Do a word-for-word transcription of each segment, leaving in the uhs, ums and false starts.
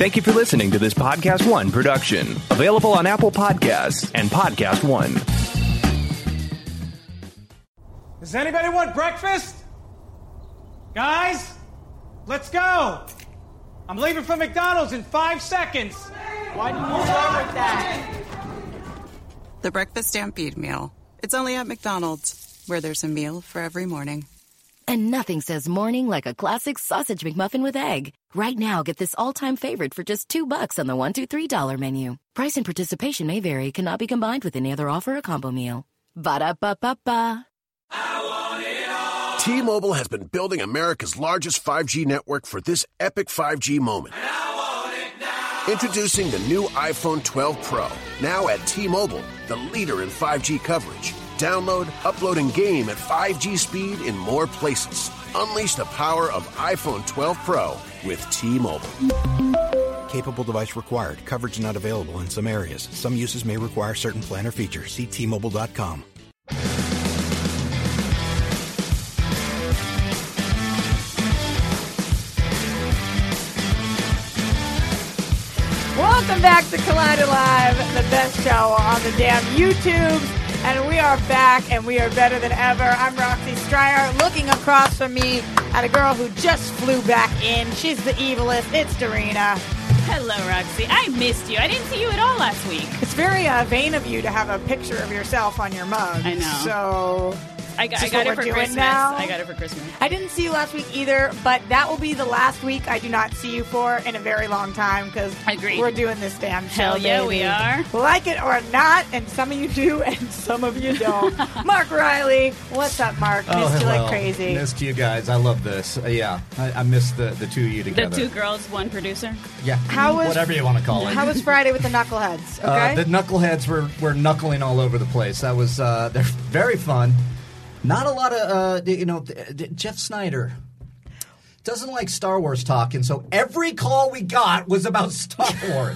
Thank you for listening to this Podcast One production. Available on Apple Podcasts and Podcast One. Does anybody want breakfast? Guys, let's go. I'm leaving for McDonald's in five seconds. Why didn't you start with that? The Breakfast Stampede Meal. It's only at McDonald's, where there's a meal for every morning. And nothing says morning like a classic sausage McMuffin with egg. Right now, get this all-time favorite for just two bucks on the one, two, three dollar menu. Price and participation may vary. Cannot be combined with any other offer or combo meal. Ba-da-ba-ba-ba. I want it all. T-Mobile has been building America's largest five G network for this epic five G moment. And I want it now. Introducing the new iPhone twelve Pro. Now at T-Mobile, the leader in five G coverage. Download, upload, and game at five G speed in more places. Unleash the power of iPhone twelve Pro with T-Mobile. Capable device required. Coverage not available in some areas. Some uses may require certain plan or features. See T Mobile dot com. Welcome back to Collider Live, the best show on the damn YouTube. And we are back, and we are better than ever. I'm Roxy Stryer, looking across from me at a girl who just flew back in. She's the evilest. It's Darina. Hello, Roxy. I missed you. I didn't see you at all last week. It's very uh, vain of you to have a picture of yourself on your mug. I know. So... I got, I got it for Christmas. Now? I got it for Christmas. I didn't see you last week either, but that will be the last week I do not see you for in a very long time because we're doing this damn show. Hell yeah, baby. we are. Like it or not, and some of you do, and some of you don't. Mark Riley, what's up, Mark? Oh, missed hello. you like crazy. Missed you guys. I love this. Uh, yeah, I, I missed the, the two of you together. The two girls, one producer. Yeah, How was, whatever you want to call it. How was Friday with the knuckleheads? Okay, uh, the knuckleheads were, were knuckling all over the place. That was uh, they're very fun. Not a lot of, uh, you know, Jeff Snyder doesn't like Star Wars talk, and so every call we got was about Star Wars.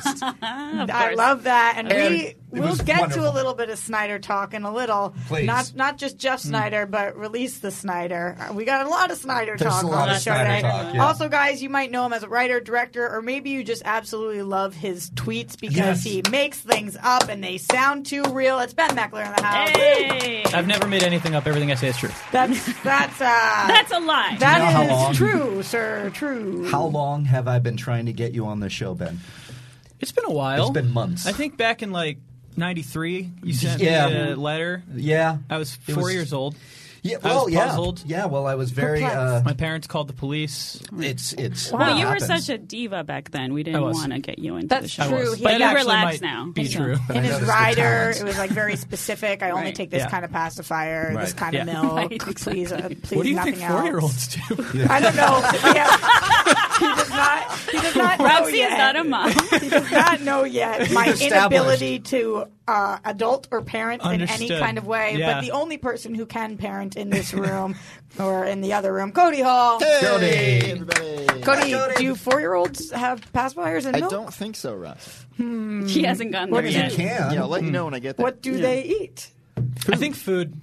I love that, and, and we we'll get wonderful. to a little bit of Snyder talk in a little. Please. Not not just Jeff Snyder, mm. but release the Snyder. We got a lot of Snyder There's talk a lot on the of show Snyder today. talk, yeah. Also, guys, you might know him as a writer, director, or maybe you just absolutely love his tweets because yes. he makes things up and they sound too real. It's Ben Meckler in the house. Hey! I've never made anything up. Everything I say is true. That's that's uh, that's a lie. That you know how long? is true, sir. True. How long have I been trying to get you on the show, Ben? It's been a while. It's been months. I think back in like ninety-three, you sent yeah. me a letter. Yeah. I was four was, years old. Yeah, I well, was yeah. puzzled. Yeah, well, I was very... Uh, My parents called the police. It's... it's well, you happens. were such a diva back then. We didn't want to get you into That's the show. true. But, but it you actually relax might now. be so. true. In his rider, it was like very specific. I only right. take this yeah. kind of pacifier, right. this kind yeah. of milk. Right. Please, uh, please, What do you nothing think four-year-olds do? Else. I don't know. Yeah. He does not. He does not know Roxy yet. is not a mom. He does not know yet my inability to uh, adult or parent Understood. in any kind of way. Yeah. But the only person who can parent in this room or in the other room, Cody Hall. Hey, Cody, everybody. Cody, Cody. do four-year-olds have pacifiers and I milk? don't think so, Russ. Hmm. He hasn't gotten What there is yet. You can. Yeah, I'll let you know when I get there. What do Yeah. they eat? I think food.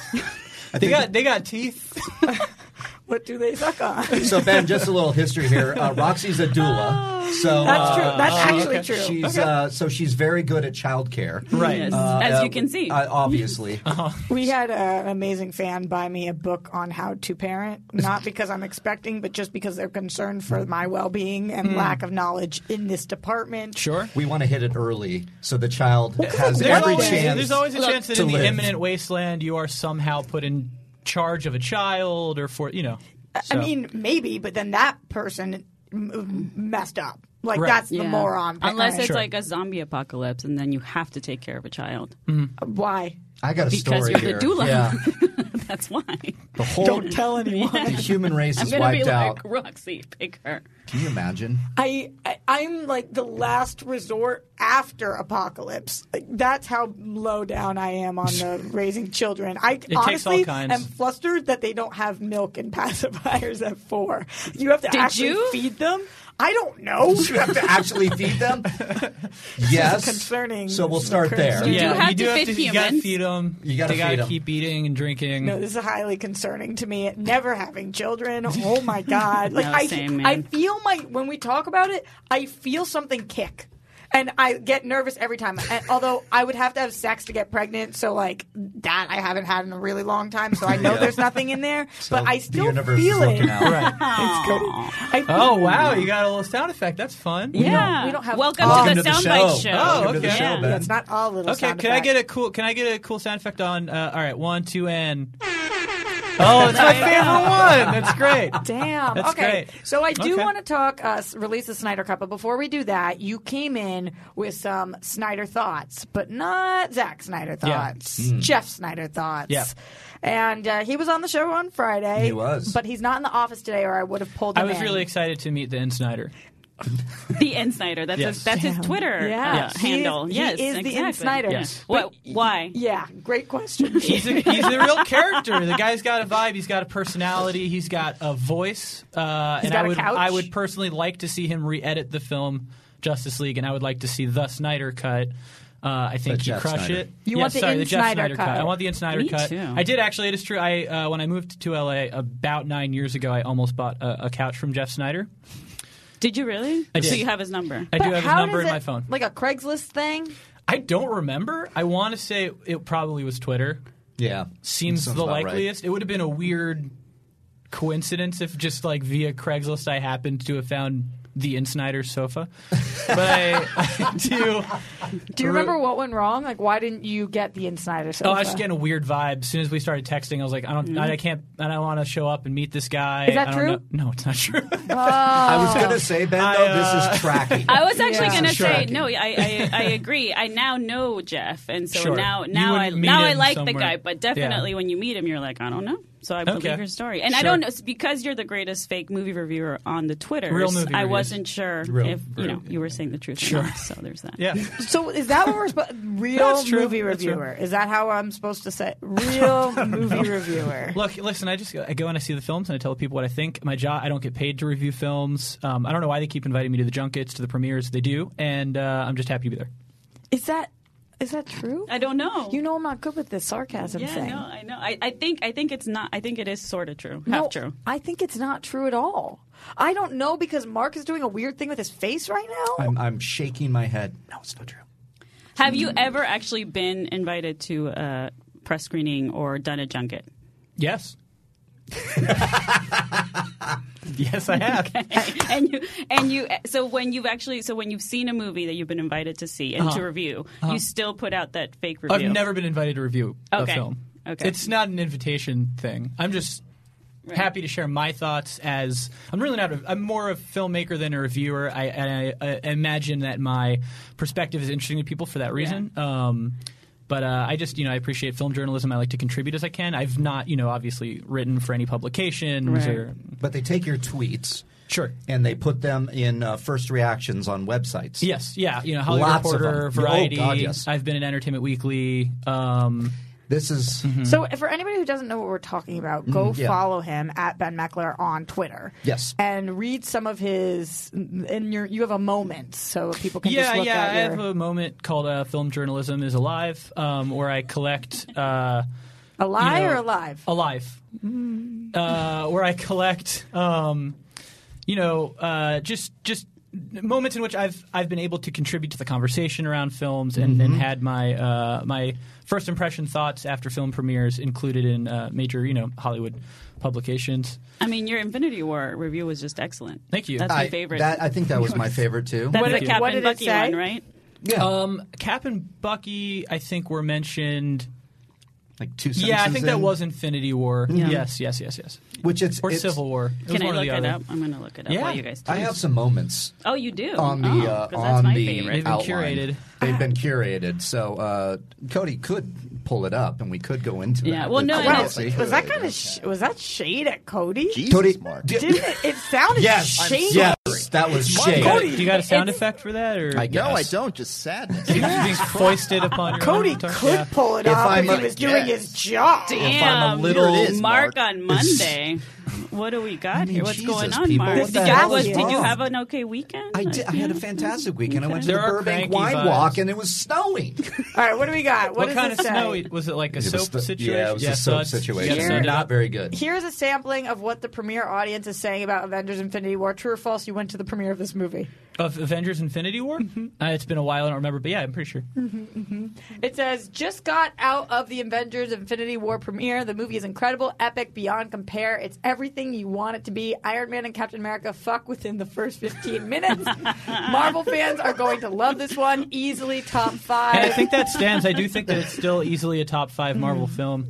I They think got they got teeth. What do they suck on? So, Ben, just a little history here. Uh, Roxy's a doula. So That's uh, true. That's oh, actually okay. true. She's Okay. uh, so she's very good at childcare. Right. Yes, Uh, as uh, you can see. uh, obviously. We had a, an amazing fan buy me a book on how to parent, not because I'm expecting, but just because they're concerned for my well-being and lack of knowledge in this department. Sure. We want to hit it early so the child has There's every always, chance. There's always a Look, chance that to in the live. imminent wasteland you are somehow put in charge of a child or for, you know. I so. mean, maybe, but then that person m- messed up. Like, Right. that's the Yeah. moron. Unless it's Sure. like a zombie apocalypse, and then you have to take care of a child. Why? I got a Because story you're here. the doula. Yeah. That's why. The whole Don't tell anyone. the human race I'm is going to wiped be out. like, Roxy, pick her. Can you imagine? I, I I'm like the last resort after apocalypse. Like, that's how low down I am on the raising children. I takes all honestly kinds. am flustered that they don't have milk and pacifiers at four. You have to Did actually you? feed them. I don't know. You have to actually feed them? Yes. Concerning. So we'll start there. You yeah, do have you do to have feed to. You humans. gotta feed them. You gotta they feed gotta 'em. keep eating and drinking. No, this is highly concerning to me. Never having children. Oh my god! Like No, I, same, man. I feel my when we talk about it, I feel something kick. And I get nervous every time. And although I would have to have sex to get pregnant, so like that I haven't had in a really long time, so I know Yeah. there's nothing in there. So but I the still universe feel is it. looking out. Right. It's Cody. I feel Oh wow, you got a little sound effect. That's fun. Yeah. we don't have- Welcome Welcome to the to the Soundbite show. show. Oh, Welcome to the okay. show, Yeah. Ben. Yeah, it's not all little. Okay, sound can I effects. get a cool? Can I get a cool sound effect on? Uh, all right, one, two, and. Oh, it's my favorite one. That's great. Damn. That's okay. great. So I do Okay. want to talk uh, s- release the Snyder Cut, but before we do that, you came in with some Snyder thoughts, but not Zack Snyder Yeah. thoughts, Jeff Snyder thoughts. Yeah. And uh, he was on the show on Friday. He was. But he's not in the office today, or I would have pulled I him was in. really excited to meet the N. Snyder. The N Snyder. That's Yes. his, that's his Twitter Yeah. uh, He is- handle. he yes, is the exactly. N. Snyder. Yes. What? Why? Yeah, great question. He's a, he's a real character. The guy's got a vibe. He's got a personality. He's got a voice. Uh, He's and got I a would couch. I would personally like to see him re-edit the film Justice League, and I would like to see the Snyder cut. Uh, I think The he Jeff crushed Snyder. it. You yeah, want the sorry, N. the Jeff Snyder Snyder cut. I want the N. Snyder Me cut. too. I did actually. It is true. I uh, when I moved to L A about nine years ago, I almost bought a, a couch from Jeff Snyder. Did you really? I did. So you have his number. I But do have his how number does in my it- phone. Like a Craigslist thing? I don't remember. I want to say it probably was Twitter. Yeah. Seems Sounds the about right. likeliest. It would have been a weird coincidence if just like via Craigslist I happened to have found the N. Snyder sofa. But I, I do. Do you remember what went wrong? Like, why didn't you get the N. Snyder sofa? Oh, I was just getting a weird vibe. As soon as we started texting, I was like, I don't, I, I can't, I don't want to show up and meet this guy. Is that I don't true? know. No, it's not true. I was going to say, Ben, though, I, uh, this is tracking. I was actually Yeah. going to Sure. say no. I, I I agree. I now know Jeff, and so Sure. now You now I wouldn't meet now I him like the somewhere. guy. But definitely, when you meet him, you're like, I don't know. So I believe Okay. your story, and I Sure. don't know it's because you're the greatest fake movie reviewer on the Twitter. Real movie I reviews. wasn't sure Real- if you real- know you were saying the truth. Sure. Or not, so there's that. Yeah. So is that what we're supposed? Real That's true. movie That's true. reviewer? Is that how I'm supposed to say? Real movie reviewer. Look, listen. I just I go and I see the films and I tell people what I think. My job. I don't get paid to review films. Um, I don't know why they keep inviting me to the junkets, to the premieres. They do, and uh, I'm just happy to be there. Is that is that true? I don't know. You know I'm not good with this sarcasm yeah, thing. no, I know. I, I think I think it's not. I think it is sort of true, half No, true. I think it's not true at all. I don't know because Mark is doing a weird thing with his face right now. I'm, I'm shaking my head. No, it's not true. Have you ever actually been invited to a press screening or done a junket? Yes. Yes, I have. Okay. And you and you so when you've actually so when you've seen a movie that you've been invited to see and Uh-huh. to review, Uh-huh. you still put out that fake review. I've never been invited to review Okay. a film. Okay. It's not an invitation thing. I'm just Right. happy to share my thoughts as I'm really not a, I'm more a filmmaker than a reviewer. I, I, I imagine that my perspective is interesting to people for that reason. Um, but uh, I just, you know, I appreciate film journalism. I like to contribute as I can. I've not, you know, obviously written for any publications Right. or But they take your tweets. Sure. And they put them in uh, first reactions on websites. Yes, yeah, you know, Hollywood Lots of Reporter, them. Variety. Oh, God, yes. I've been in Entertainment Weekly. Um, This is So, for anybody who doesn't know what we're talking about, go Mhm, yeah. follow him at Ben Meckler on Twitter. Yes. And read some of his. And your, you have a moment, so people can just yeah, look yeah. at I your. have a moment called uh, "Film Journalism is Alive," um, where I collect uh, a lie you know, or alive? alive, uh, where I collect, um, you know, uh, just just moments in which I've I've been able to contribute to the conversation around films and, and Mhm. had my uh, my first impression thoughts after film premieres included in uh, major, you know, Hollywood publications. I mean, your Infinity War review was just excellent. Thank you. That's my I, favorite. That, I think that was my favorite too. That's What the did- Cap what and did it Bucky say? one, right? Yeah. Um, Cap and Bucky, I think, were mentioned. Like two sentences Yeah, I think that in, was Infinity War. Yeah. Yes, yes, yes, yes. Which it's Or it's, Civil War. It was Can I one or look the it other. up? I'm going to look it up Yeah. while you guys I talk. have some moments Oh, you do? on the oh, uh, 'cause that's on my the favorite. They've been outline. curated. They've been curated. So uh, Cody could pull it up, and we could go into Yeah, that. well, if no, you and want it's- to see. Was that kind of sh- was that shade at Cody? Jesus, Cody, Mark. d- Didn't it? It sounded yes, shady. yes, that was Mark, shade. Cody, Do you got a sound It's- effect for that? Or I No, I guess. don't. Just sadness. Being foisted upon your Cody avatar? could Yeah. pull it If off I'm if a- he was doing yes. his job. Damn, little- Here it is, Mark Mark. on Monday. What do we got I mean, here? What's Jesus, going on, people, Mark? what Did the you, hell was, is did you wrong? have an okay weekend? I did. I had a fantastic weekend. I went to There the are Burbank cranky Wine vibes. Walk, and it was snowing. All right, what do we got? What, What, does kind it of say? snow? Was it like a It was soap the- situation? Yeah, it was a so soap it's- situation. you gotta Not soak it very up. good. Here's a sampling of what the premiere audience is saying about Avengers Infinity War. True or false, you went to the premiere of this movie? Of Avengers Infinity War? Mm-hmm. Uh, it's been a while. I don't remember. But yeah, I'm pretty sure. Mm-hmm, mm-hmm. It says, just got out of the Avengers Infinity War premiere. The movie is incredible, epic, beyond compare. It's everything you want it to be. Iron Man and Captain America fuck within the first fifteen minutes. Marvel fans are going to love this one. Easily top five. And I think that stands. I do think that it's still easily a top five Marvel film.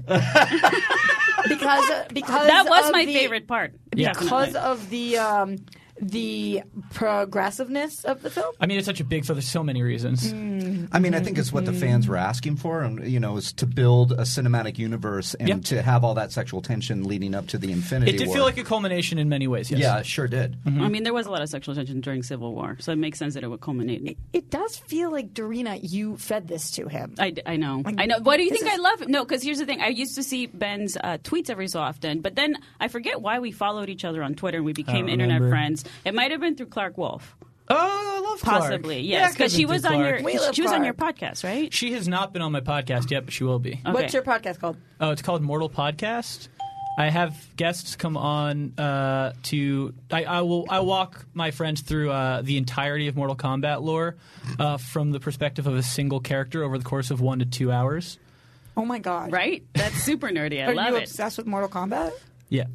because uh, because That was of my the- favorite part. Yeah. Because of the um, the progressiveness of the film. I mean, it's such a big film. There's so many reasons. I mean, I think it's what the fans were asking for, and you know, is to build a cinematic universe and Yep. to have all that sexual tension leading up to the Infinity It did War. feel like a culmination in many ways. Yes. Yeah, it sure did. I mean, there was a lot of sexual tension during Civil War, so it makes sense that it would culminate. It does feel like, Dorina, you fed this to him. I, I know. Like, I know. Why do you this think is- I love it? No, because here's the thing. I used to see Ben's uh, tweets every so often, but then I forget why we followed each other on Twitter and we became don't internet remember. friends. It might have been through Clark Wolf. Oh, I love Clark. Possibly, Yeah, yes, it because could've she been was through on Clark. your We love she was on Clark. your podcast, right? She has not been on my podcast yet, but she will be. Okay. What's your podcast called? Oh, it's called Mortal Podcast. I have guests come on uh, to. I, I will. I walk my friends through uh, the entirety of Mortal Kombat lore uh, from the perspective of a single character over the course of one to two hours. Oh my god! Right? That's super nerdy. I Are love you it. obsessed with Mortal Kombat? Yeah.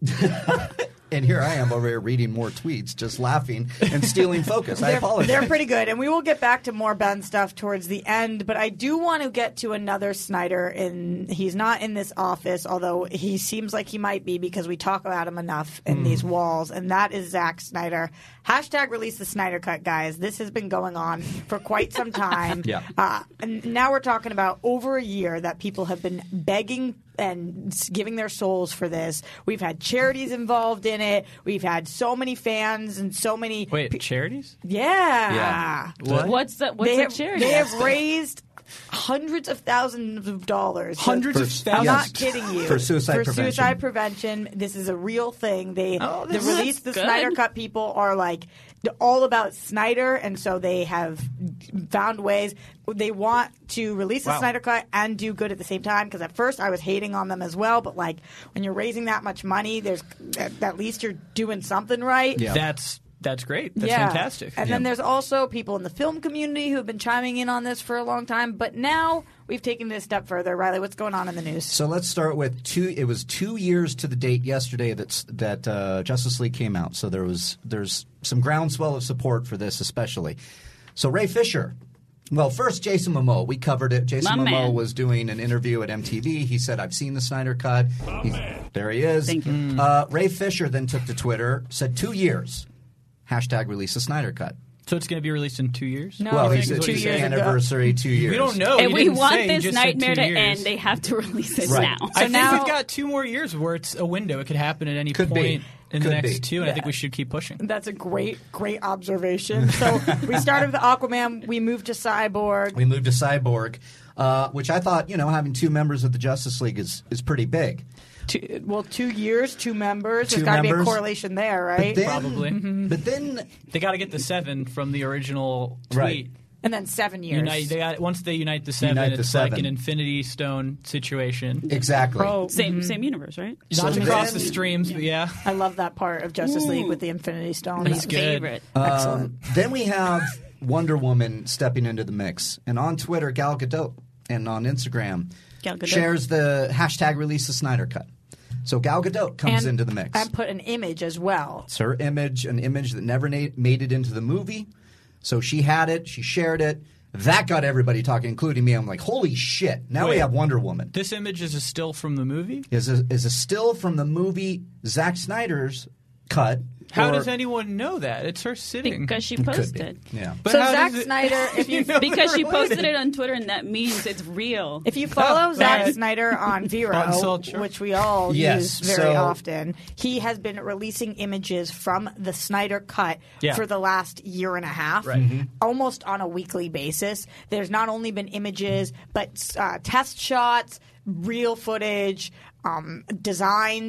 And here I am over here reading more tweets, just laughing and stealing focus. I They're, apologize. they're pretty good, and we will get back to more Ben stuff towards the end. But I do want to get to another Snyder, and he's not in this office, although he seems like he might be because we talk about him enough in Mm. these walls. And that is Zack Snyder. Hashtag release the Snyder Cut, guys. This has been going on for quite some time. Yeah. Uh, and now we're talking about over a year that people have been begging and giving their souls for this. We've had charities involved in it. We've had so many fans and so many. Wait, pe- charities? yeah. Yeah. What? What's the what's They the have, charity? they have raised hundreds of thousands of dollars. Hundreds For- of I'm thousands. yes. not kidding you. For suicide For prevention. suicide prevention. This is a real thing. They Oh, the this release is the good. Snyder Cut people are like they're all about Snyder, and so they have found ways. They want to release the Wow. Snyder Cut and do good at the same time. Because at first I was hating on them as well, but like when you're raising that much money, there's at, at least you're doing something right. Yeah. That's that's great. That's Yeah. fantastic. And then there's also people in the film community who have been chiming in on this for a long time. But now we've taken this a step further. Riley, what's going on in the news? So let's start with two. It was two years to the date yesterday that's, that uh, Justice League came out. So there was there's some groundswell of support for this, especially. So Ray Fisher. Well, first Jason Momoa. We covered it. Jason My Momoa man. was doing an interview at M T V. He said, "I've seen the Snyder Cut." He's, there he is. Thank you. Uh, Ray Fisher then took to Twitter, said two years. Hashtag release the Snyder Cut. So it's going to be released in two years? No, well, I he's think it's two his years ago. anniversary. Two years. We don't know. And He we didn't want say, he this just said nightmare two to years. end. They have to release it Right. now. I So think now- we've got two more years where it's a window. It could happen at any Could be. point in the Could next be. two, and I Yeah. think we should keep pushing. That's a great, great observation. So we started with Aquaman. We moved to Cyborg. We moved to Cyborg, uh, which I thought, you know, having two members of the Justice League is, is pretty big. Two, well, two years, two members. Two There's got to be a members. correlation there, right? But then, Probably. But then, They got to get the seven from the original tweet. Right. and then seven years. Unite. They got once they unite the seven. Unite the it's like seven. an Infinity Stone situation. exactly. Oh, Same same universe, right? Not So across then- the streams, but yeah. I love that part of Justice League with the Infinity Stone. That's My good. favorite. Um, then we have Wonder Woman stepping into the mix. And on Twitter, Gal Gadot, and on Instagram, Gal Gadot. shares the hashtag release the Snyder Cut. So Gal Gadot comes and, into the mix. and put an image as well. It's her image, an image that never na- made it into the movie. So she had it, she shared it. That got everybody talking, including me. I'm like, holy shit, now we Wait. have Wonder Woman. This image is a still from the movie. Is a, is a still from the movie Zack Snyder's cut. How or- does anyone know that? It's her sitting. Because she Could be. posted. Yeah. But So how Zack does it- Snyder, if you, know Because they're she posted related. it on Twitter, and that means it's real. if you follow Oh, Zack right. Snyder on Vero, Unsold shirt. which we all Yes, use very so- often, he has been releasing images from the Snyder Cut Yeah. for the last year and a half, Right. Mhm. almost on a weekly basis. There's not only been images, but uh, test shots, real footage, um, designs.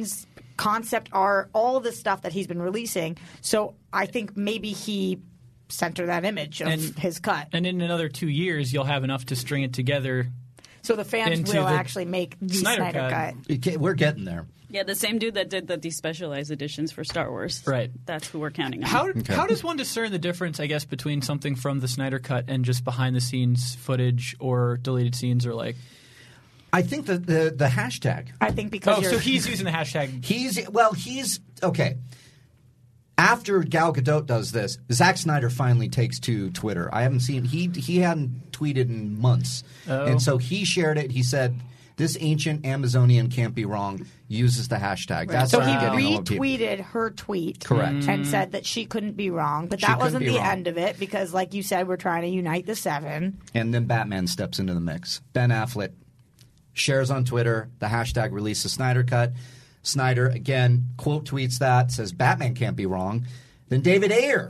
concept art, all of this stuff that he's been releasing. So I think maybe he center that image of and, his cut. And in another two years, you'll have enough to string it together. So the fans will the actually make the Snyder, Snyder cut. cut. We're getting there. Yeah, the same dude that did the despecialized editions for Star Wars. Right. That's who we're counting on. How, okay. how does one discern the difference, I guess, between something from the Snyder Cut and just behind-the-scenes footage or deleted scenes or like... I think the, the, the hashtag. I think because Oh, you're... so he's using the hashtag... He's... Well, he's... Okay. After Gal Gadot does this, Zack Snyder finally takes to Twitter. I haven't seen... He, he hadn't tweeted in months. Oh. And so he shared it. He said... This ancient Amazonian can't be wrong. Uses the hashtag. That's so how he you're getting all of people. retweeted her tweet, correct, and said that she couldn't be wrong. But She that couldn't wasn't be the wrong. end of it because, like you said, we're trying to unite the seven. And then Batman steps into the mix. Ben Affleck shares on Twitter the hashtag release the Snyder Cut. Snyder again quote tweets that, says Batman can't be wrong. Then David Ayer,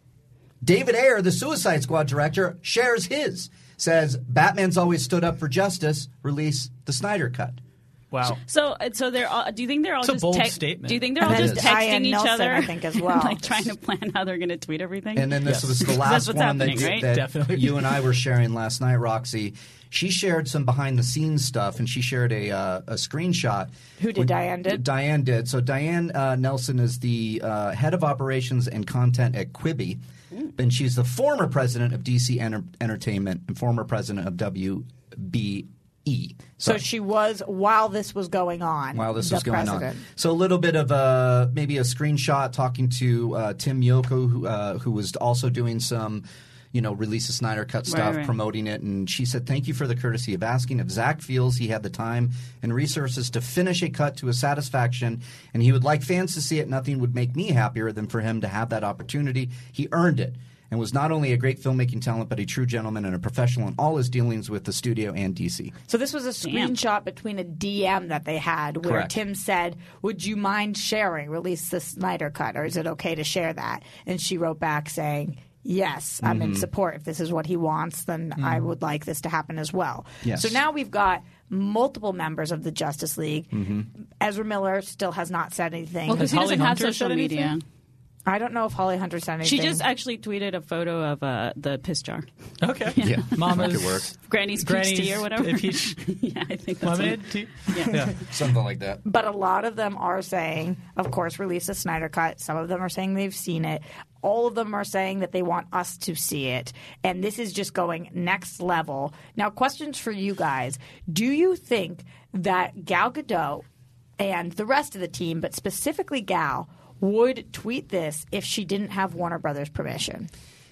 David Ayer, the Suicide Squad director, shares his. Says Batman's always stood up for justice. Release the Snyder Cut. Wow. So, so they're all. Do you think they're all It's a just bold text- statement. Do you think they're And all then just Diane texting each Nelson, other? I think, as well. like trying to plan how they're going to tweet everything. And then this Yes. was the That's last what's one that, happening, right? that Definitely. you and I were sharing last night, Roxy. She shared some behind the scenes stuff, and she shared a uh, a screenshot. Who did When- Diane did? Diane did. So Diane uh, Nelson is the uh, head of operations and content at Quibi. And she's the former president of D C Enter- Entertainment and former president of W B E. So she was while this was going on. While this the was going president. on. So a little bit of a, maybe a screenshot talking to uh, Tim Yoko, who, uh, who was also doing some, you know, release a Snyder Cut stuff, Right, right. promoting it. And she said, thank you for the courtesy of asking. If Zach feels he had the time and resources to finish a cut to his satisfaction and he would like fans to see it, nothing would make me happier than for him to have that opportunity. He earned it. And was not only a great filmmaking talent, but a true gentleman and a professional in all his dealings with the studio and D C. So this was a screenshot between a D M that they had where Correct. Tim said, would you mind sharing, release the Snyder Cut, or is it okay to share that? And she wrote back saying, yes, I'm in support. If this is what he wants, then I would like this to happen as well. Yes. So now we've got multiple members of the Justice League. Mm-hmm. Ezra Miller still has not said anything. Well, because Has he doesn't Holly have Hunter social said anything? media. I don't know if Holly Hunter said anything. She just actually tweeted a photo of uh, the piss jar. Okay. Yeah. Mama's... That could work. Granny's peach Granny's tea or whatever. peach yeah, I think that's lemonade what, tea? Yeah. Yeah. Something like that. But a lot of them are saying, of course, release a Snyder Cut. Some of them are saying they've seen it. All of them are saying that they want us to see it. And this is just going next level. Now, questions for you guys. Do you think that Gal Gadot and the rest of the team, but specifically Gal, would tweet this if she didn't have Warner Brothers' permission?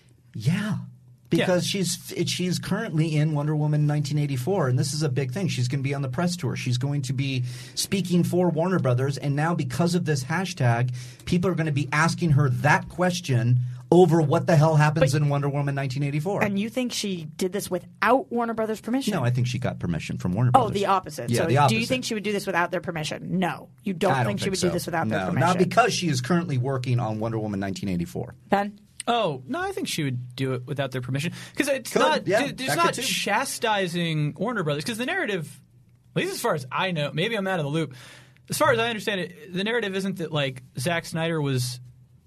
Yeah. Because she's she's currently in Wonder Woman nineteen eighty-four, and this is a big thing. She's going to be on the press tour. She's going to be speaking for Warner Brothers, and now because of this hashtag, people are going to be asking her that question over what the hell happens But- in Wonder Woman nineteen eighty-four. And you think she did this without Warner Brothers' permission? No, I think she got permission from Warner Oh, Brothers. the opposite. Yeah, so the opposite. do you think she would do this without their permission? No. You don't, I don't think, she would so. do this without no, their permission? not because she is currently working on Wonder Woman nineteen eighty-four. Ben? Oh, no, I think she would do it without their permission. Because it's Could, not, yeah, it's that not could too. chastising Warner Brothers. Because the narrative, at least as far as I know, maybe I'm out of the loop. As far as I understand it, the narrative isn't that, like, Zack Snyder was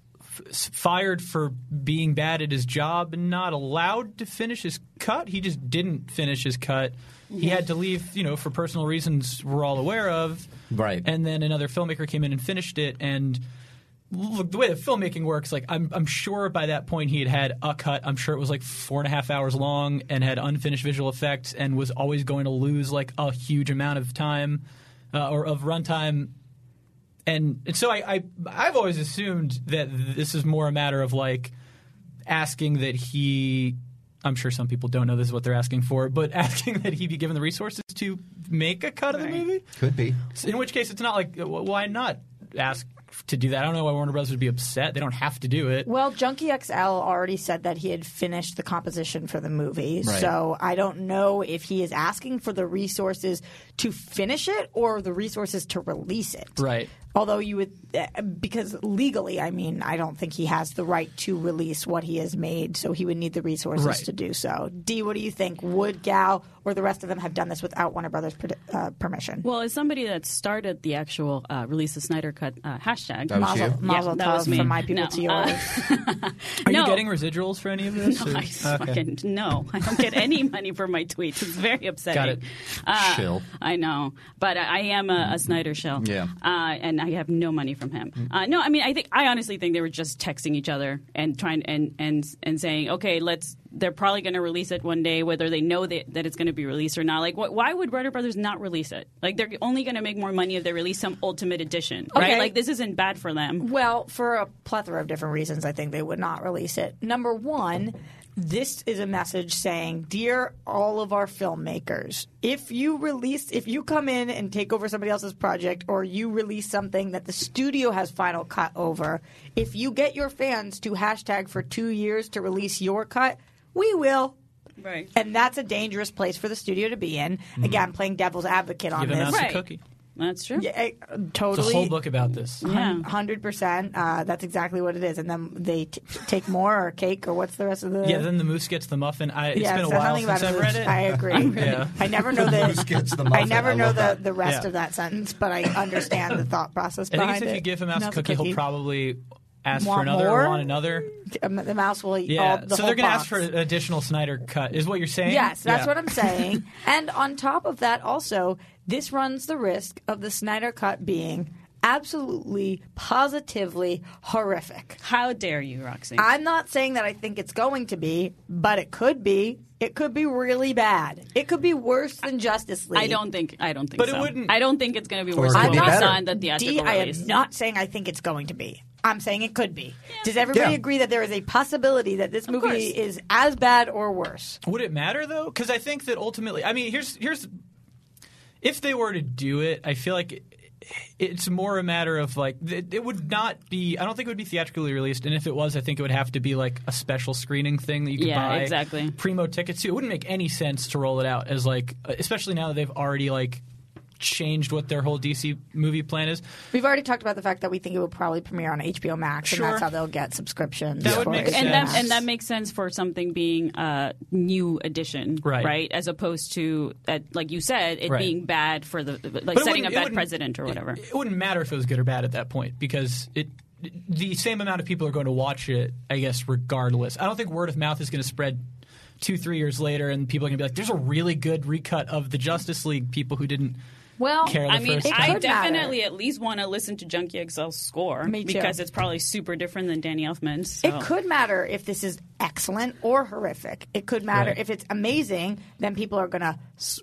f- fired for being bad at his job and not allowed to finish his cut. He just didn't finish his cut. He had to leave, you know, for personal reasons we're all aware of. Right. And then another filmmaker came in and finished it. And look, the way the filmmaking works, like I'm, I'm sure by that point he had had a cut. I'm sure it was like four and a half hours long and had unfinished visual effects and was always going to lose like a huge amount of time uh, or of runtime. And, and so I, I, I've always assumed that this is more a matter of like asking that he. I'm sure some people don't know this is what they're asking for, but asking that he be given the resources to make a cut of the movie. Could be. In which case, it's not like, why not ask to do that? I don't know why Warner Brothers would be upset. They don't have to do it. Well, Junkie X L already said that he had finished the composition for the movie. Right. So I don't know if he is asking for the resources to finish it or the resources to release it. Right. Although you would, uh, because legally, I mean, I don't think he has the right to release what he has made, so he would need the resources Right. to do so. Dee, what do you think? Would Gal or the rest of them have done this without Warner Brothers per- uh, permission? Well, as somebody that started the actual uh, release the Snyder Cut uh, hashtag, That was Mazel- you? Mazel yeah, that tov was me. from my people no, to yours. Uh, Are no. you getting residuals for any of this? No, or- I fucking no. I don't get any money for my tweets. It's very upsetting. Got it. Uh, Shill. I know, but I, I am a, a Snyder shill. Yeah. Uh, and I have no money from him. Uh, no, I mean, I think I honestly think they were just texting each other and trying and and and saying, okay, let's. They're probably going to release it one day, whether they know that, that it's going to be released or not. Like, wh- why would Warner Brothers not release it? Like, they're only going to make more money if they release some Ultimate Edition, Okay. right? Like, this isn't bad for them. Well, for a plethora of different reasons, I think they would not release it. Number one, this is a message saying, dear all of our filmmakers, if you release, if you come in and take over somebody else's project or you release something that the studio has final cut over, if you get your fans to hashtag for two years to release your cut, we will. Right. And that's a dangerous place for the studio to be in. Again, playing devil's advocate on Give a this. mouse Right. a cookie. That's true. Yeah, eh, There's totally. a whole book about this. Yeah. Hundred percent. Uh, that's exactly what it is, and then they t- take more or cake or what's the rest of the? Yeah, then the moose gets the muffin. I, it's Yeah, been a so while something since about I've a read moose. it. I agree. Yeah. I never know Moose the. gets the I muffin. never I know love the, that. the rest Yeah. of that sentence, but I understand the thought process I think behind it's if it. you give a mouse a Mouse cookie, he'll probably ask Want for another more? or want another. Um, the mouse will eat Yeah, all the so whole they're going to box. ask for an additional Snyder cut, is what you're saying? Yes, that's Yeah. what I'm saying. And on top of that, also, this runs the risk of the Snyder Cut being absolutely, positively horrific. How dare you, Roxy? I'm not saying that I think it's going to be, but it could be. It could be really bad. It could be worse than Justice League. I don't think. I don't think. But it so. wouldn't- I don't think it's going to be Or worse it could than be what we better. saw in the theatrical D, I release. am not saying I think it's going to be. I'm saying it could be. Does everybody Yeah. agree that there is a possibility that this movie course. is as bad or worse? Would it matter though? Because I think that ultimately, I mean, here's here's if they were to do it, I feel like it, it's more a matter of like it, it would not be. I don't think it would be theatrically released, and if it was, I think it would have to be like a special screening thing that you could Yeah, buy exactly. primo tickets to. It wouldn't make any sense to roll it out as like, especially now that they've already like changed what their whole D C movie plan is. We've already talked about the fact that we think it will probably premiere on H B O Max, Sure. and that's how they'll get subscriptions. That would for make H B O and that Max. and that makes sense for something being a new edition, Right. As opposed to, uh, like you said, it Right. being bad for the like But it setting a wouldn't- it bad wouldn't- precedent or whatever. It, it wouldn't matter if it was good or bad at that point because it. The same amount of people are going to watch it, I guess, regardless. I don't think word of mouth is going to spread two, three years later, and people are going to be like, "There's a really good recut of the Justice League." People who didn't well, care the I mean, first it time. I could matter. definitely at least want to listen to Junkie X L's score Me too. because it's probably super different than Danny Elfman's. So. It could matter if this is excellent or horrific. It could matter Right. if it's amazing. Then people are going to s-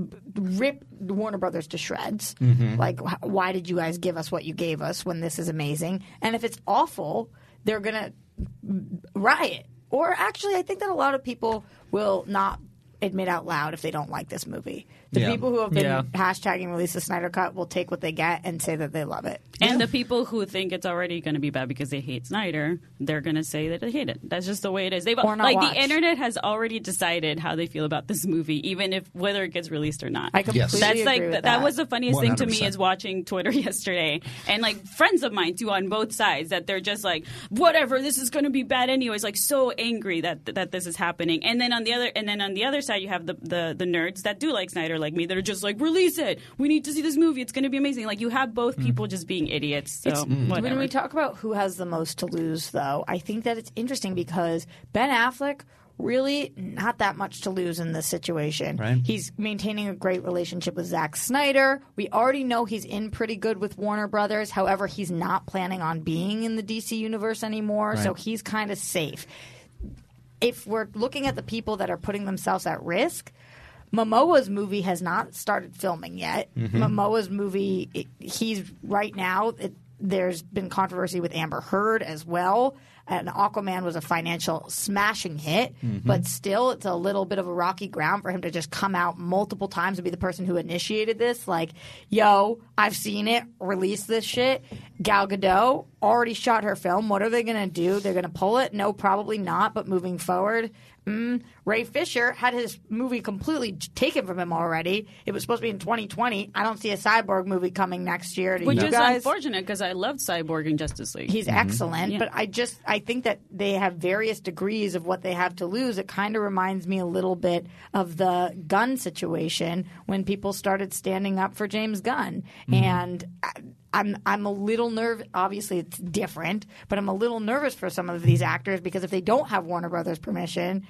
rip Warner Brothers to shreds. Mm-hmm. Like, wh- why did you guys give us what you gave us when this is amazing? And if it's awful, they're going to riot. Or actually, I think that a lot of people will not admit out loud if they don't like this movie. The Yeah. people who have been Yeah. hashtagging release the Snyder Cut will take what they get and say that they love it. And the people who think it's already going to be bad because they hate Snyder, they're going to say that they hate it. That's just the way it is. They've Or not like watch. the internet has already decided how they feel about this movie, even if whether it gets released or not. I completely That's agree like with that. that. that was the funniest thing to me one hundred percent. is watching Twitter yesterday, and like friends of mine too on both sides that they're just like, whatever, this is going to be bad anyways. Like so angry that that this is happening, and then on the other and then on the other side you have the the, the nerds that do like Snyder like me that are just like, release it. We need to see this movie. It's going to be amazing. Like you have both people just being idiots. So It's- whatever. When we talk about who has the most to lose, though, I think that it's interesting because Ben Affleck really not that much to lose in this situation. Right. He's maintaining a great relationship with Zack Snyder. We already know he's in pretty good with Warner Brothers. However, he's not planning on being in the D C universe anymore, so Right. he's kind of safe. If we're looking at the people that are putting themselves at risk, Momoa's movie has not started filming yet. Mm-hmm. Momoa's movie, it, he's right now. It, there's been controversy with Amber Heard as well. and Aquaman was a financial smashing hit, Mhm. but still it's a little bit of a rocky ground for him to just come out multiple times and be the person who initiated this. Like, yo, I've seen it, release this shit. Gal Gadot already shot her film. What are they going to do? They're going to pull it? No, probably not, but moving forward. Mm. Ray Fisher had his movie completely taken from him already. It was supposed to be in twenty twenty. I don't see a Cyborg movie coming next year. Do Which you is guys? unfortunate because I loved Cyborg in Justice League. He's excellent, Yeah. but I just I think that they have various degrees of what they have to lose. It kind of reminds me a little bit of the Gunn situation when people started standing up for James Gunn, Mhm. and I, I'm I'm a little nervous. Obviously, it's different, but I'm a little nervous for some of these actors because if they don't have Warner Brothers permission,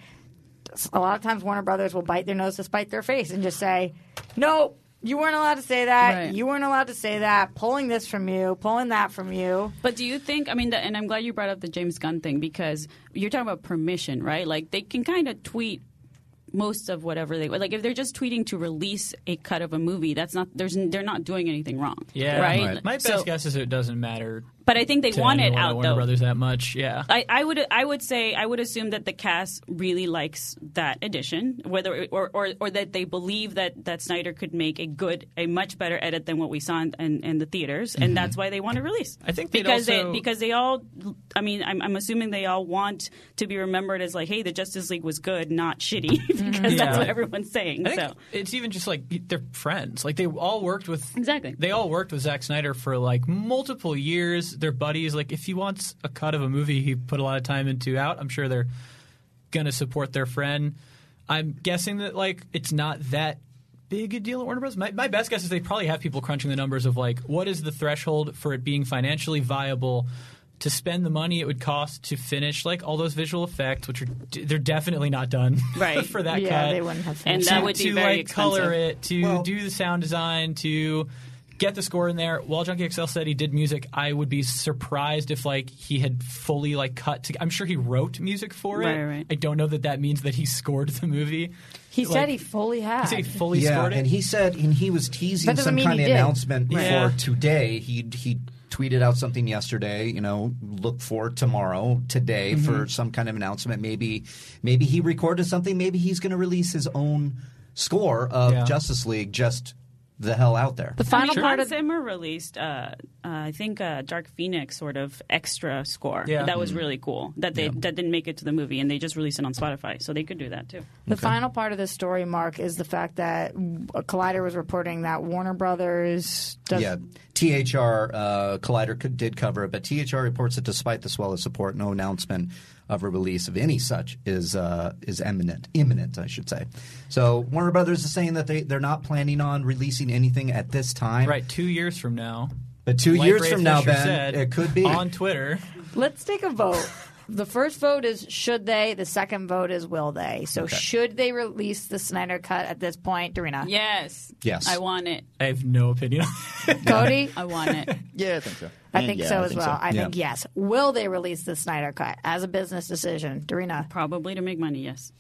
a lot of times Warner Brothers will bite their nose to spite their face and just say, "No, you weren't allowed to say that. Right. You weren't allowed to say that. Pulling this from you, pulling that from you." But do you think, I mean, the, and I'm glad you brought up the James Gunn thing because you're talking about permission, right? Like they can kind of tweet most of whatever they like if they're just tweeting to release a cut of a movie, that's not there's they're not doing anything wrong. Yeah, right. My best So- guess is it doesn't matter. But I think they to want it anyone at out Warner though. Brothers that much. Yeah. I, I would I would say I would assume that the cast really likes that edition, whether or, or, or that they believe that, that Snyder could make a good a much better edit than what we saw in, in, in the theaters, and Mhm. that's why they want to release. I think they'd because also- they because they all I mean I'm, I'm assuming they all want to be remembered as like, hey, the Justice League was good, not shitty, because Yeah. that's what everyone's saying. I think So it's even just like they're friends. Like they all worked with exactly. They all worked with Zack Snyder for like multiple years. They're buddies. Like if he wants a cut of a movie he put a lot of time into out, I'm sure they're gonna support their friend. I'm guessing that like it's not that big a deal at Warner Bros. My, my best guess is they probably have people crunching the numbers of like what is the threshold for it being financially viable to spend the money it would cost to finish like all those visual effects, which are they're definitely not done Right. for that Yeah, cut. they wouldn't have And finished that it. would be to very like color expensive. it, to do the sound design, to get the score in there. While Junkie X L said he did music, I would be surprised if like he had fully like cut. To, I'm sure he wrote music for it. Right, right. I don't know that that means that he scored the movie. He Like, said he fully had. He said he fully yeah, scored it. and he said, and he was teasing That doesn't some mean kind he of did. announcement Yeah. for today. He he tweeted out something yesterday. You know, look for tomorrow, today Mm-hmm. for some kind of announcement. Maybe maybe he recorded something. Maybe he's going to release his own score of Yeah. Justice League. Just the hell out there. The final I mean, part Hans of Zimmer released, uh, uh, I think, uh, Dark Phoenix sort of extra score. Yeah. That was really cool. That they that didn't make it to the movie, and they just released it on Spotify, so they could do that too. The final part of this story, Mark, is the fact that Collider was reporting that Warner Brothers does. Yeah, T H R uh, Collider co- did cover it, but T H R reports that despite the swell of support, no announcement of a release of any such is uh, is imminent. Imminent, I should say. So Warner Brothers is saying that they they're not planning on releasing anything at this time. Right, two years from now. But two Like years Ray from now, Fisher Ben, said it could be on Twitter. Let's take a vote. The first vote is should they. The second vote is will they. So Okay. should they release the Snyder Cut at this point, Darina? Yes. Yes. I want it. I have no opinion. Cody? I want it. Yeah, I think so. I And think yeah, so I as think well. so. I Yeah. think yes. Will they release the Snyder Cut as a business decision? Darina? Probably to make money, yes.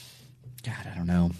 God, I don't know.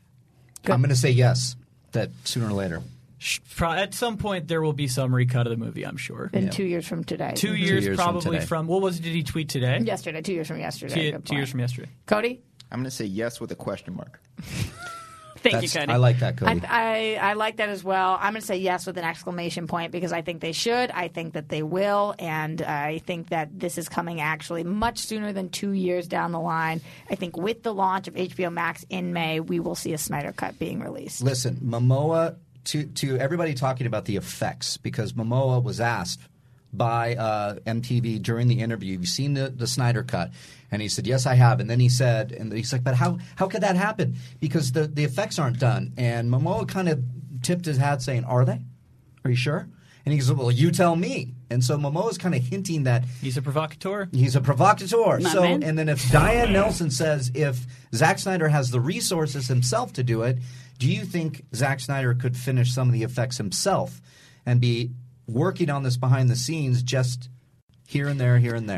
I'm going to say yes. That sooner or later. Sh- pro- At some point, there will be some recut of the movie, I'm sure. In Yeah. two years from today. Two years, years from probably today. from, what was it, did he tweet today? Yesterday. Two years from yesterday. Two, Good two years point. from yesterday. Cody? I'm going to say yes with a question mark. Thank That's- you, Cody. I like that, Cody. I, I, I like that as well. I'm going to say yes with an exclamation point because I think they should. I think that they will. And I think that this is coming actually much sooner than two years down the line. I think with the launch of H B O Max in May, we will see a Snyder Cut being released. Listen, Momoa, to, to everybody talking about the effects, because Momoa was asked by uh, M T V during the interview, "Have you seen the, the Snyder Cut?" And he said, "Yes, I have." And then he said, and he's like, "But how how could that happen? Because the, the effects aren't done." And Momoa kind of tipped his hat saying, "Are they? Are you sure?" And he goes, "Well, you tell me." And so Momoa's kind of hinting that He's a provocateur. he's a provocateur. My So, man. and then if Diane Nelson says if Zack Snyder has the resources himself to do it, do you think Zack Snyder could finish some of the effects himself and be working on this behind the scenes just here and there, here and there? If there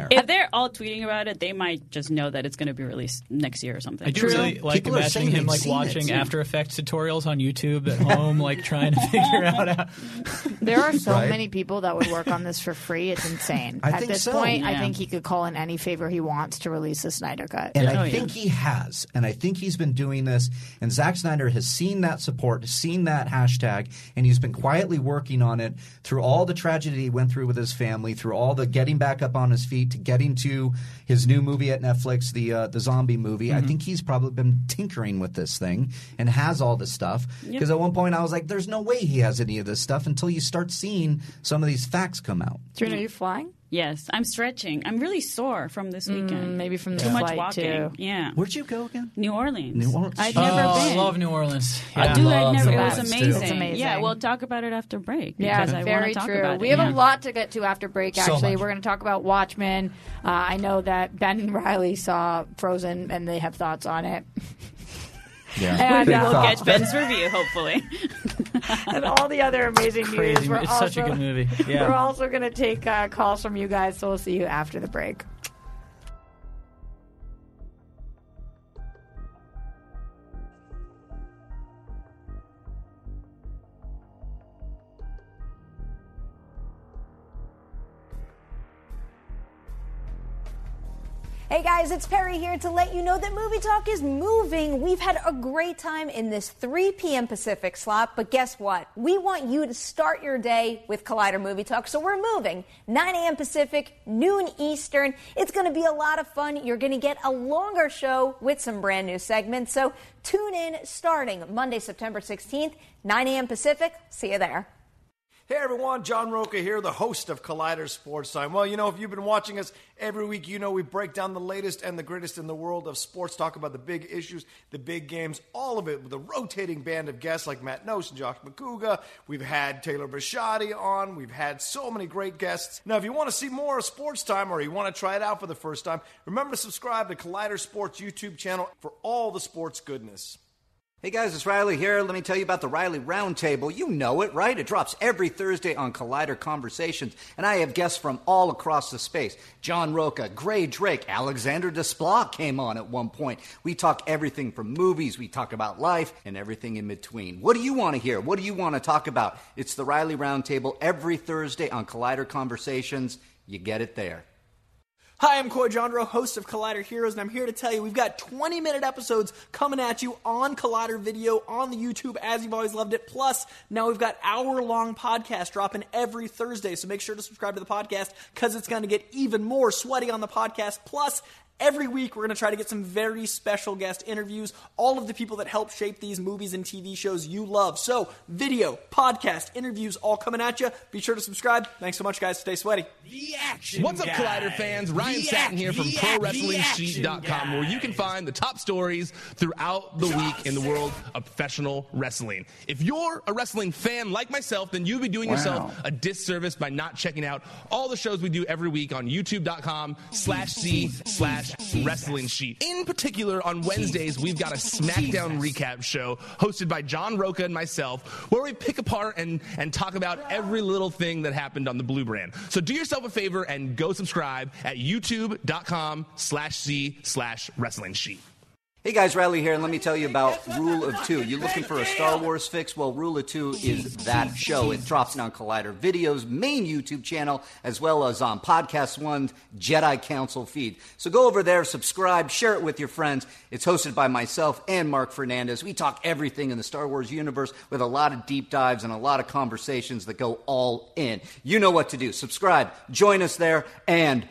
all tweeting about it, they might just know that it's going to be released next year or something. I do really like People are imagining saying him like they've seen watching it, too. After Effects tutorials on YouTube at home, like trying to figure out how. There are so Right. many people that would work on this for free. It's insane. I At think this so. point, I Yeah. think he could call in any favor he wants to release the Snyder Cut. And Oh, I yeah. think he has. And I think he's been doing this. And Zack Snyder has seen that support, seen that hashtag, and he's been quietly working on it through all the tragedy he went through with his family, through all the getting back up on his feet, to getting to his new movie at Netflix, the uh, the zombie movie. Mm-hmm. I think he's probably been tinkering with this thing and has all this stuff. Because Yep. at one point I was like, there's no way he has any of this stuff until you start seeing some of these facts come out. Trina, are you flying? Yes, I'm stretching. I'm really sore from this weekend. Maybe from the Too much flight, walking. too. Yeah. Where'd you go again? New Orleans. New Orleans. I'd Oh, never I been. love New Orleans. I Yeah, do. I I'd love never. New It was Orleans, too. amazing. It's amazing. Yeah, we'll talk about it after break. Yeah, because I very want to talk true. about We it. have yeah. a lot to get to after break, So actually. much. We're going to talk about Watchmen. Uh, I know that Ben and Riley saw Frozen, and they have thoughts on it. Yeah. And, Big uh, We'll thoughts. get Ben's review, hopefully. and all the other amazing Crazy. news. We're It's also, such a good movie. We're Yeah. also going to take uh, calls from you guys, so we'll see you after the break. Hey guys, it's Perry here to let you know that Movie Talk is moving. We've had a great time in this three p.m. Pacific slot, but guess what? We want you to start your day with Collider Movie Talk, so we're moving. nine a.m. Pacific, noon Eastern. It's going to be a lot of fun. You're going to get a longer show with some brand new segments, so tune in starting Monday, September sixteenth, nine a.m. Pacific. See you there. Hey everyone, John Roca here, the host of Collider Sports Time. Well, you know, if you've been watching us every week, you know we break down the latest and the greatest in the world of sports, talk about the big issues, the big games, all of it with a rotating band of guests like Matt Nose and Josh McCouga. We've had Taylor Bashadi on. We've had so many great guests. Now, if you want to see more of Sports Time or you want to try it out for the first time, remember to subscribe to Collider Sports YouTube channel for all the sports goodness. Hey guys, it's Riley here. Let me tell you about the Riley Roundtable. You know it, right? It drops every Thursday on Collider Conversations, and I have guests from all across the space. John Roca, Gray Drake, Alexander Desplat came on at one point. We talk everything from movies, we talk about life, and everything in between. What do you want to hear? What do you want to talk about? It's the Riley Roundtable every Thursday on Collider Conversations. You get it there. Hi, I'm Coy Jandro, host of Collider Heroes, and I'm here to tell you we've got twenty-minute episodes coming at you on Collider Video, on the YouTube, as you've always loved it. Plus, now we've got hour-long podcasts dropping every Thursday, so make sure to subscribe to the podcast, because it's going to get even more sweaty on the podcast. Plus, every week, we're going to try to get some very special guest interviews, all of the people that help shape these movies and T V shows you love. So, video, podcast, interviews, all coming at you. Be sure to subscribe. Thanks so much, guys. Stay sweaty. The Action What's up, guy. Collider fans? Ryan the Satin here from Pro Wrestling Sheet dot com, where you can find the top stories throughout the week in the world of professional wrestling. If you're a wrestling fan like myself, then you'd be doing wow. yourself a disservice by not checking out all the shows we do every week on YouTube.com slash C slash Wrestling Sheet. In particular, on Wednesdays, we've got a SmackDown recap show hosted by John Roca and myself, where we pick apart and, and talk about every little thing that happened on the Blue Brand. So do yourself a favor and go subscribe at youtube.com slash C slash Wrestling Sheet. Hey guys, Riley here, and let me tell you about Rule of Two. You looking for a Star Wars fix? Well, Rule of Two is that show. It drops on Collider Video's main YouTube channel, as well as on Podcast One's Jedi Council feed. So go over there, subscribe, share it with your friends. It's hosted by myself and Mark Fernandez. We talk everything in the Star Wars universe with a lot of deep dives and a lot of conversations that go all in. You know what to do. Subscribe, join us there, and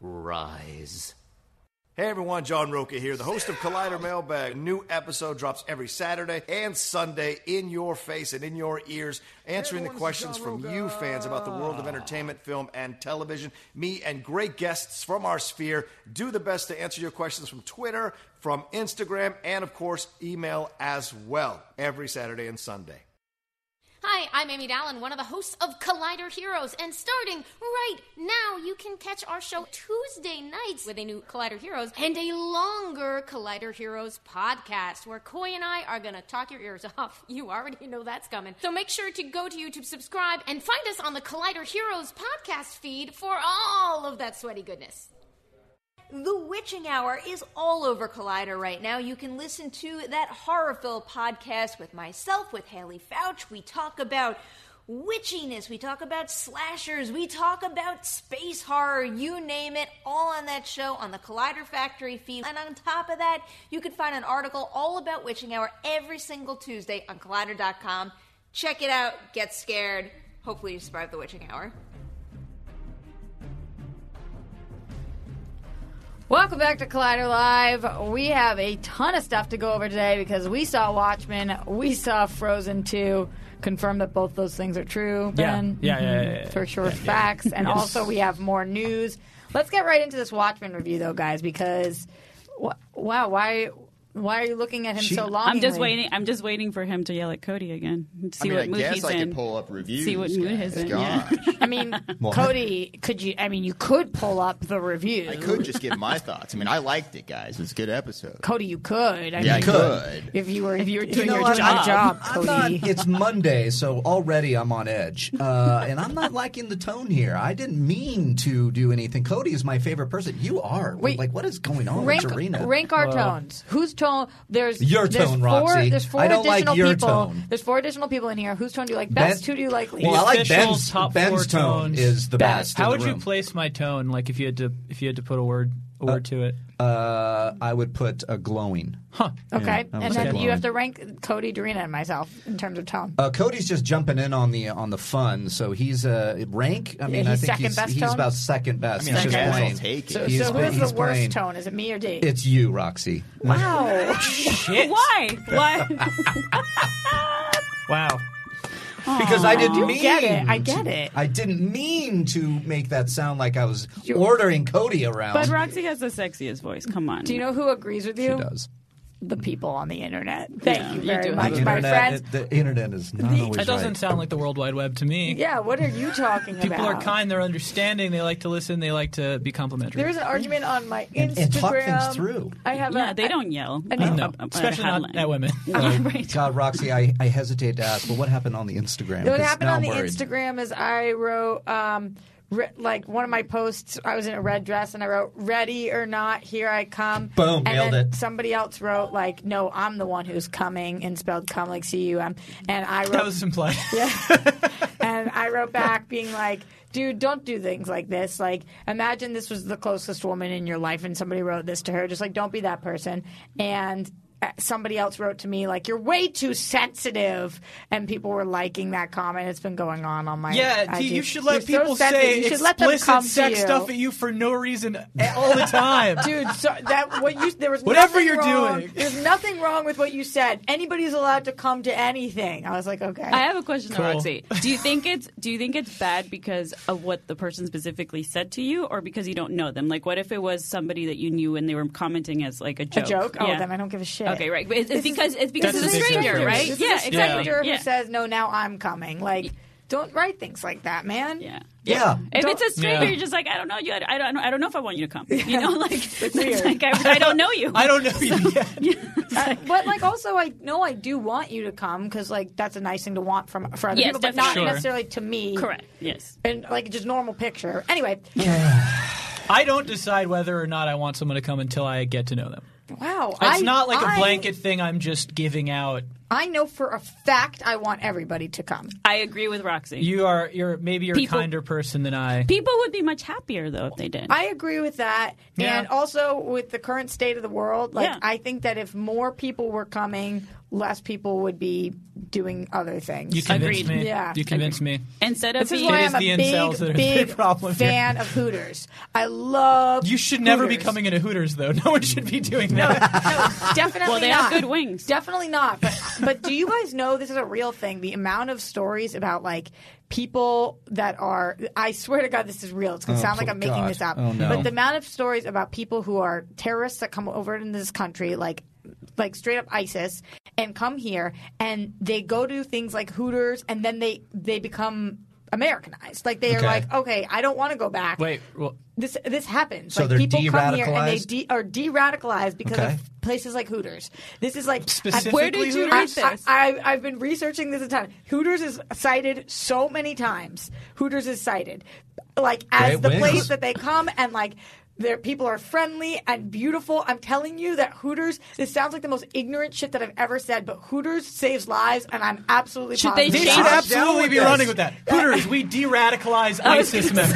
rise. Hey everyone, John Roca here, the host of Collider Mailbag. A new episode drops every Saturday and Sunday in your face and in your ears, answering hey everyone, the questions from you fans about the world of entertainment, film, and television. Me and great guests from our sphere do the best to answer your questions from Twitter, from Instagram, and of course, email as well, every Saturday and Sunday. Hi, I'm Amy Dallin, one of the hosts of Collider Heroes, and starting right now, you can catch our show Tuesday nights with a new Collider Heroes and a longer Collider Heroes podcast, where Coy and I are going to talk your ears off. You already know that's coming. So make sure to go to YouTube, subscribe, and find us on the Collider Heroes podcast feed for all of that sweaty goodness. The Witching Hour is all over Collider right now. You can listen to that horror-filled podcast with myself, with Haley Fouch. We talk about witchiness, we talk about slashers, we talk about space horror, you name it, all on that show on the Collider Factory feed. And on top of that, you can find an article all about Witching Hour every single Tuesday on Collider dot com. Check it out, get scared. Hopefully you survive the Witching Hour. Welcome back to Collider Live. We have a ton of stuff to go over today because we saw Watchmen, we saw Frozen two. Confirm that both those things are true, Ben. Yeah, yeah, yeah, yeah, yeah. For sure, Yeah, yeah. facts. And Yes. also, we have more news. Let's get right into this Watchmen review, though, guys, because wh- wow, why why are you looking at him so long? I'm just waiting. I'm just waiting for him to yell at Cody again. See I mean, what I mood guess he's I in. could pull up reviews. See what mood he's in. Yeah. I mean, Well, Cody, could you? I mean, you could pull up the review. I could just give my thoughts. I mean, I liked it, guys. It was a good episode. Cody, you could. I Yeah, I mean, could. If you were, if you were You doing know your what? job, I'm- job, I'm Cody. not- it's Monday, so already I'm on edge. Uh, and I'm not liking the tone here. I didn't mean to do anything. Cody is my favorite person. You are. Wait. like, what is going on rank, with Serena? rank our tones. Whose tone? There's Your there's tone, four, Roxy. There's four I don't like additional your people. tone. There's four additional people in here. Whose tone do you like Ben- best? Who do you like least? Well, I like Official Ben's, top Ben's four tone tones. is the best. How in would the you room. place my tone? Like if you had to, if you had to put a word, a word to it. Uh, I would put a glowing. Huh. Okay, Yeah, I and would say then you glowing. have to rank Cody, Dorina, and myself in terms of tone. Uh, Cody's just jumping in on the on the fun, so he's uh, rank. I mean, he's I think second he's, best he's tone? about second best. I mean, I He's just guess I'll plain. take it. So, He's so been- who's he's the worst plain. tone? Is it me or Dave? It's you, Roxy. Wow. Shit. Why? Why? Wow. Because I didn't You mean get it. I to- get it. I didn't mean to make that sound like I was ordering Cody around. But Roxy has the sexiest voice. Come on. Do you know who agrees with you? She does. The people on the internet. Thank Yeah, you you very do. much, the my internet, friends. The, the internet is not always That doesn't right. sound like the World Wide Web to me. Yeah, what are you talking about? People are kind. They're understanding. They like to listen. They like to be complimentary. There's an argument on my Instagram. And- and talk things through. I have Yeah, a, they don't yell. I- Uh, no, Uh, uh, especially uh, not at women. God, Roxy, I, I hesitate to ask, but what happened on the Instagram? What 'Cause happened now on I'm the worried. Instagram is I wrote, um, re- like, one of my posts, I was in a red dress, and I wrote, ready or not, here I come. Boom, and nailed then it. somebody else wrote, like, no, I'm the one who's coming, and spelled come like C U M. And I wrote... That was implied. Yeah. And I wrote back being like, dude, don't do things like this. Like, imagine this was the closest woman in your life and somebody wrote this to her. Just like, don't be that person. And uh, somebody else wrote to me like, you're way too sensitive. And people were liking that comment. It's been going on on my Yeah, I you, G. you should let You're so people sensitive. say you should let them explicit come sex to you. stuff at you for no reason all the time. Dude, so that what you there was Whatever nothing you're wrong. doing. There's nothing wrong with what you said. Anybody's allowed to come to anything. I was like, okay. I have a question, Cool. though, Roxy. Do you think it's do you think it's bad because of what the person specifically said to you, or because you don't know them? Like, what if it was somebody that you knew and they were commenting as like a a joke? joke? Oh, Yeah. then I don't give a shit. Okay, right. But it's, it's This is- because it's because That's it's a a big stranger, difference. right? This Yeah, is a exactly. stranger Yeah. who says, no, now I'm coming. Like, don't write things like that, man. Yeah. Yeah. If it's a stranger, Yeah. you're just like, I don't know you. I don't. I don't know if I want you to come. You know, like it's weird. like I, I don't know you. I don't know you yet. Uh, but like, also, I know I do want you to come because like that's a nice thing to want from for other Yes, people, but not definitely. Sure. necessarily to me. Correct. Yes. And like just normal picture. Anyway, I don't decide whether or not I want someone to come until I get to know them. wow, It's I, not like I- a blanket thing I'm just giving out. I know for a fact I want everybody to come. I agree with Roxy. You are you're maybe you're People- a kinder person than I. People would be much happier though if they did. I agree with that. Yeah. And also with the current state of the world, like Yeah. I think that if more people were coming, less people would be doing other things. You convinced Agreed. me. Yeah. You convinced me. Instead of This is being, why It is I'm the a incels that are big, the big problem here. fan of Hooters. I love You should never be Hooters. coming into Hooters though. No one should be doing that. Definitely well, they not. have good wings. Definitely not. But but do you guys know this is a real thing? The amount of stories about like people that are I swear to God this is real. It's gonna Oh, sound like I'm making God. this up. Oh, no. But the amount of stories about people who are terrorists that come over into this country, like like straight up ISIS, and come here and they go to things like Hooters and then they they become Americanized. Like they are Okay. like, okay, I don't want to go back. Wait, well, This this happens. So like they're people come here and they de-radicalized? de- are de-radicalized because Okay. of places like Hooters. This is like Specifically Where did you Hooters? read this? I, I, I've been researching this a ton. Hooters is cited so many times. Hooters is cited like as Great the wings. place that they come and like Their people are friendly and beautiful. I'm telling you that Hooters, this sounds like the most ignorant shit that I've ever said, but Hooters saves lives, and I'm absolutely Should they positive. They should absolutely be running with that. Hooters, we de-radicalize ISIS members.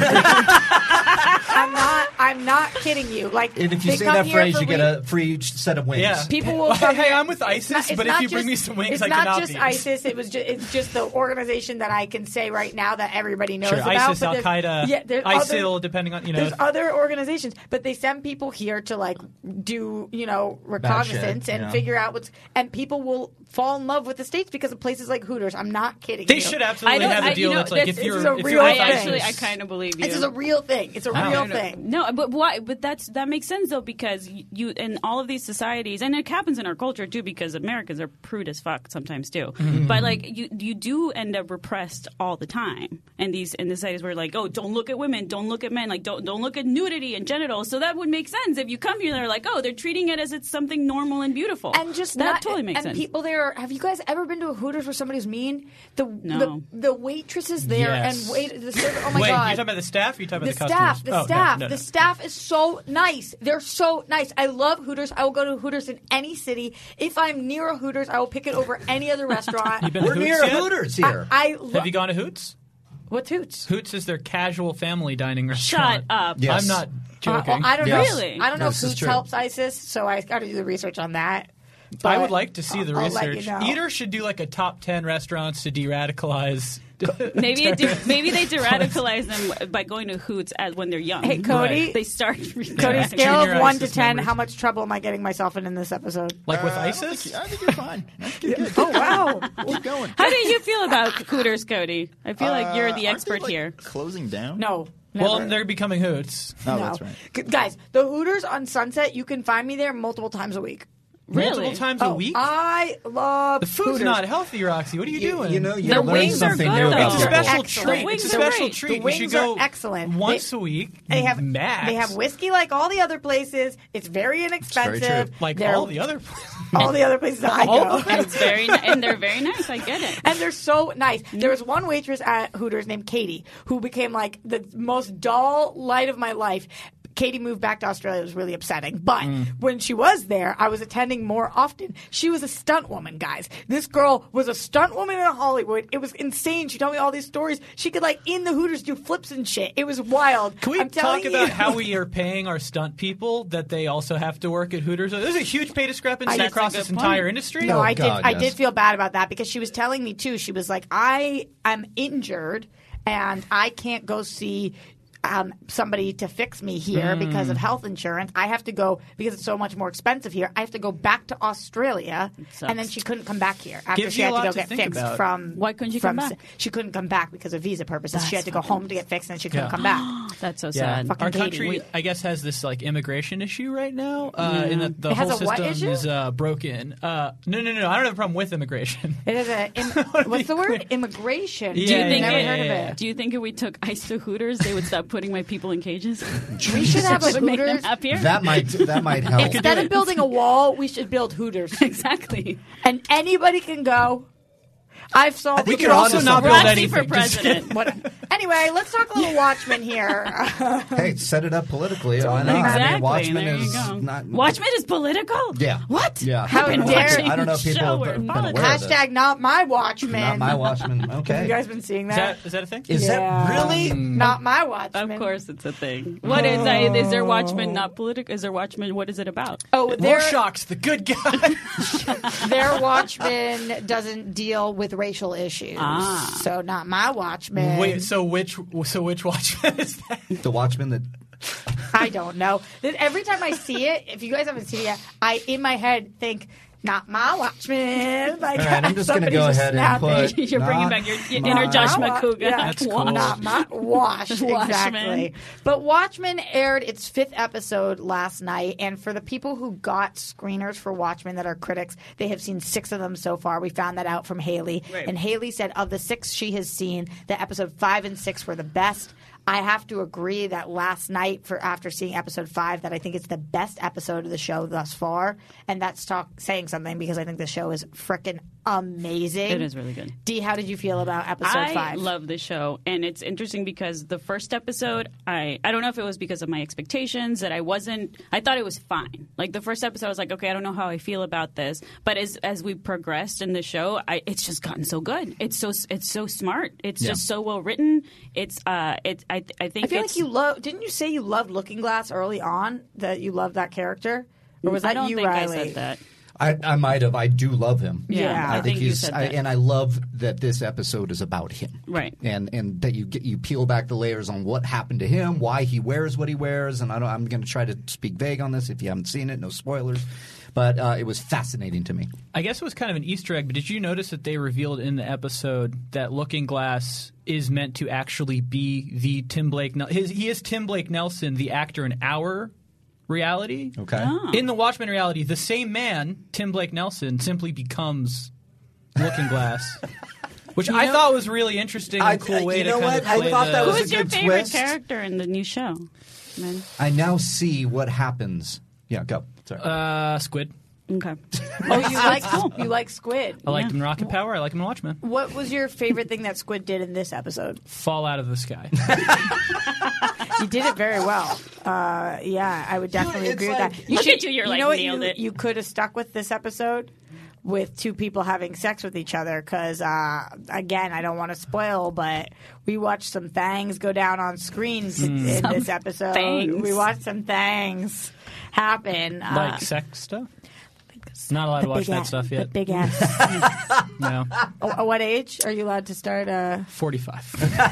I'm not. I'm not kidding you. Like, And if you they say come that here phrase, for you get we- a free set of wings. Yeah. People will come Hey, here- I'm with It's ISIS, not- it's but if not you bring just- me some wings, it's I not cannot just these. ISIS. It was. Just, it's just the organization that I can say right now that everybody knows Sure, about. ISIS, but Al there's- Qaeda, yeah, there's ISIL, other, depending on you know. There's other organizations, but they send people here to like do you know recognizance shit, and yeah. figure out what's. And people will fall in love with the states because of places like Hooters. I'm not kidding. They you. should absolutely I don't- have a I- you deal know, that's like this- if you're this is a if real you're I with thing. actually, I ISIS. kind of believe you. This is a real thing. It's a Wow. real No, thing. No, but why? But that's that makes sense though because you in all of these societies, and it happens in our culture too, because Americans are prude as fuck sometimes too. Mm-hmm. But like you, you do end up repressed all the time. And these in the societies where like, oh, don't look at women, don't look at men, like don't don't look at nudity and genitals. So that would make sense if you come here, they're like, oh, they're treating it as it's something normal and beautiful. And just that not, totally makes and sense. people there. Have you guys ever been to a Hooters where somebody's mean? The No. the, the waitresses there Yes. and wait the server. Oh my Wait, god! you talking about the staff? Or you talking the about the staff, customers? the Oh, no, staff, no, no. the staff is so nice. They're so nice. I love Hooters. I will go to Hooters in any city. If I'm near a Hooters, I will pick it over any other restaurant. You been to We're Hoots near yet? Hooters here. I, I lo- Have you gone to Hoots? What's Hoots? Hoots is their casual family dining restaurant. Shut up. Yes. I'm not Uh, joking. well, I don't Yes. know. Really? I don't know No, if this is Hoots true. helps ISIS, so I got to do the research on that. I But would like to see the I'll- I'll let research. you know. Eater should do like a top ten restaurants to de-radicalize. Maybe it de- maybe they de-radicalize them by going to Hoots as when they're young. Hey, Cody. Right. They start. Cody, Yeah. scale Junior of one to ISIS ten, members. how much trouble am I getting myself in in this episode? Like with Uh, I don't ISIS? think- I think you're fine. I think you're good. Oh wow! Keep going. How do you feel about Hooters, Cody? I feel like you're Uh, the aren't they, expert like, here. Closing down? No, never. Well, they're becoming Hoots. Oh, no. that's right. G- Guys, the Hooters on Sunset, you can find me there multiple times a week. Multiple Really? times Oh, a week? I love the food's Hooters. not healthy, Roxy. What are you, You, doing? you know, you The learn wings are something good, new though. about It's a people. special Excellent. treat. The It's a wings are special great. treat. The You wings should go are excellent. once They- a week. They have max. They have whiskey like all the other places. It's very inexpensive. very true. like They're- all the other places. all the other places that I go. And it's very ni- and they're very nice. I get it. And they're so nice. There was one waitress at Hooters named Katie who became like the most dull light of my life. Katie moved back to Australia. It was really upsetting. But when she was there, I was attending more often. She was a stunt woman, guys. This girl was a stunt woman in Hollywood. It was insane. She told me all these stories. She could, like, in the Hooters do flips and shit. It was wild. Can we I'm telling talk about you. how we are paying our stunt people that they also have to work at Hooters? There's a huge pay discrepancy That's across a good this entire point. industry. No, Oh, I God, did. I yes. did feel bad about that because she was telling me too. She was like, "I am injured and I can't go see." Um, somebody to fix me here Mm. because of health insurance. I have to go because it's so much more expensive here. I have to go back to Australia, sucks. and then she couldn't come back here after Gives she you had a to lot go to get think fixed about. from. Why couldn't she from come back? She couldn't come back because of visa purposes. she had to go fucking- home to get fixed, and she couldn't Yeah. come back. That's so Yeah, sad. Fucking our Katie. country, We- I guess, has this like immigration issue right now. Uh, in that the It has whole a what system issue? is uh, broken. Uh, no, no, no. I don't have a problem with immigration. It is a im- what's the word? Immigration. Do you Yeah, think Never it, heard of it. Do you think if we took ICE to Hooters, they would stop putting my people in cages? We should have a Would make them Hooters. happier. That might that might help. Instead of building a wall, we should build Hooters. Exactly. And anybody can go. I've solved. We think could you're also onto not something. build Roxy anything. for Just- president. What? Anyway, let's talk a little Watchmen here. Hey, set it up politically. Why not? Exactly. I mean, Watchmen there you is go. not. Watchmen is political? Yeah. What? Yeah. How I don't know- dare I don't know if you people show have we're been politics. aware of this. Hashtag not my Watchmen. Not my Watchmen. Have Okay. you guys been seeing Is that? that is that a thing? Is Yeah. that really? Not my Watchmen. Of course it's a thing. What is that? Is there Watchmen not political? Is there Watchmen? What is it about? Oh, their, Rorschach's the good guy. their Watchmen doesn't deal with racial issues. Ah. So not my Watchmen. Wait, so which so which Watchmen is that? The Watchmen that. I don't know. Then every time I see it, if you guys haven't seen it yet, I in my head think, not my Watchmen. Like, All right, I'm just going to somebody's go just ahead and snapping. put. You're bringing not back your, your my- inner Josh Not McCouga. Yeah, That's cool. Not my wash, Watchmen. exactly. But Watchmen aired its fifth episode last night, and for the people who got screeners for Watchmen that are critics, they have seen six of them so far. We found that out from Haley, Right. and Haley said of the six she has seen, that episode five and six were the best. I have to agree that last night, for after seeing episode five, that I think it's the best episode of the show thus far, and that's talk, saying something because I think the show is freaking amazing. It is really good. Dee, how did you feel about episode I five? I love the show, and it's interesting because the first episode, I I don't know if it was because of my expectations that I wasn't. I thought it was fine. Like the first episode, I was like, okay, I don't know how I feel about this, but as as we progressed in the show, I, it's just gotten so good. It's so it's so smart. It's Yeah. just so well written. It's uh, it's I I think I feel it's, like you love. Didn't you say you loved Looking Glass early on? That you loved that character, or was I that don't you, think I Riley? said that. I, I might have. I do love him. Yeah, I, I think you he's. said I, that. and I love that this episode is about him. Right. And and that you get you peel back the layers on what happened to him, why he wears what he wears, and I don't, I'm going to try to speak vague on this if you haven't seen it. No spoilers. But uh, it was fascinating to me. I guess it was kind of an Easter egg, but did you notice that they revealed in the episode that Looking Glass is meant to actually be the Tim Blake? Nel- his, he is Tim Blake Nelson, the actor in our reality. Okay. Oh. In the Watchmen reality, the same man, Tim Blake Nelson, simply becomes Looking Glass. Which You I know- thought was really interesting and I- a cool I- way you to know kind what? of I play thought the, that was Who's a your good favorite twist. character in the new show? Man. I now see what happens. Yeah, go. Sorry. Uh, Squid. Okay. Oh, you like you like Squid? I liked him in Rocket Power. I like him in Watchmen. What was your favorite thing that Squid did in this episode? Fall out of the sky. You did it very well. Uh, yeah, I would definitely It's agree like- with that. Look at you, you're like, know what nailed you, it. You could have stuck with this episode with two people having sex with each other because, uh, again, I don't want to spoil, but we watched some things go down on screens in, Mm. in Some this episode. things. We watched some things happen. Uh, Like sex stuff? Not allowed the to watch big that ass- stuff yet. The big ass. No. Oh, at what age are you allowed to start? Uh, forty-five.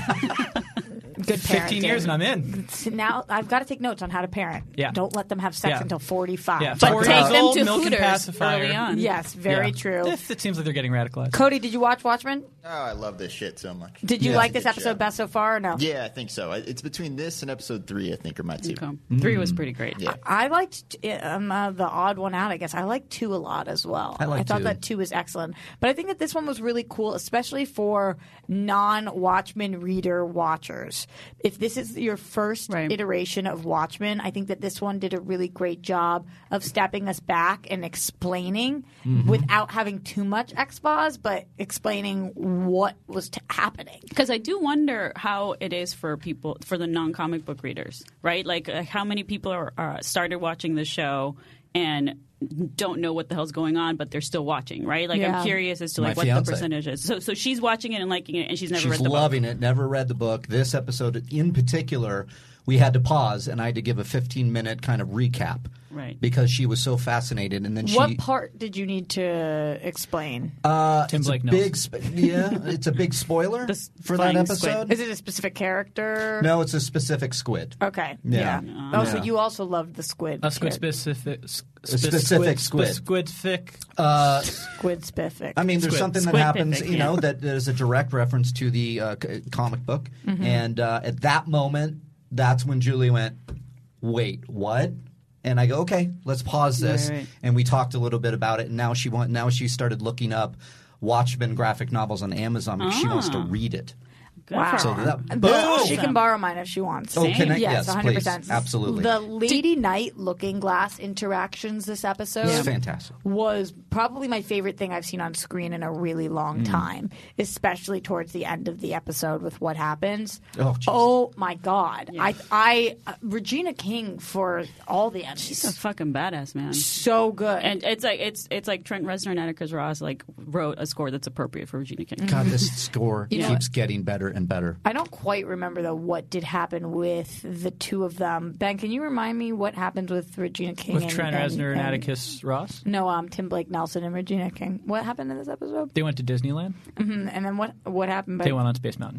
Good fifteen parenting. years and I'm in. So now I've got to take notes on how to parent. Yeah. Don't let them have sex Yeah. until forty-five. Yeah, But forty take years them old, to milk and Hooters pacifier. early on. Yes, very Yeah. true. If it seems like they're getting radicalized. Cody, did you watch Watchmen? Oh, I love this shit so much. Did you Yeah. like It's a this good episode show. best so far or no? Yeah, I think so. It's between this and episode three, I think, are my two. Okay. Three was pretty great. Yeah. I liked um, uh, the odd one out, I guess. I liked two a lot as well. I like thought two. that two was excellent. But I think that this one was really cool, especially for non-Watchmen reader watchers. If this is your first Right. iteration of Watchmen, I think that this one did a really great job of stepping us back and explaining Mm-hmm. without having too much expos, but explaining what was t- happening. Because I do wonder how it is for people, for the non-comic book readers, right? Like uh, how many people are uh, started watching the show and don't know what the hell's going on, but they're still watching, right? Like Yeah. I'm curious as to My like what fiance. the percentage is. So, so she's watching it and liking it, and she's never She's read the loving book. it. Never read the book. This episode in particular, we had to pause, and I had to give a fifteen minute kind of recap, Right. Because she was so fascinated, and then What she. part did you need to explain? Uh, Tim it's Blake a Nelson. big, sp- yeah, it's a big spoiler The for that flying squid. episode. Is it a specific character? No, it's a specific squid. Okay. Yeah. Yeah. Oh, so Yeah. you also loved the squid. A squid character. specific. s- A specific squid. Squid fic. Uh, Squid specific. I mean, there's Squid. something that Squid happens, pipic, you yeah. know, that there's a direct reference to the uh, c- comic book, Mm-hmm. and uh, at that moment, that's when Julie went, "Wait, what?" And I go, "Okay, let's pause this." Right, right. And we talked a little bit about it, and now she want, now she started looking up Watchmen graphic novels on Amazon because she wants to Ah. read it. Good Wow. for So her. that, But boom! she can borrow mine if she wants. Oh, can I? Yes, Yes, one hundred percent. please. Absolutely. The Lady Night Looking Glass interactions this episode It's fantastic. was probably my favorite thing I've seen on screen in a really long Mm. time, especially towards the end of the episode with what happens. Oh, jeez. Oh, my God. I, I uh, Regina King for all the Emmys. She's a fucking badass, man. So good. And it's like it's it's like Trent Reznor and Atticus Ross like wrote a score that's appropriate for Regina King. God, this score You know keeps getting better and better. I don't quite remember though what did happen with the two of them. Ben, can you remind me what happened with Regina King With and, Trent and, Reznor and and- Atticus Ross. No, um, Tim Blake Nelson and Regina King. What happened in this episode? They went to Disneyland. hmm And then what? What happened? They went on Space Mountain.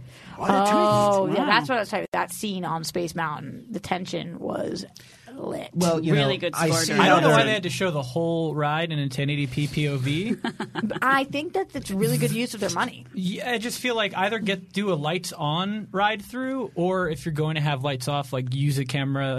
Oh, yeah, Wow. that's what I was talking about. That scene on Space Mountain, the tension was lit. Well, you Really know, good I score, see guys. I don't know other- why they had to show the whole ride in a ten eighty p P O V. I think that that's really good use of their money. Yeah, I just feel like either get do a lights on ride through, or if you're going to have lights off, like use a camera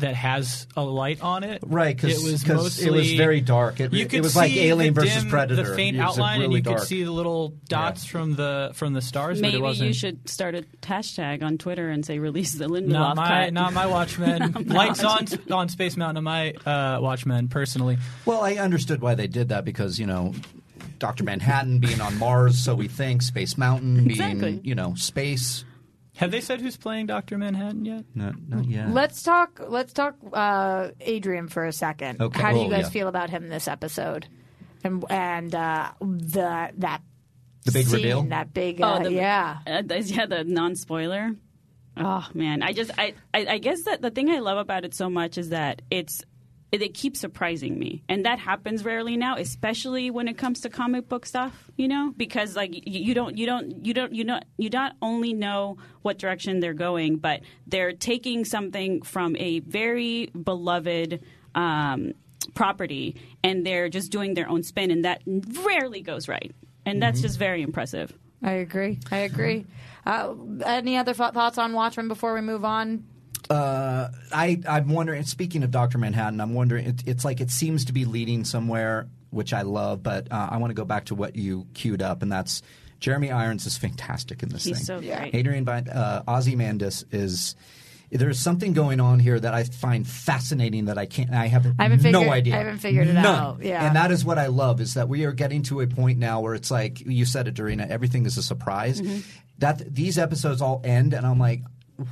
that has a light on it. Right, because it was it mostly was very dark. It, you it could was like see Alien the versus dim, Predator. the faint It was outline, really and you dark. could see the little dots from the from the stars. but it Maybe wasn't, you should start a hashtag on Twitter and say release the Lindelof Not my, cut. not my Watchmen. Not my Lights on Watchmen. on Space Mountain on my uh, Watchmen personally. Well, I understood why they did that because you know, Doctor Manhattan being on Mars, so we think Space Mountain being Exactly. you know space. Have they said who's playing Doctor Manhattan yet? Not, not yet. Let's talk. Let's talk uh, Adrian for a second. Okay. How do Well, you guys yeah. feel about him this episode? And and uh, the that The big scene, reveal? that big uh, Oh, the, yeah. uh, the- yeah, the non-spoiler. Oh man, I just I, I I guess that the thing I love about it so much is that it's it, it keeps surprising me, and that happens rarely now, especially when it comes to comic book stuff. You know, because like you, you don't you don't you don't you know you not only know what direction they're going, but they're taking something from a very beloved um, property, and they're just doing their own spin, and that rarely goes right, and that's Mhm. just very impressive. I agree. I agree. Uh, any other th- thoughts on Watchmen before we move on? Uh, I I'm wondering. Speaking of Doctor Manhattan, I'm wondering. It, it's like it seems to be leading somewhere, which I love. But uh, I want to go back to what you queued up, and that's Jeremy Irons is fantastic in this He's thing. so great. Adrian Vine, uh, Ozymandias is. There's something going on here that I find fascinating that I can't. I have, I haven't figured- no idea. I haven't figured it None. out, yeah. And that is what I love is that we are getting to a point now where it's like you said it, Dorina. Everything is a surprise. Mm-hmm. Mhm. That these episodes all end, and I'm like.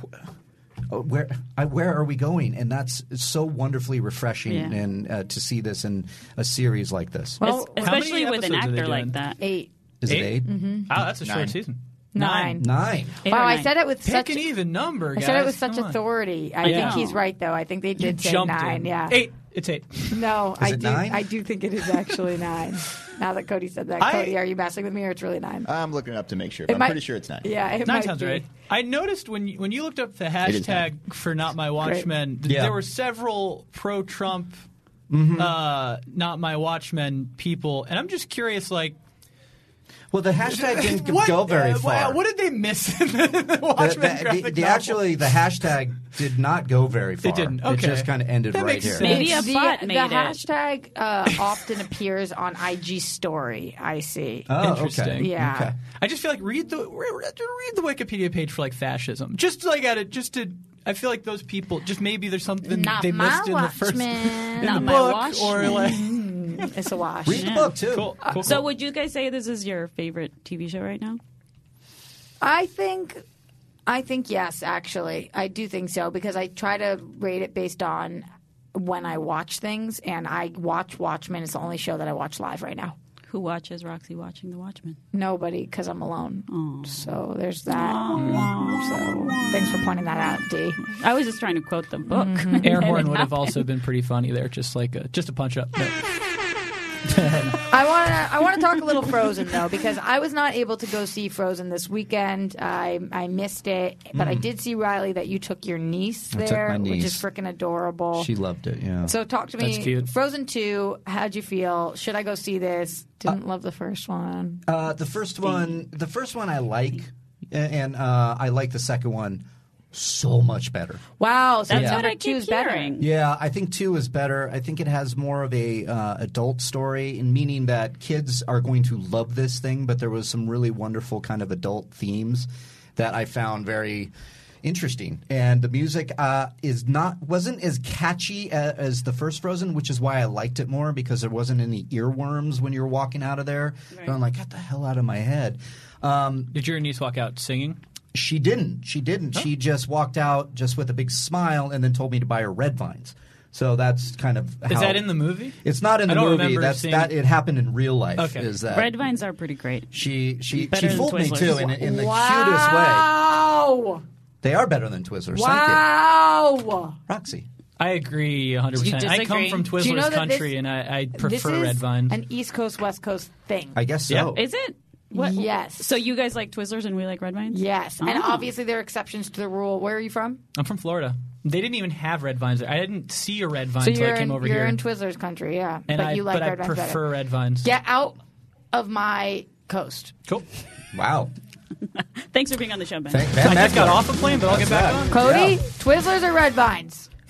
Oh, where I, where are we going? And that's so wonderfully refreshing, Yeah. and uh, to see this in a series like this. Well, Es- especially with an episodes are they actor like doing? that. Eight. Is it eight? Mm-hmm. Oh, that's a short Nine. season. Nine. Nine. Eight Wow, or I nine. said it with Pick such an even number, I guys. said it with such Come on. authority. I I think know. he's right, though. I think they did say Jumped nine. in. Yeah, Eight. It's eight. No, I it do. nine? I do think it is actually nine. Now that Cody said that, I- Cody, are you messing with me, or it's really nine? I'm looking it up to make sure, It but I'm might- pretty sure it's nine. Yeah, it Nine might sounds be. right. I noticed when you, when you looked up the It is hashtag for Not My Watchmen, th- Yeah. there were several pro-Trump, Mm-hmm. uh, Not My Watchmen people, and I'm just curious, like, Well, the hashtag didn't what, go very uh, far. What did they miss in the, the The- Watchmen the- graphic the- the novel? actually, the hashtag did not go very far. It didn't. It Okay. just kind of ended That right makes here. sense. Maybe a the, bot the made it. hashtag uh, often appears on I G Story. I see. Oh, Interesting. okay. Yeah. Okay. I just feel like read the re- re- read the Wikipedia page for like fascism, just like at it, just to. I feel like those people just maybe there's something Not they my missed in the first Watchmen. in Not the my book, or Watchmen. like Mm, it's a wash. Read the book too. cool, cool, So cool. would you guys say this is your favorite T V show right now? I think, I think yes. Actually, I do think so because I try to rate it based on when I watch things, and I watch Watchmen. It's the only show that I watch live right now. Who watches Roxy watching The Watchmen? Nobody, because I'm alone. Aw. So there's that. So thanks for pointing that out, D. I was just trying to quote the book. Mm-hmm. Air And horn it would have happened. also been pretty funny there, just like a, just a punch up. No. I want to. I want to talk a little Frozen though, because I was not able to go see Frozen this weekend. I I missed it, but I did see, Riley, that you took your niece I took there, my which niece. is freaking adorable. She loved it. Yeah. So talk to me. That's cute. Frozen two. How'd you feel? Should I go see this? Didn't love the first one. Uh, the first one, the first one I like, and uh, I like the second one so much better. Wow, so That's Yeah. what I number two keep is better. hearing. Yeah, I think two is better. I think it has more of a uh, adult story, in meaning that kids are going to love this thing. But there was some really wonderful kind of adult themes that I found very interesting. And the music uh, is not wasn't as catchy as, as the first Frozen, which is why I liked it more because there wasn't any earworms when you were walking out of there. Right. And I'm like, get the hell out of my head. Um, Did your niece walk out singing? She didn't. She didn't. She just walked out just with a big smile and then told me to buy her red vines. So that's kind of how, Is that in the movie? It's not in I the don't movie. remember That's seeing- that. It happened in real life. Okay. Is that Red vines are pretty great. she she Better she than fooled me Twizzlers. too in, in the wow. cutest way. Wow. They are better than Twizzlers. Thank Wow. you, Roxy. I agree one hundred percent. You I come disagree? from Do you know Twizzlers that country, this- and I, I This prefer is red vines. an East Coast West Coast thing. I guess so. Is it? What? Yes. So you guys like Twizzlers and we like red vines? Yes, and Oh. obviously there are exceptions to the rule. Where are you from? I'm from Florida. They didn't even have red vines there. I didn't see a red vine so until you're I came in, over you're here. in Twizzlers country, yeah. and but I, you like but red I vines prefer better. red vines. Get out of my coast. Cool. Wow. Thanks for being on the show, Ben. Thank, I just got off a plane, but I'll get back on. Cody, Yeah. Twizzlers or red vines?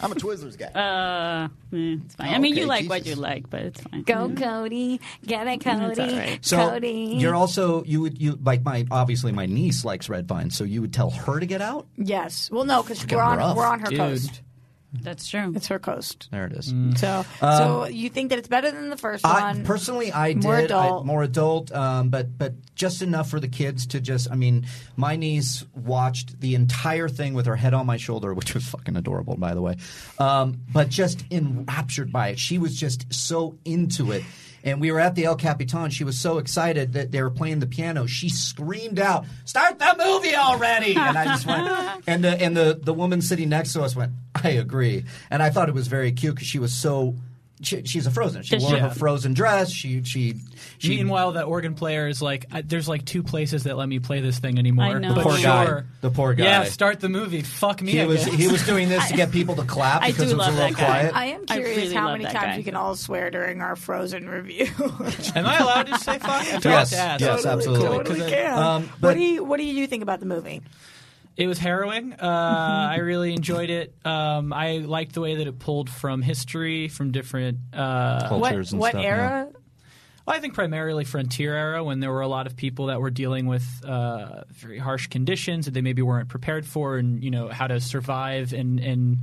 I'm a Twizzlers guy. Uh, eh, it's fine. Oh, I mean, okay, you like Jesus. what you like, but it's fine. Go, Mhm. Cody. Get it, Cody. That's all right. So Cody. you're also you would you like my obviously my niece likes red vine, so you would tell her to get out. Yes. Well, no, because getting we're on rough. we're on her Dude. coast. That's true. It's her coast. There it is. So, Um, so you think that it's better than the first I, one? personally, I did More adult. I, more adult, um, but but just enough for the kids to just. I mean, my niece watched the entire thing with her head on my shoulder, which was fucking adorable, by the way. Um, but just enraptured by it, she was just so into it. And we were at the El Capitan. She was so excited that they were playing the piano. She screamed out, "Start the movie already!" And I just went, and the and the the woman sitting next to us went, "I agree." And I thought it was very cute because she was so. She, she's a Frozen. She Does wore she- her Frozen dress. She she. she Meanwhile, the organ player is like, I, "There's like two places that let me play this thing anymore." I know. The But poor guy. sure. The poor guy. Yeah, start the movie. Fuck me. He I was guess. he was doing this to get people to clap I because do it was a love little that guy. quiet. I am I curious really how love many that times guy. we can all swear during our Frozen review. Am I allowed to say fuck? I forgot Yes, to ask. yes, absolutely. Totally can. Um, what but- do you What do you think about the movie? It was harrowing. Uh, I really enjoyed it. Um, I liked the way that it pulled from history, from different uh, Cultures and what stuff, era? Well, I think primarily Frontier era, when there were a lot of people that were dealing with uh, very harsh conditions that they maybe weren't prepared for, and you know how to survive, and and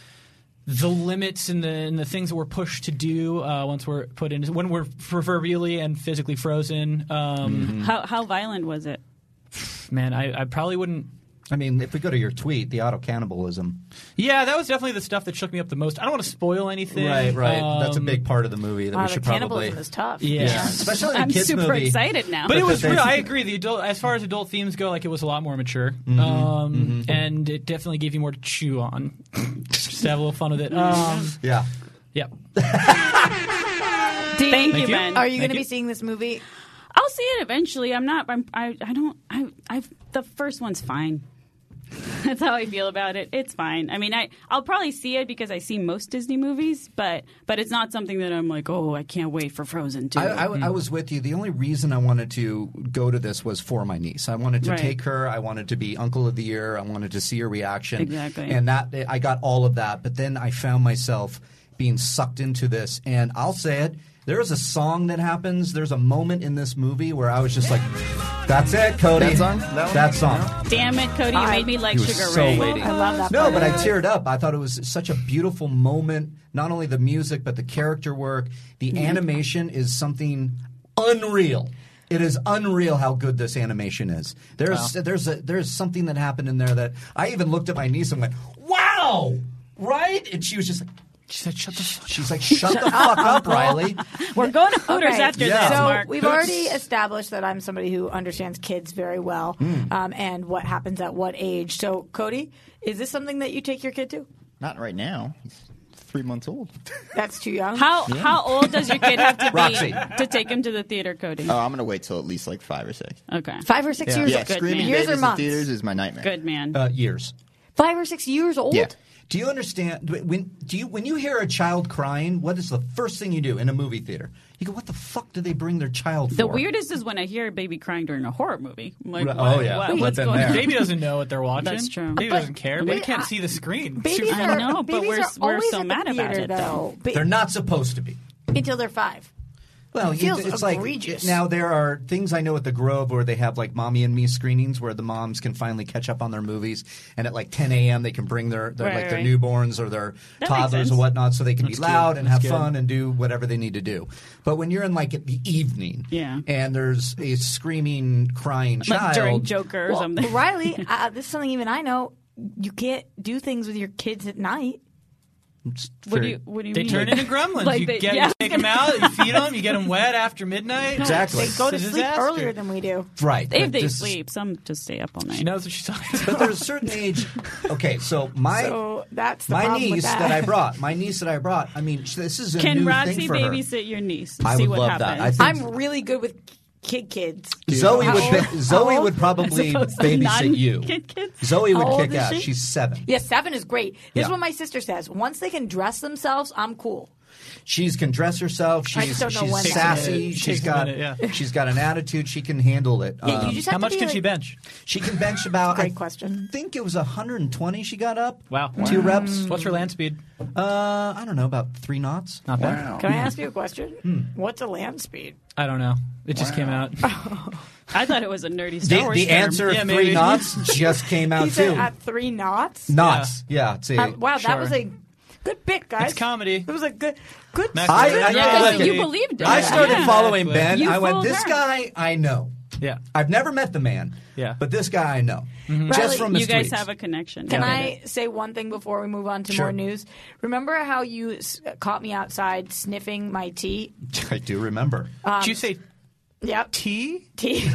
the limits and the and the things that we're pushed to do uh, once we're put in when we're proverbially and physically frozen. Um, How how violent was it? Man, I, I probably wouldn't. I mean, if we go to your tweet, the auto cannibalism. Yeah, that was definitely the stuff that shook me up the most. I don't want to spoil anything. Right, right. That's a Um, big part of the movie that Wow, we the should probably. cannibalism is tough. Yeah. Yeah. Especially a I'm kids super movie. excited now. But it was they- real. I agree. The adult, as far as adult themes go, like it was a lot more mature, Mm-hmm. um, and it definitely gave you more to chew on. Just to have a little fun with it. Um, Yeah. yep. Do Thank you, Are you Ben. going Thank to you. be seeing this movie? I'll see it eventually. I'm not. I'm, I I don't. I I the first one's fine. That's how I feel about it. It's fine. I mean, I I'll probably see it because I see most Disney movies, but but it's not something that I'm like, oh, I can't wait for Frozen two. I, I, I was with you. The only reason I wanted to go to this was for my niece. I wanted to Right. take her. I wanted to be Uncle of the Year. I wanted to see her reaction. Exactly. And that I got all of that. But then I found myself being sucked into this. And I'll say it. There is a song that happens. There's a moment in this movie where I was just like, "That's it, Cody." That song? That one? That song. Damn it, Cody! You I- made me like He was Sugar so Ray. waiting. I love that. No, part but I of it. teared up. I thought it was such a beautiful moment. Not only the music, but the character work. The Mm-hmm. animation is something unreal. It is unreal how good this animation is. There's there's a, there's something that happened in there that I even looked at my niece and went, "Wow!" Right? And she was just like, She said, "Shut the fuck." she's like, "Shut the fuck up, Riley." We're going to Hooters Okay, after Yeah. this, So Mark. we've already established that I'm somebody who understands kids very well, Hmm. um, and what happens at what age. So, Cody, is this something that you take your kid to? Not right now. He's three months old. That's too young. How how old does your kid have to be Roxy. to take him to the theater, Cody? Oh, I'm gonna wait till at least like five or six. Okay, Five or six Yeah. years? Yeah, Good screaming man. Years or babies in months? theaters is my nightmare. good man. Uh, years. Five or six years old? Yeah. Do you understand when do you when you hear a child crying? What is the first thing you do in a movie theater? You go, "What the fuck do they bring their child for?" The weirdest is when I hear a baby crying during a horror movie. I'm like, Right. what, Oh, yeah. what- We've what's been going there. on? Baby doesn't know what they're watching. That's true. Baby But- doesn't care. Baby can't see the screen. Babies I are, know, but babies we're- are we're always so at the mad about theater, it, though. though. Ba- They're not supposed to be. until they're five. Well, It you- feels it's egregious. like now there are things I know at the Grove where they have like mommy and me screenings where the moms can finally catch up on their movies, and at like ten a.m. they can bring their, their Right, like their right. newborns or their That makes toddlers sense. or whatnot, so they can That's be good. loud and That's have good. fun and do whatever they need to do. But when you're in like the evening, Yeah. and there's a screaming, crying Like child during Joker or Well, something. Riley, uh, this is something even I know. You can't do things with your kids at night. What do you What do you They mean? turn into gremlins. Like you they- get yeah. you take them out, you feed them, you get them wet after midnight. Exactly. They go to It's a sleep disaster. earlier than we do. right? If but they this- sleep, some just stay up all night. She knows what she's talking about. But there's a certain age. Okay, so my So that's the my problem with niece that. that I brought, my niece that I brought. I mean, this is a Can new Roxy thing for her. babysit your niece? I See would what love that. happens. I think I'm really good with kid kids. Zoe How would old- ba- Zoe how would old? probably As opposed to babysit you. non-kid kids? Zoe would How old kick is ass. she? She's seven. Yeah, seven is great. This Yeah. is what my sister says. Once they can dress themselves, I'm cool. She can dress herself. I She's just don't know she's when. sassy. Takes a She's minute, got takes a minute, she's got an attitude. She can handle it. Yeah, you Um, just have How to much be can like, she bench? she can bench about. Great I question. think it was one hundred twenty. She got up. Wow. Two reps. What's her land speed? Uh, I don't know, about three knots. Not bad. Can I ask you a question? Hmm. What's a land speed? I don't know. It just came out. I thought it was a nerdy Star The, Wars the term. answer Yeah, of three maybe. knots just came out He said too. at three knots. Knots. Yeah. see. Uh, wow, that Sure. was a good bit, guys. It's comedy. It was a good, good. Max- I, good I, Yeah, I- so you believed it. I started Yeah. following Ben. You I went, fooled this her. guy I know. Yeah. I've never met the man. Yeah. But this guy I know. Riley, Just from the You guys streets. have a connection. Can Yeah. I say one thing before we move on to Sure. more news? Remember how you s- caught me outside sniffing my tea? I do remember. Um, Did you say Yep. tea Tea.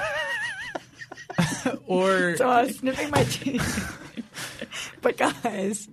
or So I was sniffing my tea. But guys,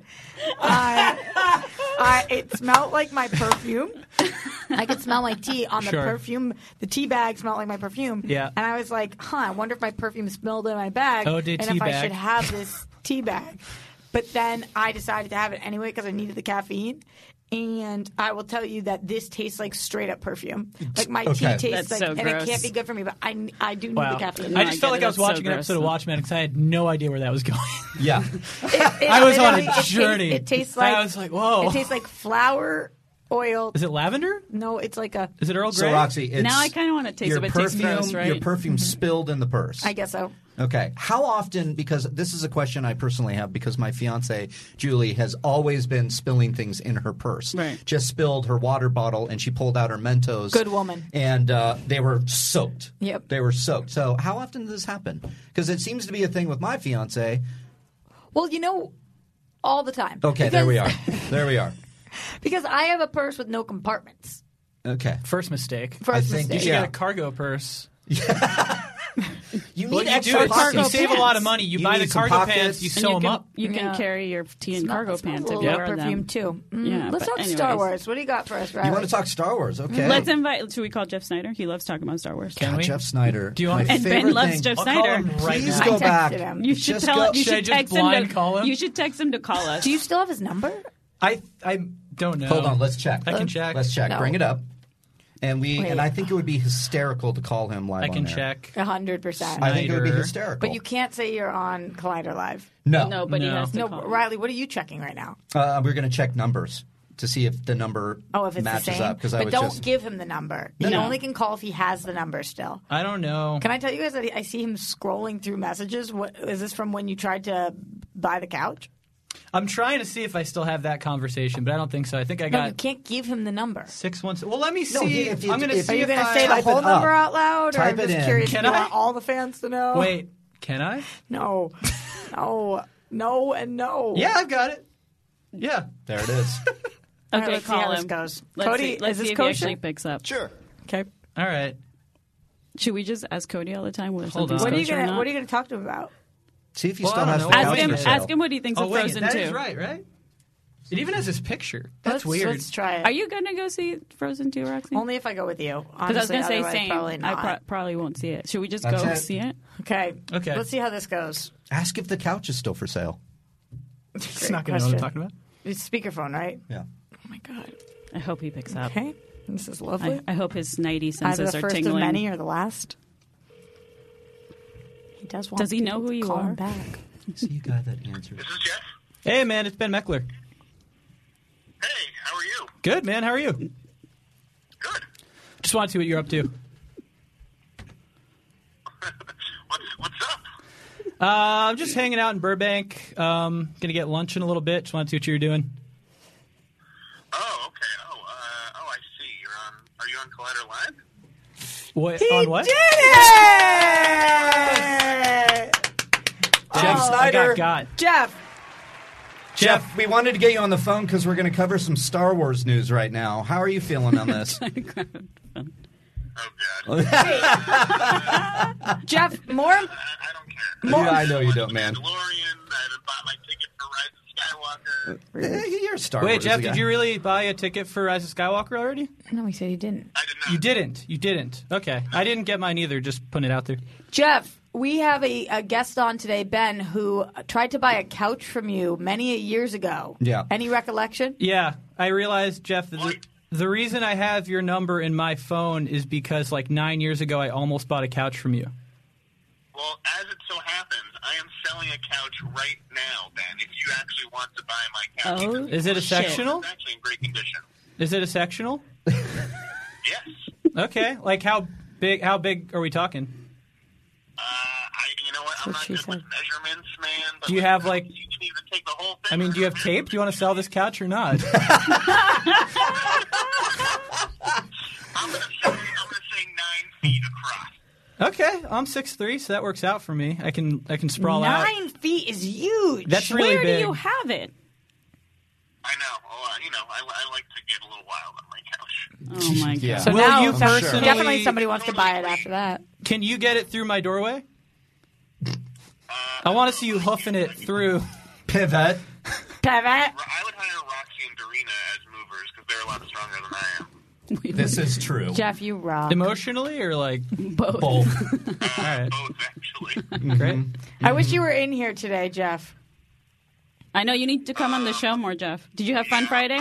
I, I, it smelled like my perfume. I could smell my tea on the Sure. perfume. The tea bag smelled like my perfume. Yeah. And I was like, huh, I wonder if my perfume smelled in my bag. Oh, did and tea if I bag. should have this tea bag. But then I decided to have it anyway because I needed the caffeine. And I will tell you that this tastes like straight up perfume. Like my Okay. tea tastes That's like, so and gross. it can't be good for me. But I, I do need Wow. the caffeine. I No, just I felt get like it. I was That's so watching an episode of gross. Watchmen because I had no idea where that was going. Yeah. It- it I was on a literally- it tastes- journey. It tastes like I was like, whoa. It tastes like flour, oil. Is it lavender? No, it's like a. Is it Earl So Grey? Roxy, it's Now I kind of want to taste your it, but it tastes perfume. gross, right? Your perfume spilled in the purse. I guess so. Okay. How often, because this is a question I personally have because my fiance, Julie, has always been spilling things in her purse. Right. Just spilled her water bottle and she pulled out her Mentos. Good woman. And uh, they were soaked. Yep. They were soaked. So how often does this happen? Because it seems to be a thing with my fiance. Well, you know, all the time. Okay, there we are. Because- There we are. Because I have a purse with no compartments. Okay. First mistake. First I think mistake. You should Yeah. get a cargo purse. You Well, need you extra do it. cargo You save a lot of money. You, You buy need the some cargo pockets. pants. You And sew you them can, up. You can Yeah. carry your tea and Smell- cargo smells pants a if little you like wear perfume them. too. Mm, Yeah, let's but talk Star anyways. Wars. What do you got for us, Riley? You want to talk Star Wars? Okay. Let's invite. Should we call Jeff Snyder? He loves talking about Star Wars. Can God, we? Jeff Snyder. Do you want- my And Ben favorite loves thing. Jeff I'll call Snyder. him right Please now. go I texted back. him. You should Just tell. go- You Should I should just text him blind to call him? You should text him to call us. Do you still have his number? I I don't know. Hold on, let's check. I can check. Let's check. No. Bring it up. And we Wait. and I think it would be hysterical to call him live I can on air. check. A hundred percent. I think it would be Snyder. hysterical. But you can't say you're on Collider Live. no. No, but he No. has to No, call. Riley, what are you checking right now? Uh, we're going to check numbers to see if the number Oh, if it's matches the same. up. Because I but was don't just give him the number. He No. only can call if he has the number still. I don't know. Can I tell you guys that I see him scrolling through messages? What is this from when you tried to buy the couch? I'm trying to see if I still have that conversation, but I don't think so. I think I No, you got can't give him the number. six one. Well, let me see. No, he- if you- I'm going to if- see Are you if going to I say the Type whole it number up. out loud? Or Type I'm just it in. curious. Can Do you I? want all the fans to know? Wait, can I? No. No. No and no. Yeah, I've got it. Yeah. there it is. All right, Okay, let's see call how him. this goes. Let's Cody, see, let's is this see if kosher? he actually picks up. Sure. Okay. All right. Should we just ask Cody all the time whether Hold something's on. What are you kosher or gonna not? What are you gonna talk to him about? See if he Well, still I don't has know. the Ask couch Ask him. for Wait. sale. Ask him what he thinks Oh of wait, Frozen that two. is right, right? It even has his picture. That's let's, weird. Let's try it. Are you gonna go see Frozen two, Roxy? Only if I go with you. Because I was Honestly, gonna say otherwise, same. Probably I not. pro- probably won't see it. Should we just That's go it. see it? Okay. Okay. Let's see how this goes. Ask if the couch is still for sale. It's not going to know what I'm talking about. It's speakerphone, right? Yeah. Oh my god. I hope he picks up. Okay. This is lovely. I, I hope his nighty Either senses the are first tingling. of many or the last. He does want. Does he know people who you to call are? him back. See a guy that answers. Hey, man, it's Ben Meckler. Hey, how are you? Good, man. How are you? Good. Just want to see what you're up to. What's what's up? Uh, I'm just hanging out in Burbank. Um, gonna get lunch in a little bit. Just want to see what you're doing. Oh, okay. Oh, uh, oh, I see. You're on. Are you on Collider Live? What He on what? did it! Jeff Oh, Snyder. I got got. Jeff. Jeff, we wanted to get you on the phone because we're going to cover some Star Wars news right now. How are you feeling on this? Oh God. Jeff, more. I, I don't care. More- Yeah, I know you don't, man. Mandalorian. I haven't bought my ticket for Rise of Skywalker. Eh, You're a Star Wait, Wars Jeff, guy. did you really buy a ticket for Rise of Skywalker already? No, he said he didn't. I did not. You didn't. You didn't. Okay, I didn't get mine either. Just putting it out there. Jeff, we have a, a guest on today, Ben, who tried to buy a couch from you many years ago. Yeah. Any recollection? Yeah, I realized, Jeff, the, the reason I have your number in my phone is because like nine years ago I almost bought a couch from you. Well, as it so happens, I am selling a couch right now, Ben, if you actually want to buy my couch. Oh, is it a sectional? It's actually in great condition. Is it a sectional? Yes. Okay. Like how big? How big are we talking? Uh, I, you know what? I'm not good with measurements, man. But Do you have like? you can either take the whole thing. I mean, do you have tape? Do you want to sell this couch or not? I'm gonna say I'm gonna say nine feet across. Okay, I'm six three, so that works out for me. I can I can sprawl out. Nine feet is huge. That's really Where big. do you have it? I know. Well, uh, you know, I, I like to get a little wild on my couch. Oh my god! Yeah. So Will now you some- personally- definitely somebody wants to buy it after that. Can you get it through my doorway? I want to see you hoofing it through. Pivot. Pivot. I would hire Roxy and Dorina as movers because they're a lot stronger than I am. This is true. Jeff, you rock. Emotionally or like both? Both. All right. Both, actually. Great. I wish you were in here today, Jeff. I know you need to come on the show more, Jeff. Did you have fun Friday?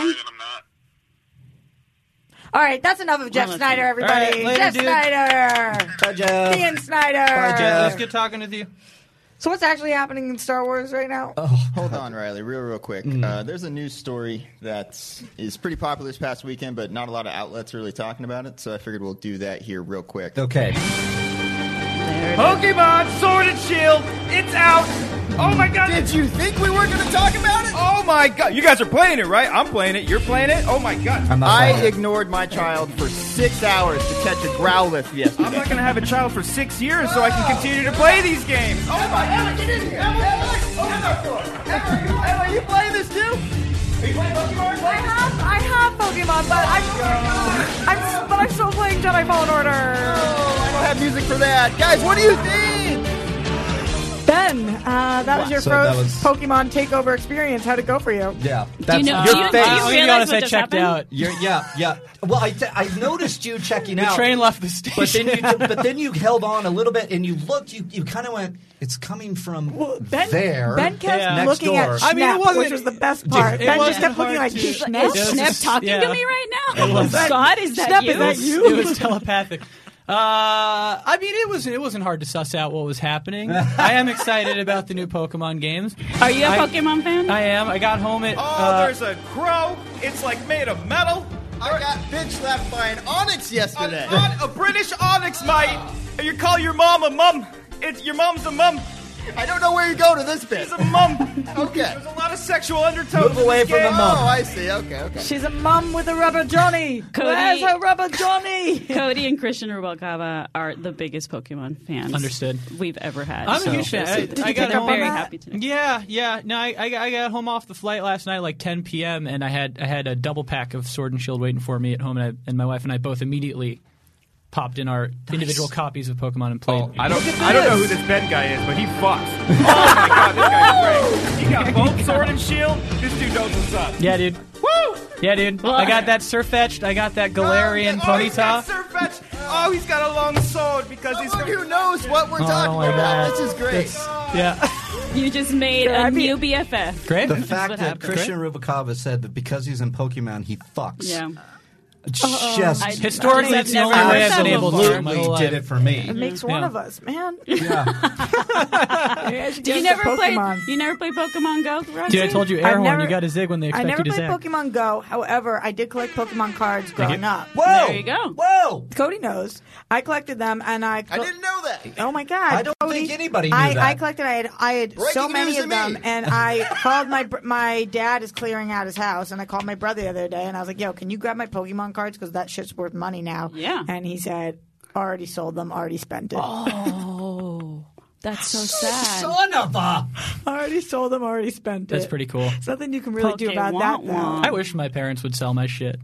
All right, that's enough of Jeff Well, Snyder, All everybody. right, later, Jeff dude. Snyder. Bye, Jeff. Ian Snyder. Bye, Jeff. Let's get talking with you. So what's actually happening in Star Wars right now? Hold on, Riley, real, real quick. Uh, there's a news story that is pretty popular this past weekend, but not a lot of outlets are really talking about it, so I figured we'll do that here real quick. Okay. Pokemon Sword and Shield, it's out. Oh my god. Did you think we weren't going to talk about it? Oh my god. You guys are playing it, right? I'm playing it. You're playing it? Oh my god. I ignored my child for six hours to catch a Growlithe yesterday. I'm not going to have a child for six years so I can continue to play these games. Oh my Emma, get in here! Emma, Emma, Emma, you playing this too? Are you playing Pokemon? I have, I have Pokemon, but I'm, I'm, but I'm still playing Jedi Fallen Order. Oh, I don't have music for that. Guys, what do you think? Ben, uh, that was your So first that was- Pokemon takeover experience. How'd it go for you? Yeah. Do you know? your do you, face. do you I'll be realize honest, what I just checked happened? out. You're, yeah, yeah. Well, I, I noticed you checking The out. train left the station. But then you, but then you held on a little bit and you looked. You, you kind of went. It's coming from Ben, there. Ben kept Yeah. next looking door. at Schnepp, I mean, it wasn't- which was the best part. It Ben just wasn't kept looking hard like to- Schnepp. Is It was Schnepp just- talking yeah. to me right now? It was- Scott, is that Schnepp, you? is that you? It was telepathic. Uh, I mean, it was it wasn't hard to suss out what was happening. I am excited about the new Pokemon games. Are you a I- Pokemon fan? I am. I got home at. Oh, uh, there's a crow. It's like made of metal. I got bitch slapped by an Onyx yesterday. An on, a British onyx, mate. You call your mom a mum. It's your mom's a mum. I don't know where you go to this bit. She's a mum. Okay. There's a lot of sexual undertones. Move away in this from the game. mum. Oh, I see. Okay, okay. She's a mum with a rubber Johnny. Cody- Where's her rubber Johnny? Cody and Christian Rubalcaba are the biggest Pokemon fans Understood. we've ever had. I'm so. a huge fan. I, Did you I got pick up home. on very that? happy to. Yeah, yeah. No, I, I, got- I got home off the flight last night, like ten p.m., and I had I had a double pack of Sword and Shield waiting for me at home, and, I, and my wife and I both immediately popped in our individual copies of Pokemon and played. Oh, I don't. I don't know who this Ben guy is, but he fucks. Oh my god, this guy's great. He got both Sword and Shield. This dude knows what's up. Yeah, dude. Woo! Yeah, dude. I got that Surfetched. I got that Galarian Oh, he's got Ponyta. Surfetch. Oh, he's got a long sword because he's. Someone who knows what we're Oh, I talking don't like about. that. This is great. That's- yeah. You just made Yeah, I a mean- new B F F. Great. The That's fact what that happened. Christian Rubicava said that because he's in Pokemon, he fucks. Yeah. Just I- Historically, I've it's the never only heard way I've that been able to. before. in my absolutely whole did life. it for me. It makes one Yeah. of us, man. Yeah. Did you never play? You never play Pokemon Go, Roxy? Dude, I told you, I've Airhorn, never- you got a zig when they I expect never you to played zag. Pokemon Go. However, I did collect Pokemon cards growing you. up. Whoa! There you go. Whoa! Cody knows. I collected them, and I. I didn't know that. Oh my god! I don't Cody, think anybody knew I, that. I collected. I had. I had Breaking so many news of to them, me. and I called my br- my dad is clearing out his house, and I called my brother the other day, and I was like, "Yo, can you grab my Pokemon cards because that shit's worth money now?" Yeah. And he said, "Already sold them. Already spent it. Oh, that's so sad. Son of a! already sold them. Already spent it." That's pretty cool. There's nothing you can really do Poke about wah that. wah. Though. I wish my parents would sell my shit.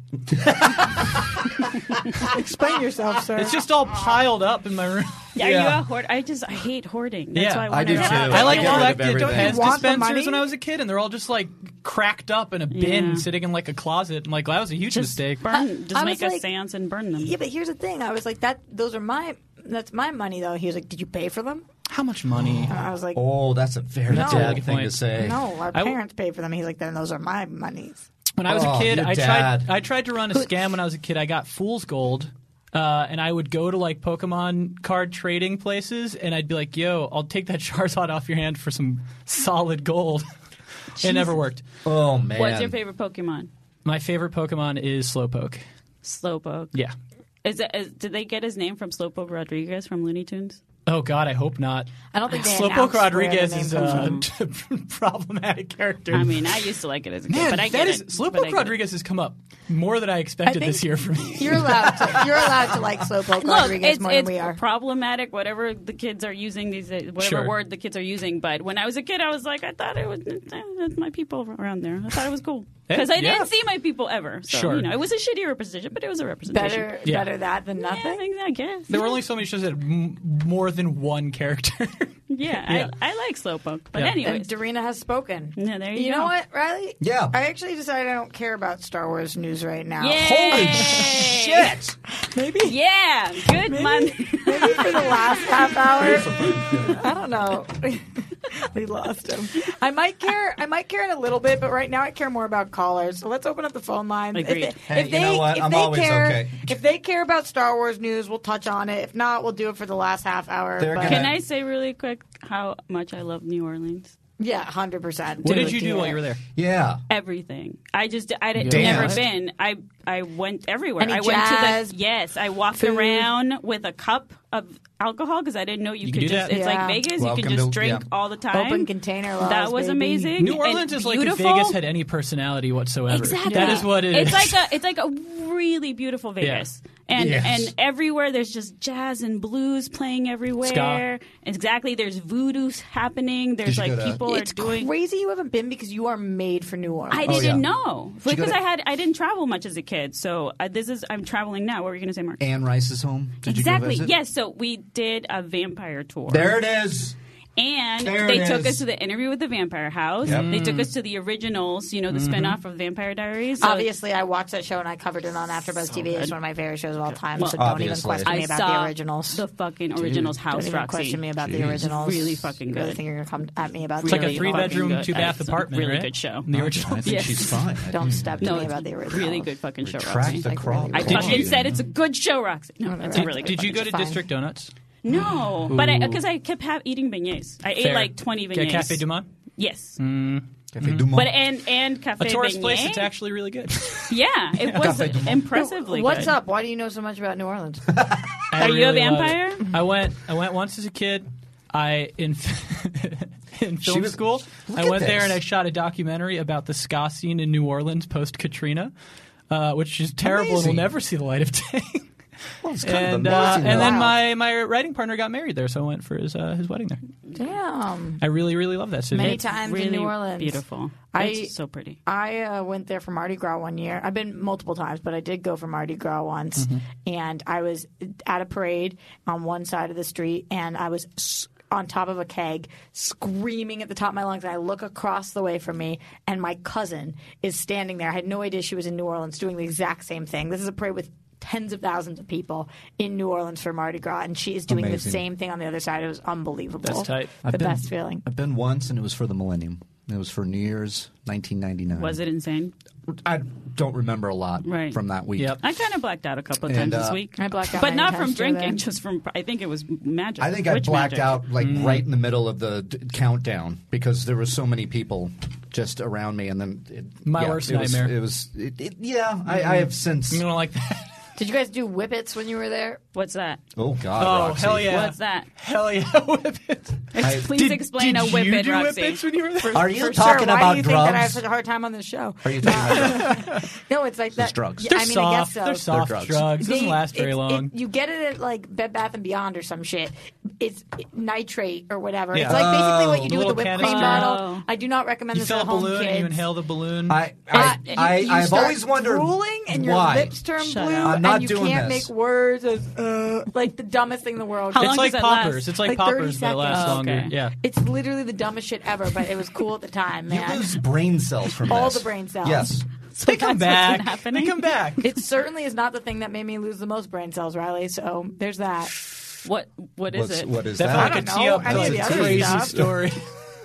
Explain yourself, sir. It's just all piled up in my room. Are you a hoard? I just I hate hoarding. That's Yeah, why I, I wanted do to- too. I like Get rid of collected everything. Pez You want the dispensers money? when I was a kid, and they're all just like cracked up in a bin, Yeah. sitting in like a closet. I'm like, that was a huge Just mistake. burn. Just I make was a like- seance and burn them. Yeah, but here's the thing. I was like, that. Those are my. That's my money, though. He was like, "Did you pay for them?" How much money? And I was like, Oh, that's a very No. dad thing to say. "No, our I w- parents paid for them." He's like, "Then those are my monies." When I was Oh, a kid, your I dad. tried. I tried to run a scam when I was a kid. I got Fool's Gold, uh, and I would go to like Pokemon card trading places, and I'd be like, "Yo, I'll take that Charizard off your hand for some solid gold." It never worked. Oh man! What's your favorite Pokemon? My favorite Pokemon is Slowpoke. Slowpoke. Yeah. Is it? Is, did they get his name from Slowpoke Rodriguez from Looney Tunes? Oh God, I hope not. I don't think they Slowpoke announced where the Rodriguez name is comes a problematic character. I mean, I used to like it as a kid, Man, but I that get is it. Slowpoke but I get it. Rodriguez has come up more than I expected I think this year for me. You're allowed to. You're allowed to like Slowpoke Look, Rodriguez it's, more it's than we are. problematic, whatever the kids are using, these uh, whatever Sure. word the kids are using. But when I was a kid, I was like, I thought it was eh, that's my people around there. I thought it was cool because I Yeah. didn't see my people ever. So Sure. you know, it was a shitty representation, but it was a representation. Better, Yeah. better that than nothing. Yeah, I guess. There were only so many shows that had m- more than one character. Yeah, Yeah. I, I like Slowpoke. But Yeah. anyway, And Darina has spoken. Yeah, there you You go. know what, Riley? Yeah. I actually decided I don't care about Star Wars news right now. Yay! Holy shit! Maybe. Yeah, good month. Maybe for the last half hour. I don't know. We lost him. I might care. I might care in a little bit, but right now I care more about callers. So let's open up the phone lines. If Agreed. they, Hey, if you they, know what? if I'm they always care, okay. If they care about Star Wars news, we'll touch on it. If not, we'll do it for the last half hour. They're but- gonna- Can I say really quick how much I love New Orleans? Yeah, hundred percent. What did you do while you were there? Yeah. Everything. I just I had Damn. never been. I I went everywhere. Any I went jazz, to the yes. I walked food? around with a cup of alcohol because I didn't know you, You could can do just. that. It's Yeah. like Vegas. Welcome you can just to- drink yeah. all the time. Open container laws, That was baby. amazing. New Orleans and is like if beautiful. Vegas had any personality whatsoever. Exactly. That is what it it's is. like a it's like a really beautiful Vegas. And Yes. and everywhere there's just jazz and blues playing everywhere. Exactly. There's voodoo happening. There's you like go to- people It's are doing crazy you haven't been because you are made for New Orleans. I Oh, didn't yeah. know Did you go because to- I had I didn't travel much as a kid. So uh, this is I'm traveling now. What were you going to say, Mark? Anne Rice's home. Did exactly. You go visit? Yes. So we did a vampire tour. There it is. And There they it took is. us to the Interview with the Vampire House. Yep. They took us to the originals, you know, the spinoff of Vampire Diaries. So Obviously, I watched that show and I covered it on AfterBuzz T V. It's one of my favorite shows of all time. Well, so don't even obviously. question me I about saw the originals. the fucking originals Don't house, even Roxy. question me about the Jeez. originals. Really fucking You really good. think you're gonna come at me about It's the like a Really three originals? bedroom, fucking good. two bath It's a apartment, really right? good show. The I original. think Yes. she's fine. I Don't think- step to No, me it's about the originals. really good fucking show, Retract Roxy. the Like, crawl. really I good. Did fucking you- said it's a good show, Roxy. No, it's a Did, really good did you fucking go to show. fine. District Donuts? No, but I because I kept ha- eating beignets. I ate Fair. like twenty Okay, beignets. Cafe Du Monde? Yes, Cafe Du Monde. but and and cafe A tourist beignet. place that's actually really good. Yeah, it was Cafe Du Monde. impressively. What's good. up? Why do you know so much about New Orleans? I Are you a really love it. vampire? I went. I went once as a kid. I in in film was- school. Look I at went there this. and I shot a documentary about the ska scene in New Orleans post Katrina, uh, which is terrible and will Amazing. never see the light of day. Well, it's kind and of uh, amazing. and then Wow. my, my writing partner got married there, so I went for his uh, his wedding there. Damn. I really really love that city. Many It's times really in New Orleans. beautiful. I- It's so pretty. I uh, went there for Mardi Gras one year. I've been multiple times, but I did go for Mardi Gras once. Mm-hmm. And I was at a parade on one side of the street, and I was s- on top of a keg screaming at the top of my lungs. And I look across the way from me, and my cousin is standing there. I had no idea she was in New Orleans doing the exact same thing. This is a parade with tens of thousands of people in New Orleans for Mardi Gras, and she is doing Amazing. the same thing on the other side. It was unbelievable. That's tight. The I've been- best feeling. I've been once, and it was for the Millennium. It was for New Year's, nineteen ninety-nine. Was it insane? I don't remember a lot Right. from that week. Yep. I kind of blacked out a couple of And, times this uh, week. I blacked out but many not times from too, drinking, then. just from. I think it was magic. I think I Witch blacked magic. out like right in the middle of the d- countdown because there were so many people just around me, and then it, My yeah, worst it was- nightmare. It was, it, it, yeah. I, I have since. You don't like that? Did you guys do whippets when you were there? What's that? Oh God! Oh Roxy. hell yeah! What's that? Hell yeah! Whippets. I- Please Did- explain did a whippet, you do Roxy. whippets when you were there? For, Are you for talking sure. Why about do you think that I have drugs? such a hard time on this show? Are you talking about drugs? No, it's like that. It's drugs. Yeah, They're I mean, soft. I guess so. They're soft drugs. drugs. It doesn't They- last very it's- long. It, you get it at like Bed Bath and Beyond or some shit. It's nitrate or whatever. Yeah. It's like basically what you Oh. do with the Little whipped cream canister. bottle. I do not recommend you this fill a at home, balloon kids. and you inhale the balloon. I, I, Uh, I, you I've start always wondered drooling and your why. lips turn Shut blue, up. I'm not and you doing can't this. make words as uh, like the dumbest thing in the world. How it's long like does that poppers. last? It's like, Like thirty poppers, but it lasts seconds. Oh, longer. okay. Yeah. It's literally the dumbest shit ever, but it was cool at the time, You man. lose brain cells from All this. the brain cells. Yes. So They come that's what's back. been happening? They come back. It certainly is not the thing that made me lose the most brain cells, Riley. So there's that. What? What is What's, it? what is That that? felt I like a don't tee know. up Any to of a the other crazy stuff. story.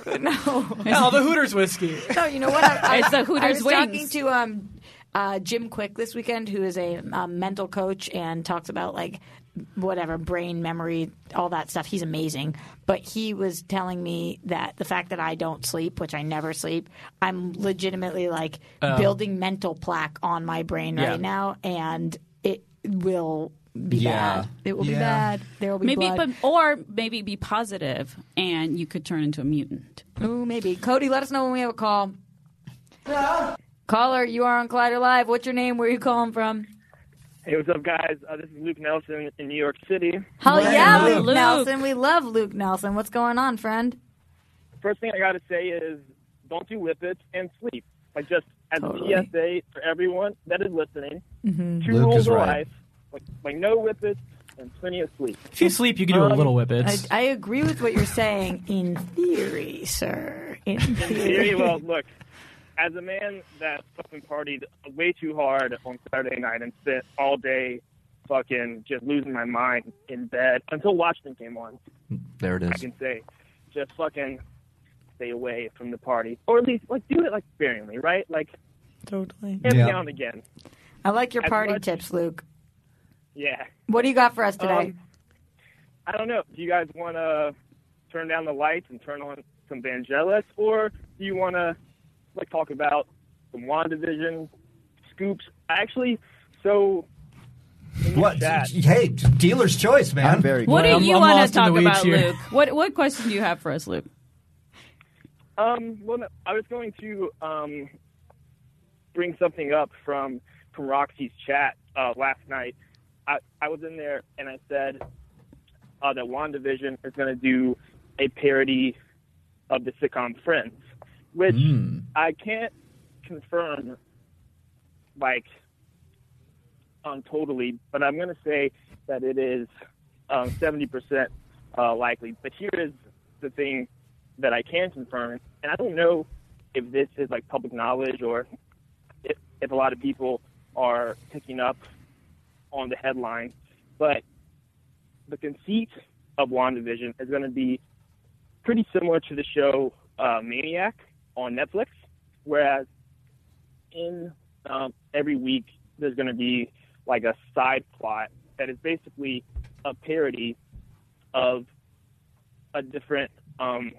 no. No, the Hooters whiskey. No, you know what? I, I, It's the Hooters I was wings. talking to um, uh, Jim Quick this weekend, who is a um, mental coach and talks about like whatever brain memory, all that stuff. He's amazing. But he was telling me that the fact that I don't sleep, which I never sleep, I'm legitimately like Oh. building mental plaque on my brain Yeah. right now, and it will be Yeah. bad. It will be Yeah. bad. There will be Maybe, blood. but or maybe be positive, and you could turn into a mutant. Ooh, maybe. Cody, let us know when we have a call. Caller, you are on Collider Live. What's your name? Where are you calling from? Hey, what's up, guys? Uh, this is Luke Nelson in New York City. Hell Hey, yeah, Luke. Luke, Luke. Nelson. We love Luke Nelson. What's going on, friend? First thing I got to say is don't do whippets and sleep. Like, just as Totally. a P S A for everyone that is listening, Mhm. two Luke rules is of right. life, like, like no whippets and plenty of sleep. If you sleep, you can do a Um, little I, whippets. I agree with what you're saying in theory, sir. In In theory. theory, well, look, as a man that fucking partied way too hard on Saturday night and spent all day fucking just losing my mind in bed until Washington came on, There it I is. can say, just fucking stay away from the party. Or at least, like, do it, like, sparingly, right? Like, Totally. every Yeah. now and again. I like your As party much- tips, Luke. Yeah. What do you got for us today? Um, I don't know. Do you guys want to turn down the lights and turn on some Vangelis, or do you want to like talk about some WandaVision scoops? Actually, so in the What? chat- Hey, dealer's choice, man. I'm very What glad. do I'm- you I'm want lost to in the talk weeds about, here. Luke? What what question do you have for us, Luke? Um, well, no, I was going to um, bring something up from from Roxy's chat uh, last night. I, I was in there and I said uh, that WandaVision is going to do a parody of the sitcom Friends, which Mm. I can't confirm, like, um, totally, but I'm going to say that it is um, seventy percent uh, likely. But here is the thing that I can confirm, and I don't know if this is like public knowledge or if, if a lot of people are picking up on the headline, but the conceit of WandaVision is going to be pretty similar to the show uh, Maniac on Netflix, whereas in um, every week there's going to be like a side plot that is basically a parody of a different um,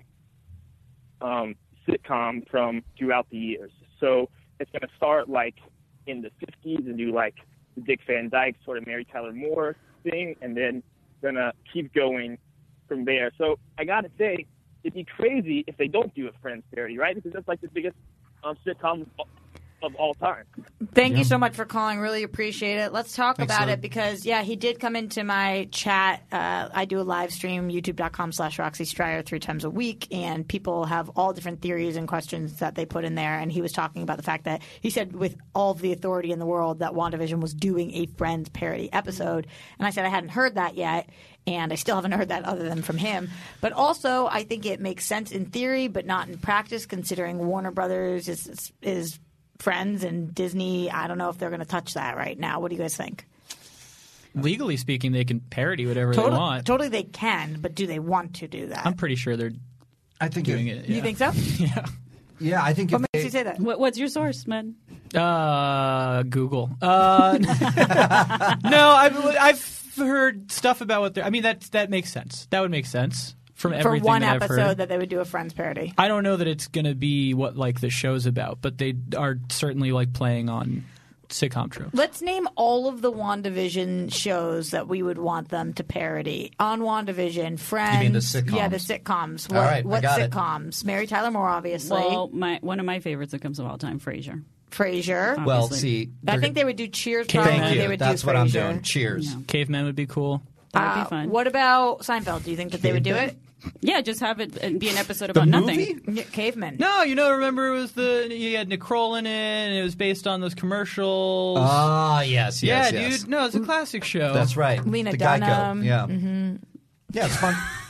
um, sitcom from throughout the years. So it's going to start like in the fifties and do like the Dick Van Dyke sort of Mary Tyler Moore thing, and then going to keep going from there. So I got to say, it'd be crazy if they don't do a Friends parody, right? Because that's like the biggest um, sitcom of all time. Thank you so much for calling. Really appreciate it. Let's talk Thanks, about Luke. it because, yeah, he did come into my chat. Uh, I do a live stream, youtube.com slash Roxy Stryer three times a week, and people have all different theories and questions that they put in there. And he was talking about the fact that he said with all of the authority in the world that WandaVision was doing a Friends parody episode. And I said I hadn't heard that yet, and I still haven't heard that other than from him. But also, I think it makes sense in theory, but not in practice, considering Warner Brothers is is, is Friends and Disney. I don't know if they're going to touch that right now. What do you guys think? Legally speaking, they can parody whatever Totally, they want. totally they can, but do they want to do that? I'm pretty sure they're I think doing if- it. You yeah. think so? Yeah. Yeah, I think What if makes they, you say that? What, what's your source, man? Uh, Google. Uh, no, I've I've heard stuff about what they're. I mean, that that makes sense. That would make sense from For everything one that I've episode heard. that they would do a Friends parody. I don't know that it's going to be what like the show's about, but they are certainly like playing on sitcom tropes. Let's name all of the WandaVision shows that we would want them to parody. On WandaVision, Friends. You mean the sitcoms? Yeah, the sitcoms. What, All right, I what got it. sitcoms? Mary Tyler Moore, obviously. Well, my one of my favorites that comes of all time, Frasier. Frasier. well, obviously. see, I they're think they would do Cheers. Thank Probably. Thank They you. would That's do what I'm Frasier. doing. Cheers. Cavemen would be cool. That would Uh, be fun. What about Seinfeld? Do you think that they would do it? Yeah, just have it uh, be an episode The about movie? nothing. Yeah, Cavemen. No, you know, remember it was the you had Nick Kroll in it, and it was based on those commercials. Ah, yes, yes, yeah, yes. dude. No, it's a classic show. That's right. Lena the Dunham. Geico. Yeah. Mm-hmm. Yeah, it's fun.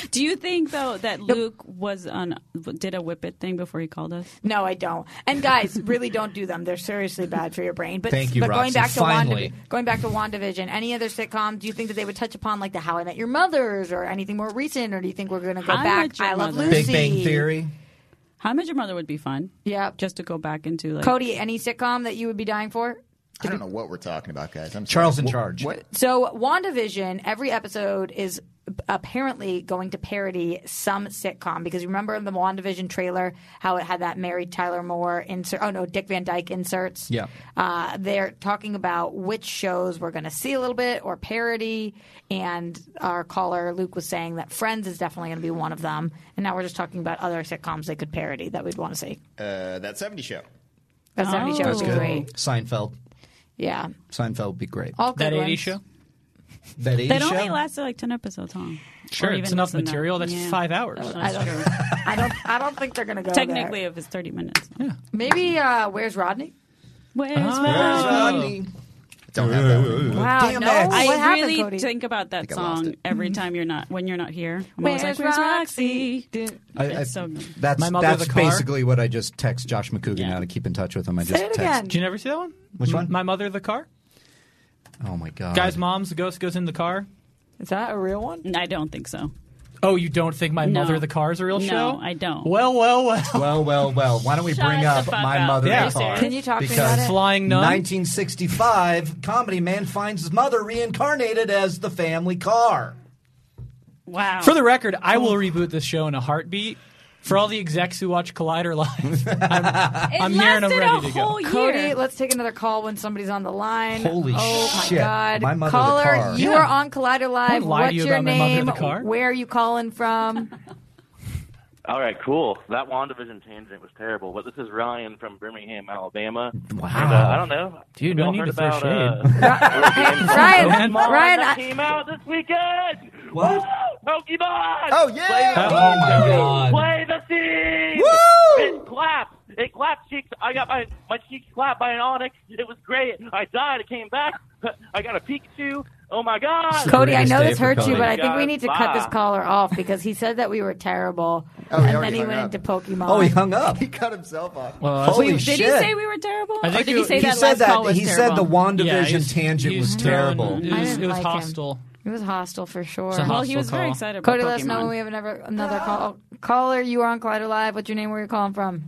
Do you think though that Luke was on did a whip it thing before he called us? No, I don't. And guys, really don't do them. They're seriously bad for your brain. But, Thank you, but going Roxy. back to Finally. Wanda, going back to WandaVision, any other sitcom, do you think that they would touch upon like the How I Met Your Mothers or anything more recent, or do you think we're going to go How I back? Met Your I Love Mother. Lucy. Big Bang Theory. How I Met Your Mother would be fun. Yeah, just to go back into like Cody, any sitcom that you would be dying for? I don't know what we're talking about, guys. I'm Charles sorry. in Wh- charge. What? So WandaVision, every episode is apparently going to parody some sitcom, because you remember in the WandaVision trailer how it had that Mary Tyler Moore insert. Oh no, Dick Van Dyke inserts. Yeah. Uh, they're talking about which shows we're going to see a little bit or parody, and our caller Luke was saying that Friends is definitely going to be one of them. And now we're just talking about other sitcoms they could parody that we'd want to see. Uh, that seventies show. That seventies show That's would be good. great. Seinfeld. Yeah. Seinfeld would be great. All good That ones. eighties show? That eighties That show? only lasted like ten episodes, huh? Sure, Or it's even enough less than that. material. That's Yeah. five hours. I That's don't, true. I don't. I don't think they're going to go Technically, there. if it's thirty minutes. Yeah. Maybe uh, Where's Rodney? Where's Ah. Rodney? Don't have that one. Wow, Damn no. it. What I happened, really Cody? think about that I lost song it. every time you're not when you're not here. I'm always Where's like, Where's Roxy? Roxy? I, I, It's so good. that's My Mother, that's the Car? basically what I just text Josh McCougan Yeah. now to keep in touch with him. I Say just it text. again. Did you never see that one? Which one? My Mother, the Car? Oh my god. Guy's mom's the ghost goes in the car. Is that a real one? I don't think so. Oh, you don't think My No. Mother, the Car is a real No, show? I don't. Well, well, well. Well, well, well. Why don't we Shut bring the up fuck My up. Mother Yeah. the Car? Can you talk to me Because about it? Flying Nun? nineteen sixty-five, comedy man finds his mother reincarnated as the family car. Wow. For the record, I will reboot this show in a heartbeat. For all the execs who watch Collider Live, I'm, it I'm here and I'm lasted ready a to go. whole year. Cody, let's take another call when somebody's on the line. Holy oh my shit. god. My Mother the Caller, Car. you Yeah. are on Collider Live. Don't lie to What's you your about My Mother name? the Car. Where are you calling from? All right, cool. That WandaVision tangent was terrible, but this is Ryan from Birmingham, Alabama. Wow. And, uh, I don't know. Dude, Have no y'all need heard to throw about, shade. Uh, little games Ryan, from Pokemon Ryan, that I- came out this weekend. What? Woo! Pokemon! Oh, yeah! Play the Oh, my theme. God. Play the theme! Woo! It clapped. It clapped cheeks. I got my, my cheeks clapped by an Onyx. It was great. I died. I came back. I got a Pikachu. Oh, my God. Cody, I greatest know day this for hurts you, Cody. but I think we Guys, need to cut this bye. caller off because he said that we were terrible. Oh, he and already then he hung went up. into Pokemon. Oh, he hung up. He cut himself off. Well, Holy Wait, shit. did he say we were terrible? I think or did he you- say he that said last that call was he terrible? said the WandaVision Yeah, he was- tangent he was throwing- terrible. It I was, didn't it was like him. hostile. It was hostile for sure. It's a Well, he was hostile very call. excited about Cody, let us know Pokemon. when we have another another call. Caller, you are on Collider Live. What's your name? Where are you calling from?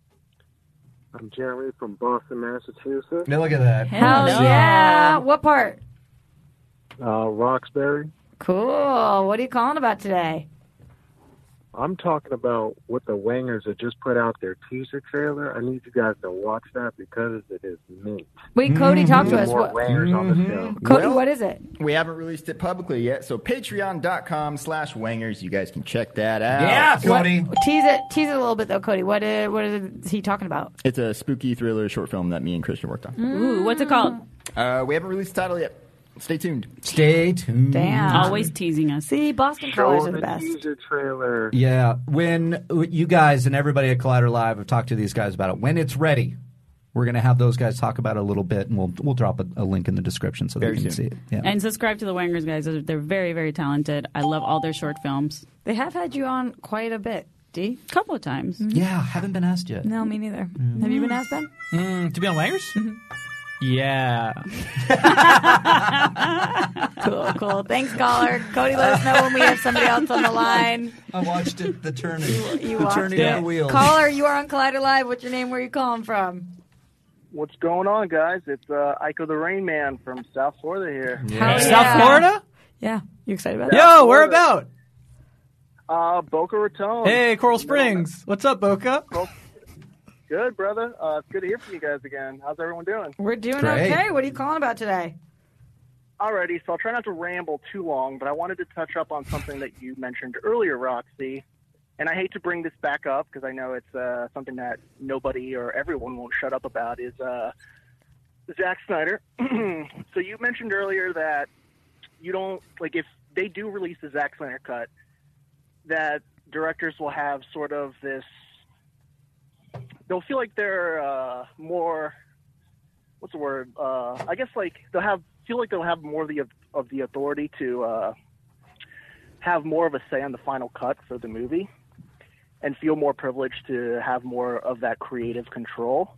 I'm Jeremy from Boston, Massachusetts. Now look at that. Hell no. yeah! What part? Uh, Roxbury. Cool. What are you calling about today? I'm talking about what the Wangers have just put out their teaser trailer. I need you guys to watch that because it is mint. Wait, Cody, talk to Need us. more What, Wangers on the show. Cody, Well- what is it? We haven't released it publicly yet, so patreon.com slash wangers. You guys can check that out. Yeah, Cody. What, tease it. Tease it a little bit though, Cody. What is, what is he talking about? It's a spooky thriller short film that me and Christian worked on. Ooh, what's it called? Uh, we haven't released the title yet. Stay tuned. Stay tuned. Damn. Always teasing us. See, Boston Show callers are the the best. teaser trailer. Yeah, when you guys and everybody at Collider Live have talked to these guys about it, when it's ready, we're going to have those guys talk about it a little bit, and we'll we'll drop a, a link in the description so that Very you can soon. see it. Yeah. And subscribe to the Wangers, guys. They're they're very, very talented. I love all their short films. They have had you on quite a bit. D? A couple of times. yeah, haven't been asked yet. No, me neither. Have you been asked, Ben? Mm, to be on Wangers? Mm-hmm. Yeah. Cool, cool. Thanks, caller. Cody, let us know when we have somebody else on the line. I watched it, the turning, You the watched turning it. of the wheel. Caller, you are on Collider Live. What's your name? Where are you calling from? What's going on, guys? It's uh, Iko the Rain Man from South Florida here. Hell South yeah. Florida? Yeah. You excited about that? Yo, where about? Uh, Boca Raton. Hey, Coral Springs. What's up, Boca? Good, brother. Uh, it's good to hear from you guys again. How's everyone doing? We're doing Great. okay. What are you calling about today? Alrighty, so I'll try not to ramble too long, but I wanted to touch up on something that you mentioned earlier, Roxy. And I hate to bring this back up because I know it's uh, something that nobody or everyone won't shut up about is uh, Zack Snyder. So you mentioned earlier that you don't, like, if they do release the Zack Snyder cut, that directors will have sort of this, they'll feel like they're uh, more, what's the word? Uh, I guess like they'll have, feel like they'll have more of the, of the authority to uh, have more of a say on the final cut for the movie and feel more privileged to have more of that creative control.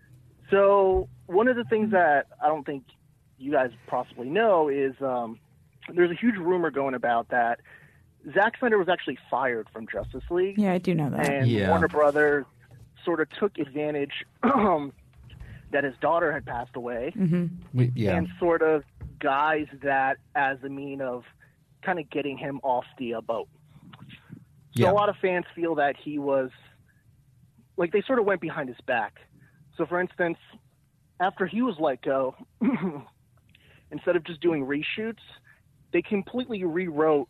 So one of the things that I don't think you guys possibly know is um, there's a huge rumor going about that Zack Snyder was actually fired from Justice League. Yeah, I do know that. And Yeah. Warner Brothers sort of took advantage um, that his daughter had passed away Mm-hmm. We, yeah. and sort of guised that as a mean of kind of getting him off the uh, boat. So Yeah. a lot of fans feel that he was, like, they sort of went behind his back. So, for instance, after he was let go, instead of just doing reshoots, they completely rewrote,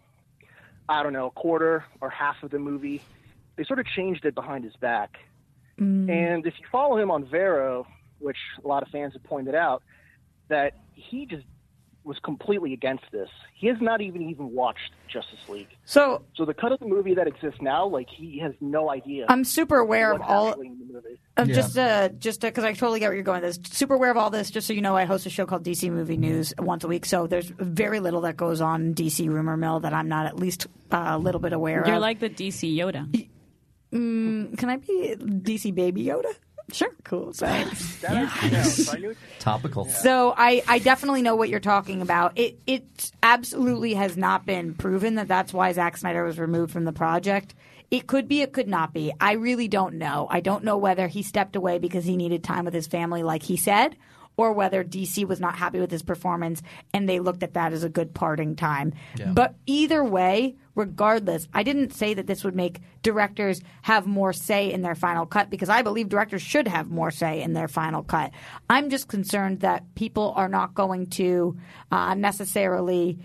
I don't know, a quarter or half of the movie. They sort of changed it behind his back. Mm. And if you follow him on Vero, which a lot of fans have pointed out, that he just was completely against this. He has not even even watched Justice League. So, so the cut of the movie that exists now, like, he has no idea. I'm super aware of what's all actually in the movie. of just uh just because I totally get where you're going with this. Super aware of all this. Just so you know, I host a show called D C Movie News once a week. So there's very little that goes on in D C rumor mill that I'm not at least uh, a little bit aware You're of. like the D C Yoda. Mm, can I be D C Baby Yoda? Sure. Cool. So, Topical. so I, I definitely know what you're talking about. It it absolutely has not been proven that that's why Zack Snyder was removed from the project. It could be, it could not be. I really don't know. I don't know whether he stepped away because he needed time with his family, like he said, or whether D C was not happy with his performance and they looked at that as a good parting time. Yeah. But either way, regardless, I didn't say that this would make directors have more say in their final cut because I believe directors should have more say in their final cut. I'm just concerned that people are not going to uh, necessarily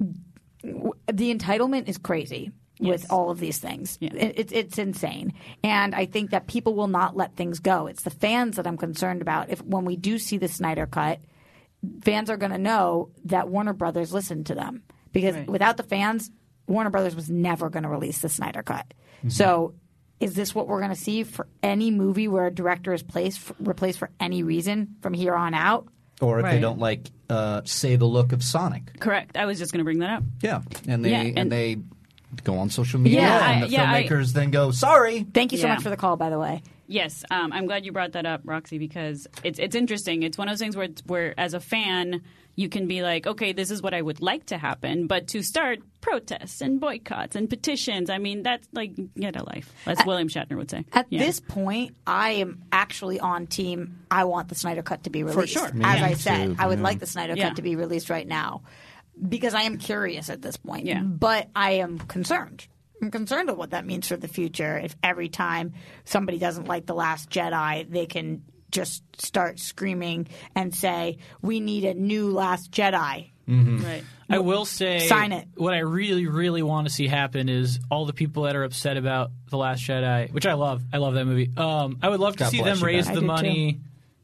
– the entitlement is crazy. With all of these things. It, it's it's insane. And I think that people will not let things go. It's the fans that I'm concerned about. If when we do see the Snyder Cut, fans are going to know that Warner Brothers listened to them. Because Right. without the fans, Warner Brothers was never going to release the Snyder Cut. Mm-hmm. So is this what we're going to see for any movie where a director is placed, replaced for any reason from here on out? Or if they Right. don't like, uh, say, the look of Sonic. Correct. I was just going to bring that up. Yeah. And they Yeah, and, and- they go on social media Yeah, and I- the yeah, I- filmmakers then go, sorry. Thank you so Yeah. much for the call, by the way. Yes, um, I'm glad you brought that up, Roxy, because it's it's interesting. It's one of those things where where as a fan you can be like, okay, this is what I would like to happen, but to start protests and boycotts and petitions, I mean, that's like get a life, as William Shatner would say. At Yeah. this point, I am actually on team. I want the Snyder Cut to be released. sure. As Me I too, said, I would yeah. like the Snyder Yeah. Cut to be released right now because I am curious at this point. Yeah. But I am concerned. I'm concerned of what that means for the future. If every time somebody doesn't like The Last Jedi, they can just start screaming and say, "We need a new Last Jedi." Mm-hmm. Right. I will say, Sign it. What I really, really want to see happen is all the people that are upset about The Last Jedi, which I love. I love that movie. Um, I would love to God see bless them you, raise man. the I do money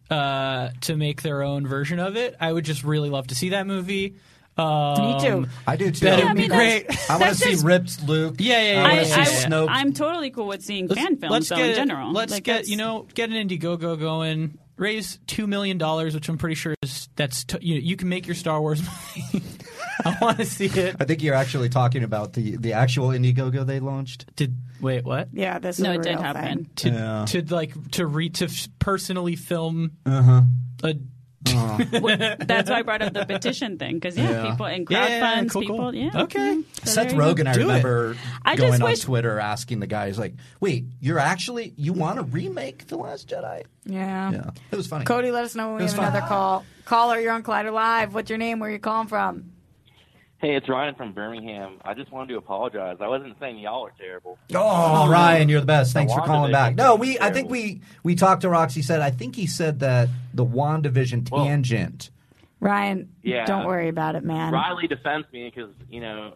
uh, to make their own version of it. I would just really love to see that movie. Um, Me too. I do too. That Yeah, I would be mean, great. that's- I want to that's see just- ripped Luke. Yeah, yeah, yeah. I want I, to see I, Snoke. I'm totally cool with seeing Let's- fan films let's though, get, in general. Let's Like, get that's- you know get an Indiegogo going. Raise two million dollars, which I'm pretty sure is that's t- you, you can make your Star Wars movie. I want to see it. I think you're actually talking about the, the actual Indiegogo they launched. Did wait what? Yeah, this is No, a it did real happen. thing. To Yeah. to like to re to f- personally film Uh huh. a. Well, that's why I brought up the petition thing because yeah, Yeah. people and Yeah, crowdfunds, cool, people, cool. yeah. Okay. Mhm. So Seth there you go. Rogen, I Do it. remember I going just on wish- Twitter asking the guys, like, wait, you're actually, you want to remake The Last Jedi? Yeah. Yeah. It was funny. Cody, let us know when we It was have fun. another call. Caller, you're on Collider Live. What's your name? Where are you calling from? Hey, it's Ryan from Birmingham. I just wanted to apologize. I wasn't saying y'all are terrible. Oh, Ryan, you're the best. Thanks for The calling back. WandaVision No, was we. I think terrible. we we talked to Roxy. Said I think he said that the WandaVision Well- tangent. Ryan, Yeah. don't worry about it, man. Riley defends me because, you know,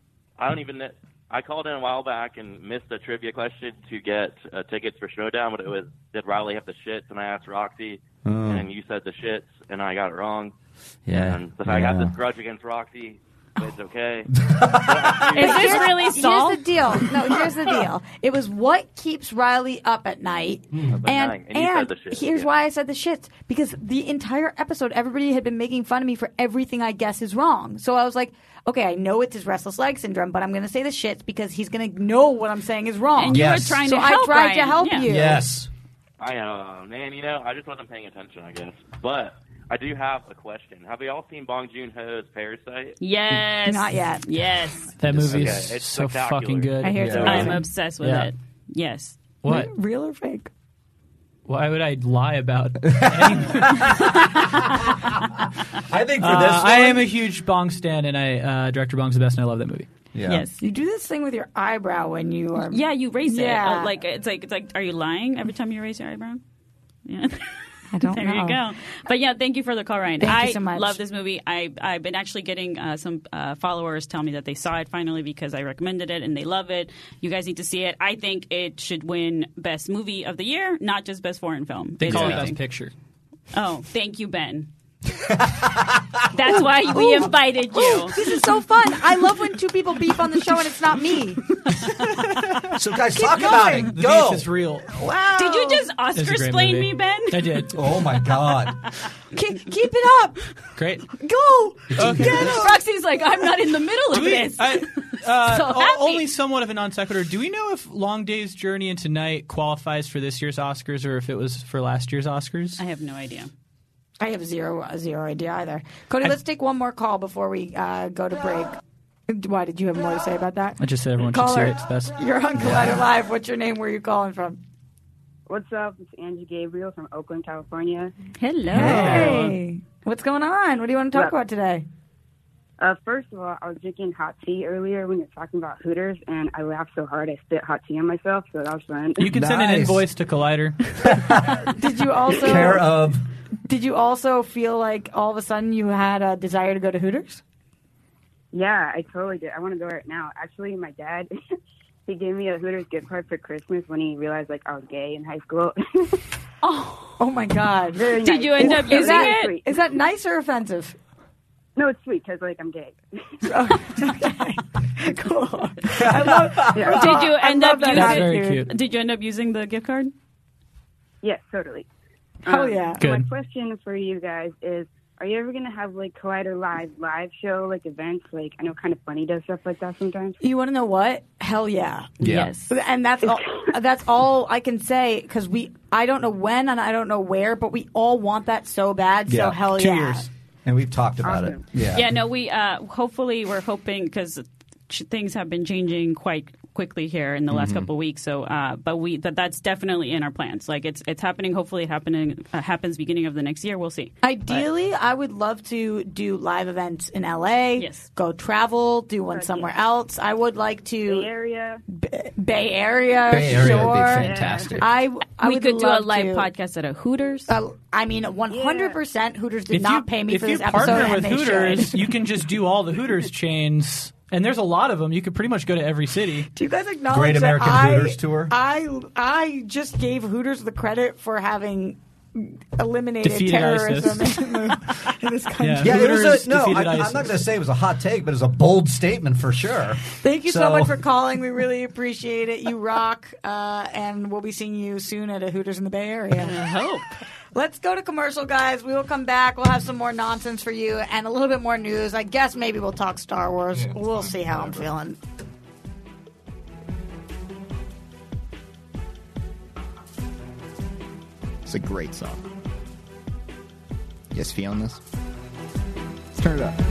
I don't even kn- I called in a while back and missed a trivia question to get uh, tickets for Showdown, but it was, did Riley have the shits? And I asked Roxy, Oh. and you said the shits, and I got it wrong. Yeah. And so I got Yeah. this grudge against Roxy. squids, okay? Is this really Saul? Here's the deal. No, here's the deal. It was what keeps Riley up at night. Up at and night. And you said the shits, here's yeah. why I said the shits. Because the entire episode, everybody had been making fun of me for everything I guess is wrong. So I was like, okay, I know it's his restless leg syndrome, but I'm going to say the shits because he's going to know what I'm saying is wrong. And you yes. were trying so to help I tried Ryan. to help Yeah. you. Yes. I know, man. You know, I just wasn't paying attention, I guess. But I do have a question. Have you all seen Bong Joon-ho's Parasite? Yes. Not yet. Yes. That movie Okay, is it's so spectacular. fucking good. I hear it's yeah. amazing. I'm obsessed with Yeah. it. Yes. What? Real or fake? Why would I lie about? I think for this Uh, one, I am a huge Bong stan, and I uh, Director Bong's the best, and I love that movie. Yeah. Yes. You do this thing with your eyebrow when you are. Yeah, you raise Yeah. it. Uh, like it's like it's like. Are you lying every time you raise your eyebrow? Yeah. I don't there know. you go. But yeah, thank you for the call, Ryan. Thank I you so much. love this movie. I I've been actually getting uh, some uh, followers tell me that they saw it finally because I recommended it and they love it. You guys need to see it. I think it should win Best Movie of the Year, not just Best Foreign Film. They It's call it amazing. Best Picture. Oh, thank you, Ben. That's why we invited you. Ooh, this is so fun. I love when two people beef on the show and it's not me. So guys, Keep talk about going. it. The Go. beef is real. Wow. Did you just It's a Oscar great explain movie. me, Ben? I did. Oh my God. keep, keep it up. Great. Go. Okay. Get him. Roxy's like, I'm not in the middle Do of we, this. I, uh, So o- happy. only somewhat of a non sequitur. Do we know if Long Day's Journey into Night qualifies for this year's Oscars or if it was for last year's Oscars? I have no idea. I have zero zero idea either. Cody, let's take one more call before we uh, go to break. Why, did you have more to say about that? I just said everyone should see Caller, it. It's the best. You're on Collider Live. What's your name? Where are you calling from? What's up? It's Angie Gabriel from Oakland, California. Hello. Hey. What's going on? What do you want to talk Well- about today? Uh, first of all, I was drinking hot tea earlier when you were talking about Hooters, and I laughed so hard I spit hot tea on myself, so that was fun. You can send an Nice. invoice to Collider. Did you also Care of. Did you also feel like all of a sudden you had a desire to go to Hooters? Yeah, I totally did. I want to go right now. Actually, my dad, he gave me a Hooters gift card for Christmas when he realized like I was gay in high school. Oh, oh my God! Very Did nice. you end up Is using that, it? Sweet. is that nice or offensive? No, it's sweet because like I'm gay. Cool. I love. Yeah. Did you I end love up that using That's very attitude. cute. Did you end up using the gift card? Yes, totally. Hell Um, yeah. so Good. My question for you guys is: are you ever gonna have like Collider Live live show like events? Like I know Kind of Funny does stuff like that sometimes. You want to know what? Hell yeah. Yeah. Yes. And that's all, that's all I can say because we I don't know when and I don't know where, but we all want that so bad. Yeah. So hell Two yeah. years. And we've talked about Awesome. it. Yeah. Yeah, no, we uh, hopefully we're hoping because ch- things have been changing quite quickly here in the last couple of weeks. So, uh, but we that that's definitely in our plans. Like it's it's happening. Hopefully, it happening uh, happens beginning of the next year. We'll see. Ideally, I would love to do live events in L A. Yes. Go travel, do one Heck somewhere yeah. else. I would like to Bay Area. B- Bay Area. Bay Area sure. would be fantastic. I I we would could do a love live to. podcast at a Hooters. Uh, I mean, one hundred percent Hooters did If not you, pay me if for you this episode. partner and with they Hooters, should. you can just do all the Hooters chains, and there's a lot of them. You could pretty much go to every city. Do you guys acknowledge Great that American I, Hooters tour? I I just gave Hooters the credit for having eliminated Defeated terrorism ISIS. in, the, in this country. Yeah. Yeah, it was Hooters a, no, defeated I, I'm ISIS. not going to say it was a hot take, but it was a bold statement for sure. Thank you so, So- much for calling. We really appreciate it. You rock, uh, and we'll be seeing you soon at a Hooters in the Bay Area. I hope. Let's go to commercial, guys. We will come back. We'll have some more nonsense for you and a little bit more news. I guess maybe we'll talk Star Wars. We'll see how I'm feeling. It's a great song. You guys feeling this? Let's turn it up.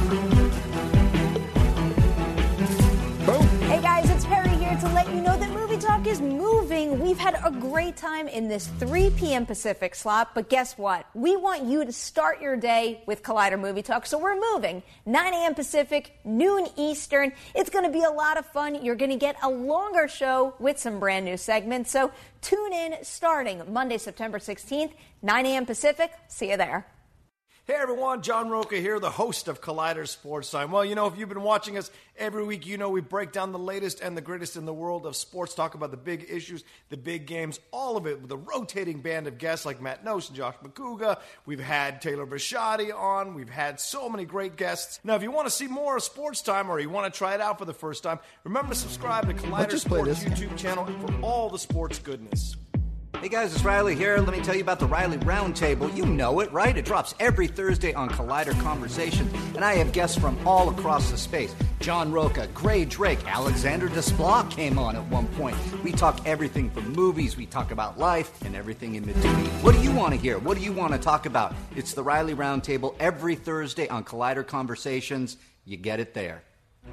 Hey guys, it's Perry here to let you know that Movie Talk is moving. We've had a great time in this three p.m. Pacific slot, but guess what? We want you to start your day with Collider Movie Talk, so we're moving. nine a.m. Pacific, noon Eastern. It's going to be a lot of fun. You're going to get a longer show with some brand new segments, so tune in starting Monday, September sixteenth, nine a.m. Pacific. See you there. Hey everyone, John Roca here, the host of Collider Sports Time. Well, you know, if you've been watching us every week, you know we break down the latest and the greatest in the world of sports, talk about the big issues, the big games, all of it with a rotating band of guests like Matt Nose and Josh McCouga. We've had Taylor Bisciotti on. We've had so many great guests. Now, if you want to see more of Sports Time or you want to try it out for the first time, remember to subscribe to Collider Sports YouTube channel for all the sports goodness. Hey guys, it's Riley here. Let me tell you about the Riley Roundtable. You know it, right? It drops every Thursday on Collider Conversations, and I have guests from all across the space. John Roca, Gray Drake, Alexander Desplat came on at one point. We talk everything from movies, we talk about life, and everything in between. What do you want to hear? What do you want to talk about? It's the Riley Roundtable every Thursday on Collider Conversations. You get it there.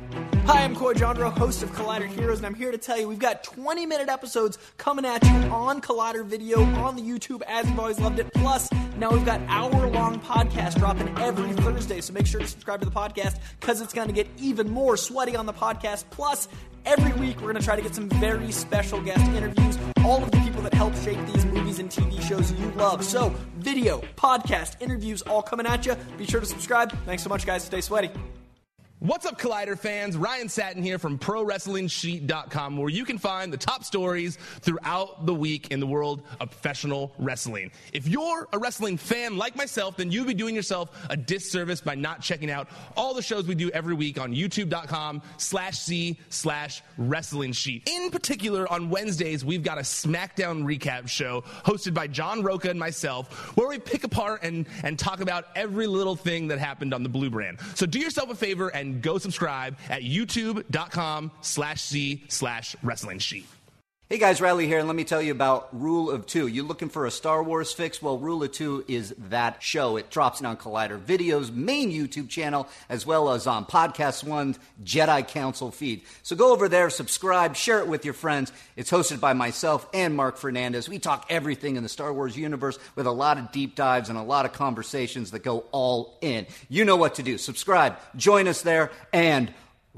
Hi, I'm Coy Jandro, host of Collider Heroes, and I'm here to tell you we've got twenty-minute episodes coming at you on Collider Video, on the YouTube, as you've always loved it. Plus, now we've got hour-long podcasts dropping every Thursday, so make sure to subscribe to the podcast because it's going to get even more sweaty on the podcast. Plus, every week we're going to try to get some very special guest interviews, all of the people that help shape these movies and T V shows you love. So, video, podcast, interviews, all coming at you. Be sure to subscribe. Thanks so much, guys. Stay sweaty. What's up, Collider fans? Ryan Satin here from Pro Wrestling Sheet dot com, where you can find the top stories throughout the week in the world of professional wrestling. If you're a wrestling fan like myself, then you'd be doing yourself a disservice by not checking out all the shows we do every week on YouTube.com slash C slash Wrestling Sheet. In particular, on Wednesdays, we've got a SmackDown recap show hosted by John Roca and myself, where we pick apart and, and talk about every little thing that happened on the Blue Brand. So do yourself a favor and go subscribe at youtube.com slash C slash Wrestling Sheet. Hey guys, Riley here, and let me tell you about Rule of Two. You looking for a Star Wars fix? Well, Rule of Two is that show. It drops on Collider Video's main YouTube channel, as well as on Podcast One's Jedi Council feed. So go over there, subscribe, share it with your friends. It's hosted by myself and Mark Fernandez. We talk everything in the Star Wars universe with a lot of deep dives and a lot of conversations that go all in. You know what to do. Subscribe, join us there, and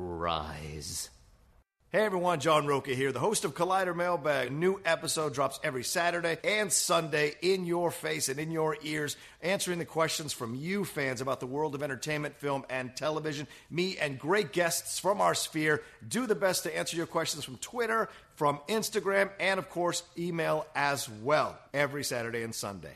rise. Hey everyone, John Roca here, the host of Collider Mailbag. New episode drops every Saturday and Sunday in your face and in your ears, answering the questions from you fans about the world of entertainment, film, and television. Me and great guests from our sphere do the best to answer your questions from Twitter, from Instagram, and of course, email as well, every Saturday and Sunday.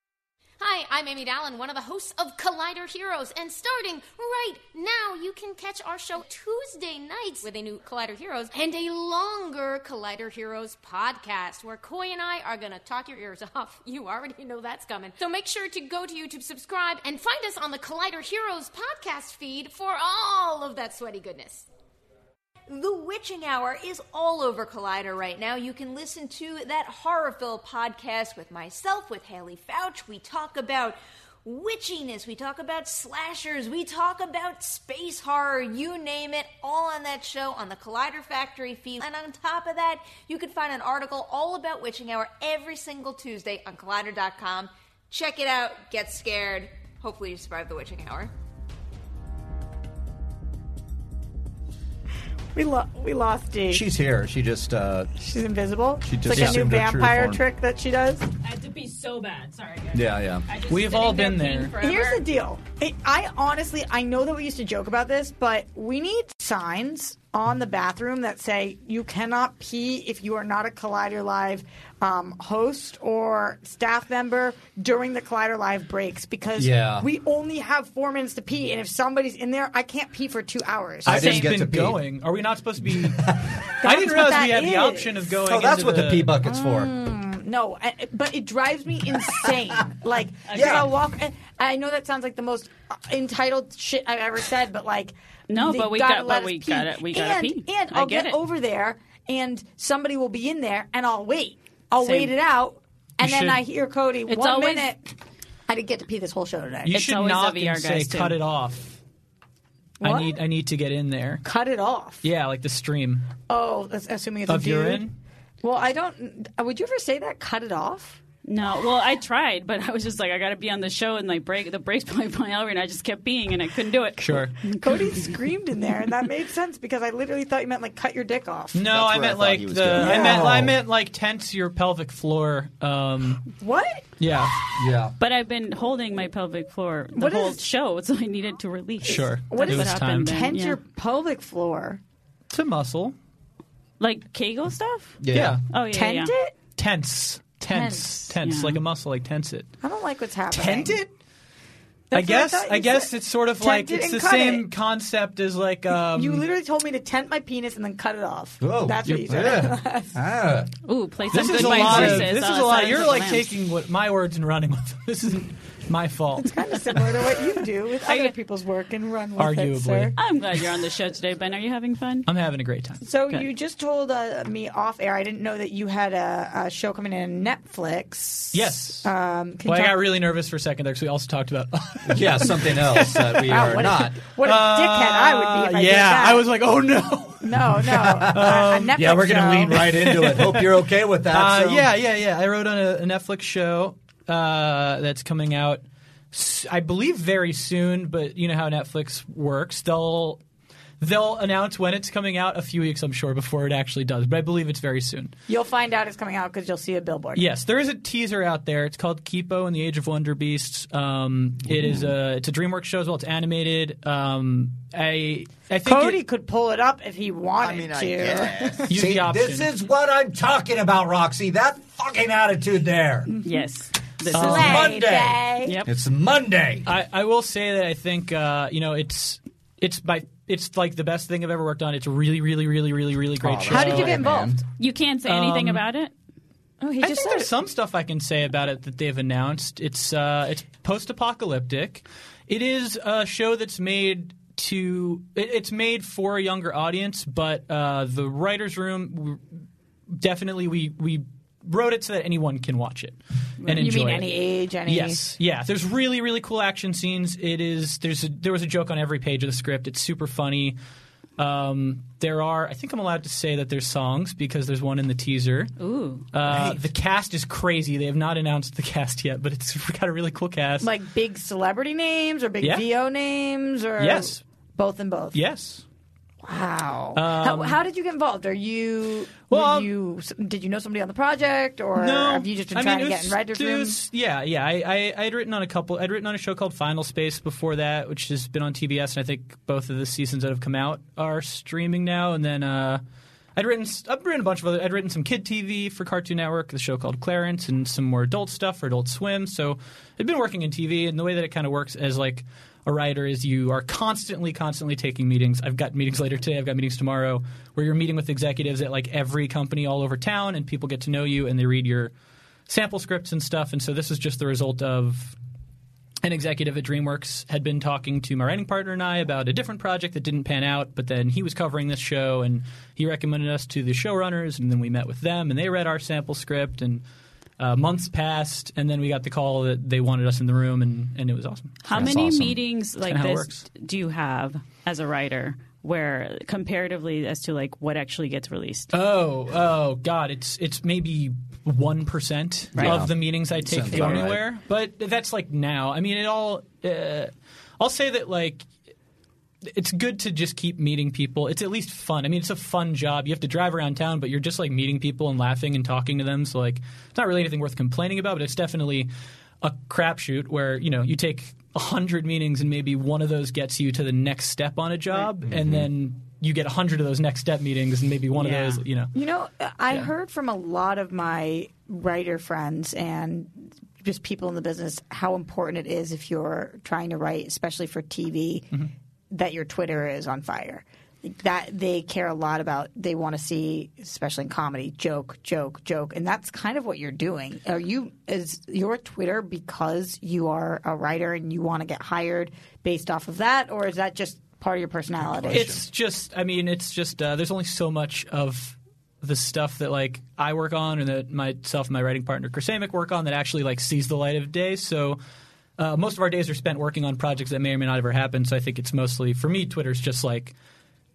Hi, I'm Amy Dallin, one of the hosts of Collider Heroes, and starting right now, you can catch our show Tuesday nights with a new Collider Heroes and a longer Collider Heroes podcast, where Coy and I are going to talk your ears off. You already know that's coming. So make sure to go to YouTube, subscribe, and find us on the Collider Heroes podcast feed for all of that sweaty goodness. The Witching Hour is all over Collider right now. You can listen to that horror-filled podcast with myself, with Haley Fouch. We talk about witchiness, we talk about slashers, we talk about space horror, you name it, all on that show on the Collider Factory feed. And on top of that, you can find an article all about Witching Hour every single Tuesday on Collider dot com. Check it out, get scared. Hopefully you survive the Witching Hour. We, lo- we lost Dee. She's here. She just. Uh, She's invisible. She It's just like a new assumed her true vampire form. trick that she does. I had to be so bad. Sorry, guys. Yeah, yeah. I just We've sitting all there been peeing there. forever. Here's the deal. It, I honestly, I know that we used to joke about this, but we need signs on the bathroom that say you cannot pee if you are not a Collider Live um, host or staff member during the Collider Live breaks, because Yeah. we only have four minutes to pee, and if somebody's in there, I can't pee for two hours. I didn't It's get been to pee. going. Are we not supposed to be? I That's didn't what realize that we had the is. option of going. Oh, that's into what the pee bucket's for. Mm, no, I, but it drives me insane. Like, because Yeah. I'll walk. And I know that sounds like the most entitled shit I've ever said, but like, No, they but we gotta got- let but us we pee. gotta- we gotta and, pee. And I I'll get get, it. over there, and somebody will be in there, and I'll wait. I'll Same. wait it out, and You then should- I hear Cody. It's one always- minute. I didn't get to pee this whole show today. You It's should always knock the V R and say, guys, too. "Cut it off." What? I need. I need to get in there. Cut it off. Yeah, like the stream Oh, that's assuming it's of a you're dude. in. Well, I don't. Would you ever say that? Cut it off. No, well, I tried, but I was just like, I got to be on the show, and like break the brakes probably flying over, and I just kept peeing, and I couldn't do it. Sure. Cody screamed in there, and that made sense because I literally thought you meant like cut your dick off. No, I meant like the. I meant I meant like tense your pelvic floor. Um, what? Yeah. Yeah. But I've been holding my pelvic floor the What whole is- show, so I needed to release. Sure. What That's is what happened then, tense yeah. your pelvic floor? It's a muscle. Like Kegel stuff? Yeah. Oh, yeah, Tent yeah. it? Tense. Tense. Tense, Tense. yeah. Like a muscle, like tense it. I don't like what's happening. Tent it? That's I what guess. thought I, you guess said. it's sort of Tent like it it's and the cut same it. concept as like. Um, You literally told me to tent my penis and then cut it off. Oh, That's what you- you said. Ah. Ooh, play some This is good a by lot. Of, horses. this is uh, a lot. Silence You're of the like Lambs. taking what my words and running with them. This isn't my fault. It's kind of similar to what you do with other people's work and run with Arguably. it, sir. I'm glad you're on the show today, Ben. Are you having fun? I'm having a great time. So Good. you just told uh, me off air. I didn't know that you had a, a show coming in on Netflix. Yes. Um, can Well, you I talk- got really nervous for a second there because we also talked about. Yeah, something else that we Wow, are what a- not. what a dickhead I would be if I Uh, did yeah, that. I was like, oh no. No, no. a, a Netflix Yeah, we're going to show. lean right into it. Hope you're okay with that. Uh, so. yeah, yeah, yeah. I wrote on a, a Netflix show uh, that's coming out, s- I believe, very soon. But you know how Netflix works; they'll they'll announce when it's coming out a few weeks, I'm sure, before it actually does. But I believe it's very soon. You'll find out it's coming out because you'll see a billboard. Yes, there is a teaser out there. It's called Kipo and the Age of Wonder Beasts. Um, it is a it's a DreamWorks show as well. It's animated. Um, I I think Cody it, could pull it up if he wanted I mean, I to. guess. use See, the option. this is what I'm talking about, Roxy. That fucking attitude there. Yes. This Um, is Slay Monday. day. Yep. It's Monday. I, I will say that I think uh, you know it's it's by it's like the best thing I've ever worked on. It's a really really really really really great Oh, show. How did you get man. involved? You can't say anything Um, about it? Oh, he I just think said there's it. some stuff I can say about it that they've announced. It's uh, it's post-apocalyptic. It is a show that's made to it, it's made for a younger audience, but uh, the writers' room w- definitely we we wrote it so that anyone can watch it and You enjoy mean it. any age, any... Yes, yeah. There's really, really cool action scenes. It is. There's a, there was a joke on every page of the script. It's super funny. Um, there are. I think I'm allowed to say that there's songs because there's one in the teaser. Ooh. Uh, the cast is crazy. They have not announced the cast yet, but it's got a really cool cast. Like big celebrity names or big Yeah. V O names or Yes. both and both. Yes. Wow. Um, how, how did you get involved? Are you Well, were you did you know somebody on the project or No, have you just been I trying mean, to it get in was- writers' it rooms? was- Yeah, yeah. I, I I had written on a couple. I'd written on a show called Final Space before that, which has been on T B S, and I think both of the seasons that have come out are streaming now. And then uh, I'd written I've written a bunch of other. I'd written some kid T V for Cartoon Network, the show called Clarence, and some more adult stuff for Adult Swim. So I'd been working in T V, and the way that it kind of works as like a writer is you are constantly, constantly taking meetings. I've got meetings later today. I've got meetings tomorrow where you're meeting with executives at like every company all over town, and people get to know you and they read your sample scripts and stuff. And so this is just the result of an executive at DreamWorks had been talking to my writing partner and I about a different project that didn't pan out, but then he was covering this show and he recommended us to the showrunners, and then we met with them and they read our sample script, and Uh, months passed, and then we got the call that they wanted us in the room, and, and it was awesome. How That's many awesome. meetings That's like kinda how it this works. do you have as a writer where comparatively as to like what actually gets released? Oh, oh, God! It's it's maybe one percent Right. of Yeah. the meetings I take Sounds to go about right. anywhere, but that's like now. I mean, it all. Uh, I'll say that like. It's good to just keep meeting people. It's at least fun. I mean, it's a fun job. You have to drive around town, but you're just like meeting people and laughing and talking to them. So like, it's not really anything worth complaining about, but it's definitely a crapshoot where, you know, you take a hundred meetings and maybe one of those gets you to the next step on a job, Right. and Mhm. then you get a hundred of those next step meetings, and maybe one Yeah. of those, you know. You know, I Yeah. heard from a lot of my writer friends and just people in the business how important it is if you're trying to write, especially for T V, Mm-hmm. that your Twitter is on fire. That they care a lot about. They want to see, especially in comedy, joke, joke, joke, and that's kind of what you're doing. Are you is your Twitter because you are a writer and you want to get hired based off of that, or is that just part of your personality? It's just, I mean, it's just, uh, there's only so much of the stuff that, like, I work on and that myself and my writing partner, Chris Amick, work on that actually, like, sees the light of day. So uh, most of our days are spent working on projects that may or may not ever happen. So I think it's mostly, for me, Twitter's just, like,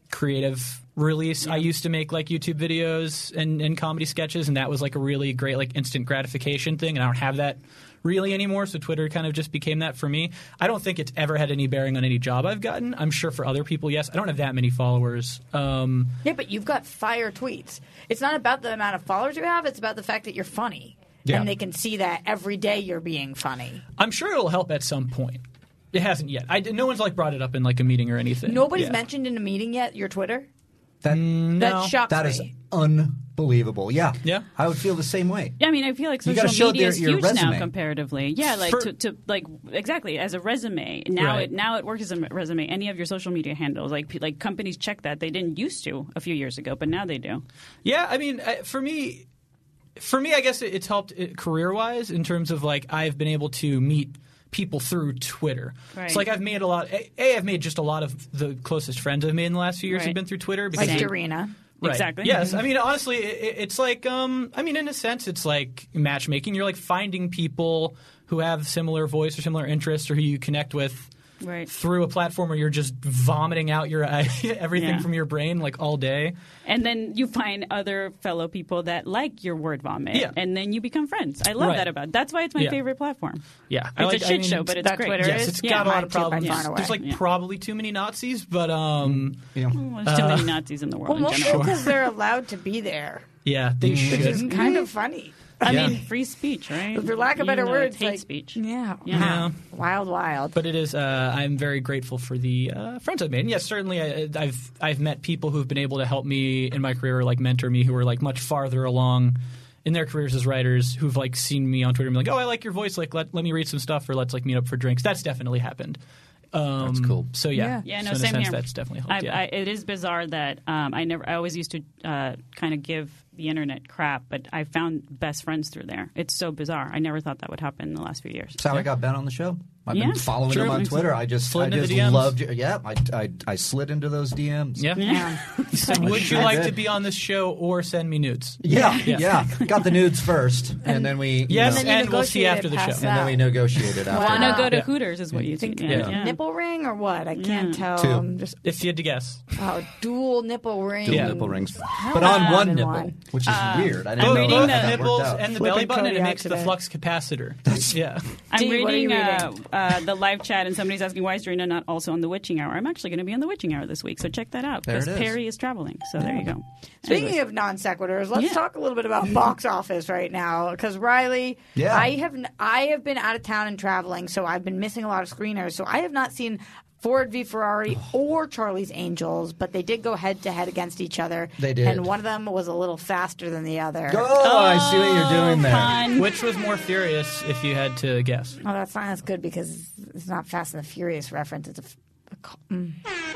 creative release. I used to make like YouTube videos and, and comedy sketches, and that was like a really great like instant gratification thing, and I don't have that really anymore, so Twitter kind of just became that for me. I don't think it's ever had any bearing on any job I've gotten. I'm sure for other people, yes. I don't have that many followers. Um, yeah, but you've got fire tweets. It's not about the amount of followers you have, it's about the fact that you're funny. Yeah. And they can see that every day you're being funny. I'm sure it'll help at some point. It hasn't yet. I, no one's like brought it up in like a meeting or anything. Nobody's yeah. mentioned in a meeting yet your Twitter? That, no. That shocks that me. is unbelievable. Yeah. Yeah. I would feel the same way. Yeah, I mean, I feel like You gotta social show media their- is your huge now resume. comparatively. Yeah, like For- to, to like exactly as a resume. Now Right. it now it works as a resume. Any of your social media handles, like pe- like companies check that. They didn't used to a few years ago, but now they do. Yeah, I mean, I- for me, for me, I guess it- it's helped career wise in terms of like I've been able to meet people through Twitter. Right. So like I've made a lot. A, a, I've made just a lot of the closest friends I've made in the last few years Right. have been through Twitter. Like they- Darina. Right. Exactly. Yes. I mean, honestly, it, it's like, um, I mean, in a sense, it's like matchmaking. You're like finding people who have similar voice or similar interests or who you connect with Right. through a platform where you're just vomiting out your everything Yeah. from your brain like all day. And then you find other fellow people that like your word vomit, Yeah. and then you become friends. I love Right. that about it. That's why it's my Yeah. favorite platform. Yeah, It's I like, a shit I mean, show, but it's that great. Twitter Yes, is? it's Yeah, got a lot mine of too, by problems. far and away. There's like Yeah. probably too many Nazis, but um, Yeah. Well, there's too Uh, many Nazis in the world Well, in mostly general. because they're allowed to be there. yeah, they Which should. is kind of funny. I Yeah. mean, free speech, right? For lack of Even better though words, it's hate like- speech. Yeah. Yeah. Wild, wild. But it is. Uh, I'm very grateful for the uh, friends I've made. And yes, certainly, I, I've I've met people who've been able to help me in my career, or like mentor me, who are like much farther along in their careers as writers, who've like seen me on Twitter and be like, "Oh, I like your voice. Like, let let me read some stuff, or let's like meet up for drinks." That's definitely happened. Um, That's cool. So yeah, Yeah, no, so in same a sense, here. that's definitely helped. I, yeah. I, it is bizarre that um, I never. I always used to uh, kind of give the internet crap, but I found best friends through there. It's so bizarre. I never thought that would happen in the last few years. That's how I got Ben on the show. I've Yeah. been following Sure. him on Twitter. I just, Slid I into just the D Ms. loved you. Yeah, I, I, I slid into those D Ms. yeah. Yeah. So would you I like did. to be on this show or send me nudes? Yeah, Yeah. yeah. Got the nudes first, and, then we you Yes, know, And then you and we'll see negotiated after the past show. and then we negotiated after. Want to go to Yeah. Hooters is what you think. Think Yeah. Yeah. nipple ring or what? I can't tell. Two. I'm just If you had to guess. oh, dual nipple ring. Dual Yeah. nipple rings, Hell, but on I've one been nipple, one. which is weird. I didn't I'm know reading how the that nipples worked out. and the Flipping belly button, and it Kodiak makes the today. flux capacitor. yeah. I'm Dee, what are you reading uh, reading? uh, the live chat, and somebody's asking why is Darina not also on the Witching Hour. I'm actually going to be on the Witching Hour this week, so check that out There because it is. Perry is traveling. So there you go. Speaking Anyways. of non sequiturs, let's Yeah. talk a little bit about box office right now. Because Riley, Yeah. I have n- I have been out of town and traveling, so I've been missing a lot of screeners. So I have not seen Ford v Ferrari or Charlie's Angels, but they did go head to head against each other. They did. and one of them was a little faster than the other. Oh, I see what you're doing there. Fun. Which was more furious, if you had to guess? Oh, that's not as good because it's not Fast and the Furious reference. It's a. f- a co- mm.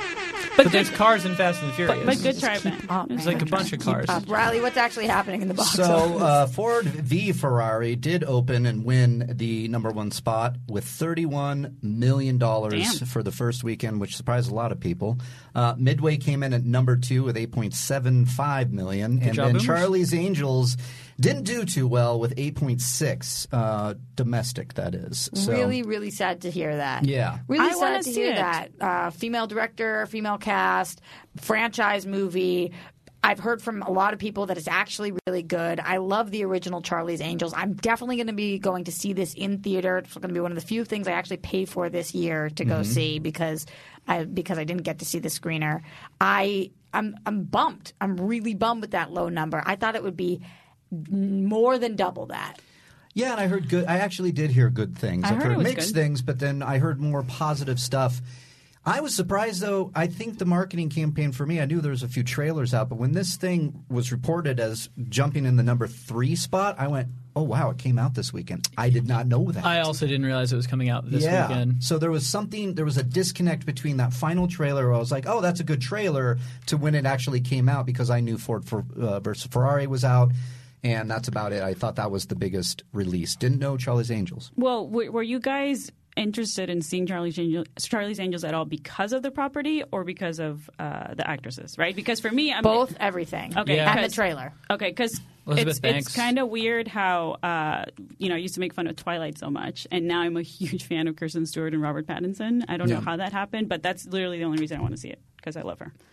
But, there's cars in Fast and the Furious. But, but good try, Ben. Oh, It's man, like a I'm bunch trying of to cars. keep up. Riley, what's actually happening in the box So, office? uh, Ford v Ferrari did open and win the number one spot with thirty-one million dollars Damn. for the first weekend, which surprised a lot of people. Uh, Midway came in at number two with eight point seven five million dollars. And job, then Boomers. Charlie's Angels didn't do too well with eight point six uh, domestic, that is. So, Really, really sad to hear that. Yeah. Really I wanna sad to see hear it. that. Uh, female director, female cast, franchise movie. I've heard from a lot of people that it's actually really good. I love the original Charlie's Angels. I'm definitely going to be going to see this in theater. It's going to be one of the few things I actually pay for this year to go see because I because I didn't get to see the screener. I I'm I'm bummed. I'm really bummed with that low number. I thought it would be more than double that. Yeah, and I heard good. I actually did hear good things. I I've heard heard it was mixed good. things, but then I heard more positive stuff. I was surprised, though. I think the marketing campaign for me, I knew there was a few trailers out, but when this thing was reported as jumping in the number three spot, I went, oh, wow, it came out this weekend. I did not know that. I also didn't realize it was coming out this yeah. weekend. So there was something, there was a disconnect between that final trailer where I was like, oh, that's a good trailer, to when it actually came out because I knew Ford for, uh, versus Ferrari was out. And that's about it. I thought that was the biggest release. Didn't know Charlie's Angels. Well, w- were you guys interested in seeing Charlie's Angels, Charlie's Angels at all because of the property or because of uh, the actresses? Right? Because for me, I'm Both, everything. Okay, Yeah. And the 'cause- trailer. Okay, because Elizabeth it's, Banks. it's kind of weird how uh, you know I used to make fun of Twilight so much, and now I'm a huge fan of Kristen Stewart and Robert Pattinson. I don't Yeah. know how that happened, but that's literally the only reason I want to see it because I love her.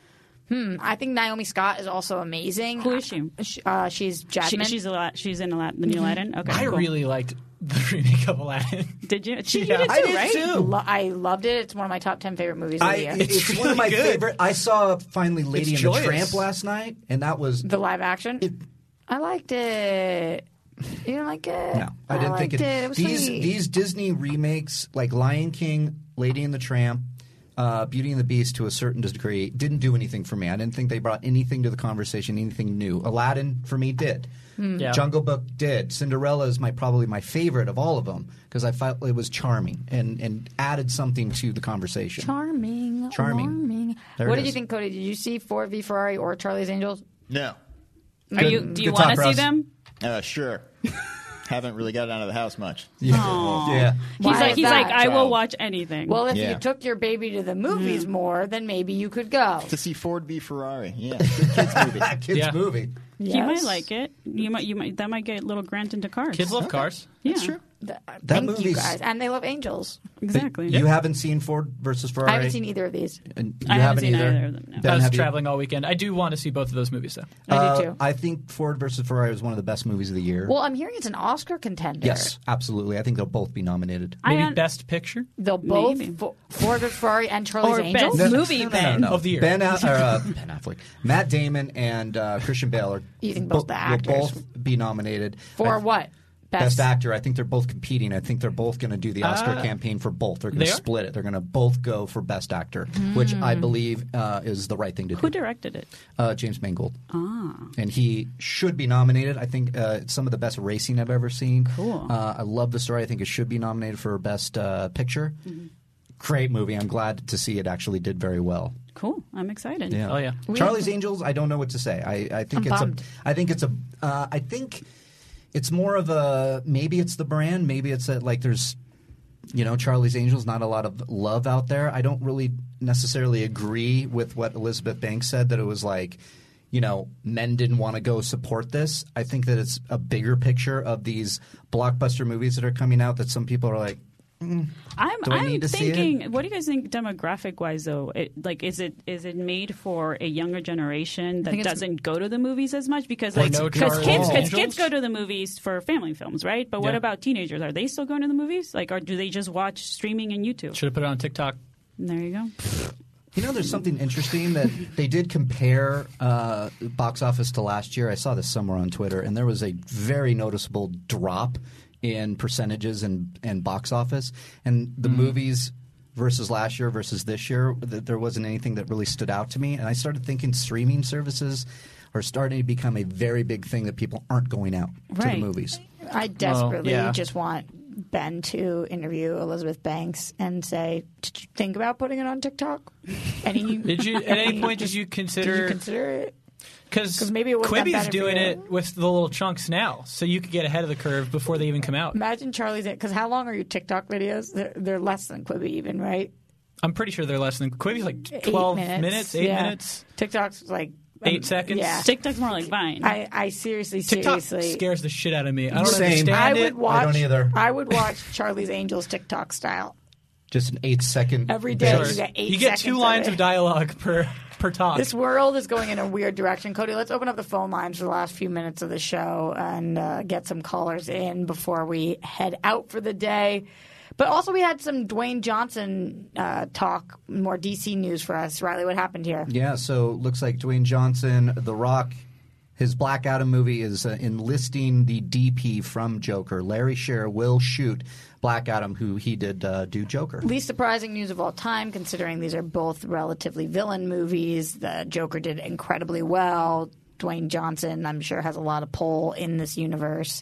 Hmm. I think Naomi Scott is also amazing. Who is she? Uh, she's Jasmine. She, she's a lot. She's in a lot. The new Aladdin. Okay, I cool. really liked the remake of Aladdin. Did you? She, Yeah. you did too, I did right? too. Lo- I loved it. It's one of my top ten favorite movies of I, the year. it's It's one of my really good. favorite. I saw finally Lady It's and the joyous. Tramp last night, and that was The live action. I liked it. You didn't like it? no. I didn't think liked it. it. It was these sweet. these Disney remakes, like Lion King, Lady and the Tramp, uh, Beauty and the Beast, to a certain degree, didn't do anything for me. I didn't think they brought anything to the conversation, anything new. Aladdin for me did. Hmm. Yeah. Jungle Book did. Cinderella is my probably my favorite of all of them because I felt it was charming and, and added something to the conversation. Charming. Charming. Charming. There What it did you is. think, Cody? Did you see Ford v Ferrari or Charlie's Angels? No. Are you? Do you Good want talk, to see Russ. them? Uh, sure. Haven't really got out of the house much. Yeah. Aw. Yeah. He's Why like is he's that? like I will Child. watch anything. Well, if Yeah. you took your baby to the movies Mm. more, then maybe you could go. To see Ford v Ferrari. Yeah. Good kids movie. Kids Yeah. movie. He Yes. might like it. You might. You might. That might get little Grant into cars. Kids love cars. Yeah. That's true. Th- That Thank you movie's- guys, and they love angels. Exactly. You haven't seen Ford versus Ferrari? I haven't seen either of these. And you I haven't haven't seen either? either of them, no. Ben, I was have you? traveling all weekend. I do want to see both of those movies, though. I do Uh, too. I think Ford versus Ferrari was one of the best movies of the year. Well, I'm hearing it's an Oscar contender. Yes, absolutely. I think they'll both be nominated. Maybe un- Best Picture They'll both Maybe. Fo- Ford v Ferrari and Charlie's Or Angels. best movie, Ben. of the year. Ben, Aff- or, uh, Ben Affleck, Matt Damon, and uh, Christian Bale are You think both the will actors? both be nominated For I- what? Best actor. I think they're both competing. I think they're both going to do the Oscar Uh, campaign for both. They're going they to are? split it. They're going to both go for Best Actor, which I believe uh, is the right thing to do. Who directed it? Uh, James Mangold. Ah. And he should be nominated. I think uh, it's some of the best racing I've ever seen. Cool. Uh, I love the story. I think it should be nominated for Best uh, Picture. Mm-hmm. Great movie. I'm glad to see it actually did very well. Cool. I'm excited. Yeah. Oh yeah. Charlie's Angels. I don't know what to say. I, I think I'm it's bummed. a. I think it's a. Uh, I think it's more of a. Maybe it's the brand. Maybe it's a, like there's, you know, Charlie's Angels. Not a lot of love out there. I don't really necessarily agree with what Elizabeth Banks said that it was like, you know, men didn't want to go support this. I think that it's a bigger picture of these blockbuster movies that are coming out that some people are like. Mm, I'm, do I I'm need to see it? thinking. What do you guys think demographic wise though? It, like, is it is it made for a younger generation that think it's- doesn't go to the movies as much? Because Or like, no because Charlie's kids, because Angels? kids go to the movies for family films, right? But what Yeah. about teenagers? Are they still going to the movies? Like, or do they just watch streaming and YouTube? Should have put it on TikTok. And there you go. You know, there's something interesting that they did compare uh, box office to last year. I saw this somewhere on Twitter, and there was a very noticeable drop in percentages and, and box office. And the movies versus last year versus this year, th- there wasn't anything that really stood out to me. And I started thinking streaming services are starting to become a very big thing that people aren't going out to the Right. movies. I desperately yeah. just want Ben to interview Elizabeth Banks and say, "Did you think about putting it on TikTok?" Any, Did you at any point did you consider? Did you consider it? Because maybe it wouldn't have Quibi's better for doing you. it with the little chunks now, so you could get ahead of the curve before they even come out. Imagine Charlie's because how long are your TikTok videos? They're, they're less than Quibi, even, right? I'm pretty sure they're less than Quibi's like Eight twelve minutes, minutes, eight yeah. minutes, TikTok's like eight um, seconds. Yeah, TikTok's more like Vine. I, I seriously, TikTok seriously scares the shit out of me. I don't Same. understand I it. would watch. I don't either. I would watch Charlie's Angels TikTok style Just an eight second. every day. Sure. You get, eight You get seconds two lines of, of it. dialogue per per talk. This world is going in a weird direction. Cody, let's open up the phone lines for the last few minutes of the show and uh, get some callers in before we head out for the day. But also, we had some Dwayne Johnson uh, talk, more D C news for us. Riley, what happened here? Yeah, so looks like Dwayne Johnson, The Rock, his Black Adam movie is uh, enlisting the D P from Joker. Larry Sher will shoot Black Adam, who he did uh, do Joker. Least surprising news of all time, considering these are both relatively villain movies. The Joker did incredibly well. Dwayne Johnson, I'm sure, has a lot of pull in this universe.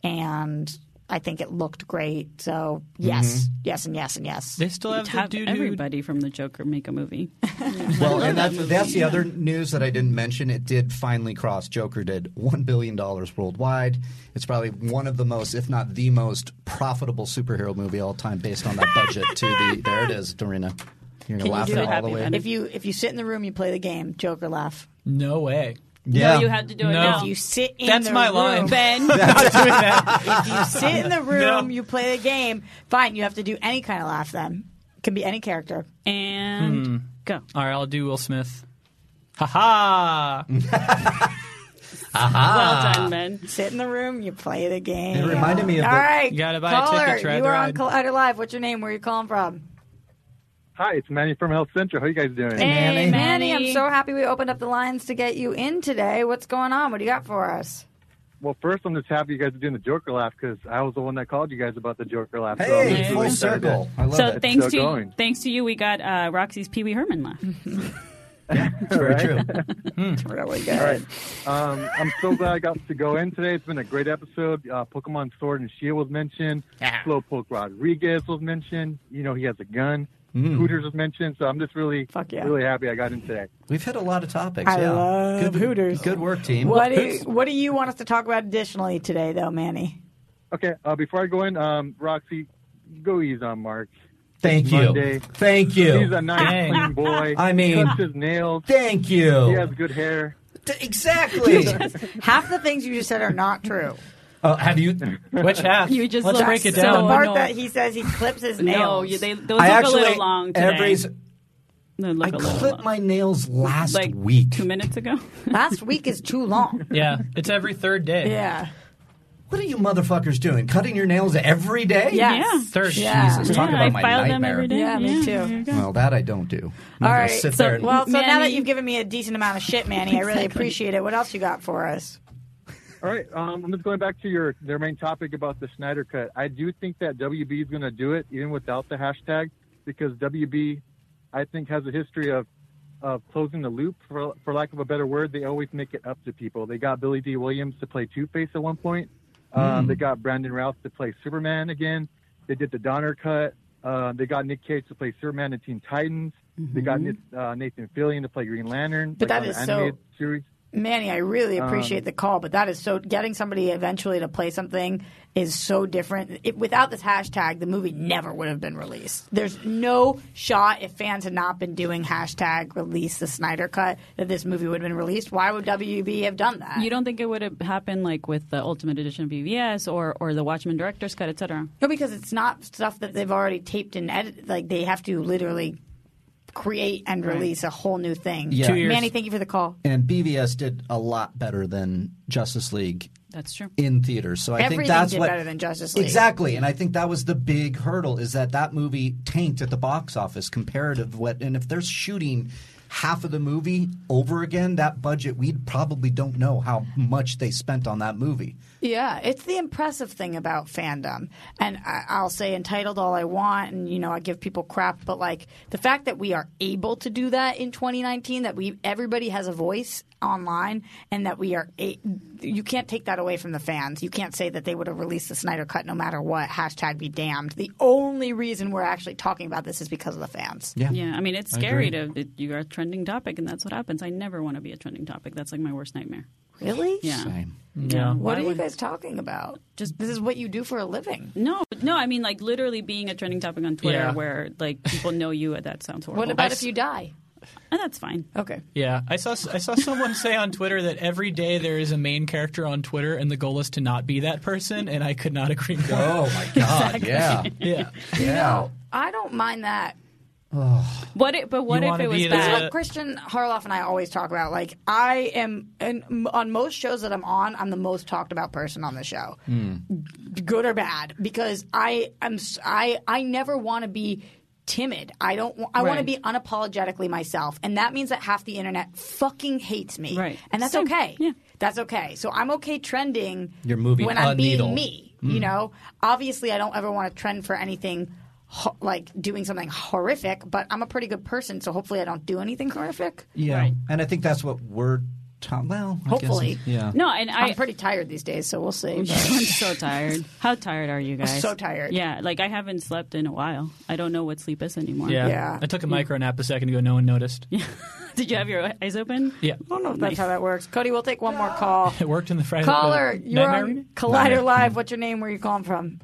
And I think it looked great. So, yes, yes, and yes, and yes. They still have, have the dude who everybody from the Joker make a movie. Well, and that's, that's the other news that I didn't mention. It did finally cross. Joker did one billion dollars worldwide. It's probably one of the most, if not the most, profitable superhero movie all time based on that budget. To the There it is, Dorina. You're going to Can laugh you do it it all the way. If you if you sit in the room, you play the game. Joker laugh. No way. Yeah. No, you have to do it No. now. If you sit in That's the my room, line. Ben. Not doing that. if you sit in the room, No. you play the game. Fine, you have to do any kind of laugh. Then it can be any character. And Hmm. go. All right, I'll do Will Smith. Ha ha! Well done, Ben. Sit in the room, you play the game. It reminded me of All the- right, You gotta buy a caller, ticket to ride you the are on ride. Collider Live. What's your name? Where are you calling from? Hi, it's Manny from Health Central. How you guys doing? Hey, Manny. I'm so happy we opened up the lines to get you in today. What's going on? What do you got for us? Well, first, I'm just happy you guys are doing the Joker laugh because I was the one that called you guys about the Joker laugh. so I'm Hey, just full really excited circle. that I love so it. thanks It's to still going. thanks to you, we got uh, Roxy's Pee Wee Herman laugh. Very true. Really good. All right. Um, I'm so glad I got to go in today. It's been a great episode. Uh, Pokemon Sword and Shield was mentioned. Slowpoke Rodriguez was mentioned. You know, he has a gun. Mm. Hooters was mentioned. So I'm just really, yeah. really happy I got in today. We've hit a lot of topics. I yeah. love good, Hooters. Good work, team. What do you, What do you want us to talk about additionally today, though, Manny? Okay. Uh, before I go in, um, Roxy, go easy on Mark. Thank It's you. Monday. Thank you. He's a nice, Dang. clean boy. I mean- cuts his nails. Thank you. He has good hair. Exactly. Half the things you just said are not true. Uh, have you? Which half? You just Let's look break it so down. The part annoyed. that he says he clips his No, nails. you- they, those I look actually, a little long today. everybody's- They look I a little clipped long. my nails last like week. two minutes ago. Last week is too long. Yeah, it's every third day. Yeah. What are you motherfuckers doing? Cutting your nails every day? Yes. Yeah. Third. Yeah. Jesus, talk Yeah, about I my file them nightmare. every day. Yeah, me there too. you go. Well, that I don't do. I'm All gonna right. sit So, there. and- well, so now that Manny- you've given me a decent amount of shit, Manny, I really appreciate it. What else you got for us? All right, um, I'm just going back to your their main topic about the Snyder Cut. I do think that W B is going to do it even without the hashtag because W B, I think, has a history of of closing the loop. For for lack of a better word, they always make it up to people. They got Billy D. Williams to play Two-Face at one point. Um, Mm. They got Brandon Routh to play Superman again. They did the Donner Cut. Uh, they got Nick Cage to play Superman in Teen Titans. They got uh, Nathan Fillion to play Green Lantern. But like, that on is the so- animated series. Manny, I really appreciate Um, the call, but that is so getting somebody eventually to play something is so different. It, without this hashtag, the movie never would have been released. There's no shot if fans had not been doing hashtag release the Snyder Cut that this movie would have been released. Why would W B have done that? You don't think it would have happened like with the Ultimate Edition of B V S or, or the Watchmen Director's Cut, et cetera? No, because it's not stuff that they've already taped and edited. Like they have to literally create and Right. release a whole new thing. Yeah. Two years. Manny, thank you for the call. And B V S did a lot better than Justice League. That's true. In theaters, so I Everything think that's did what better than Justice League. exactly, and I think that was the big hurdle is that that movie tanked at the box office comparative. What and if they're shooting half of the movie over again, that budget we probably don't know how much they spent on that movie. Yeah, it's the impressive thing about fandom. And I, I'll say entitled all I want, and, you know, I give people crap, but, like, the fact that we are able to do that in twenty nineteen, that we everybody has a voice online, and that we are a, – you can't take that away from the fans. You can't say that they would have released the Snyder Cut no matter what, hashtag be damned. The only reason we're actually talking about this is because of the fans. Yeah, Yeah, I mean, it's I scary agree. to that you're a trending topic, and that's what happens. I never want to be a trending topic. That's like my worst nightmare. Really? Yeah. Same. Yeah. What Why are you would- guys talking about? Just this is what you do for a living. No, no. I mean, like literally being a trending topic on Twitter, Yeah. where like people know you. That sounds horrible. What about I if you die? And that's fine. Okay. Yeah, I saw I saw someone say on Twitter that every day there is a main character on Twitter, and the goal is to not be that person, and I could not agree more. Oh my God! Yeah, yeah, No, I don't mind that. What? It, but what You if wanna it was be the- This is bad? what Christian Harloff and I always talk about. Like, I am, and on most shows that I'm on, I'm the most talked about person on the show, good or bad, because I am, s- I, I never want to be timid. I don't. wa- I want to Right. be unapologetically myself, and that means that half the internet fucking hates me, Right. and that's Same. okay. Yeah. That's okay. So I'm okay trending. You're moving when a I'm being needle. me. You know, obviously, I don't ever want to trend for anything. ho- Like doing something horrific, but I'm a pretty good person, so hopefully I don't do anything horrific. yeah, Right. and I think that's what we're. Ta- well, I guess Hopefully. it- yeah. No, and I. I'm pretty tired these days, so we'll see. I'm but- so tired. How tired are you guys? so tired. Yeah, like I haven't slept in a while. I don't know what sleep is anymore. yeah. Yeah. I took a micro nap a second ago. No one noticed. Did you have your eyes open? Yeah, I don't know if that's how that works. Cody, we'll take one more call. it worked in the Friday. Caller, the you're Nightmare on Arena? Collider Nightmare. Live. What's your name? Where are you calling from?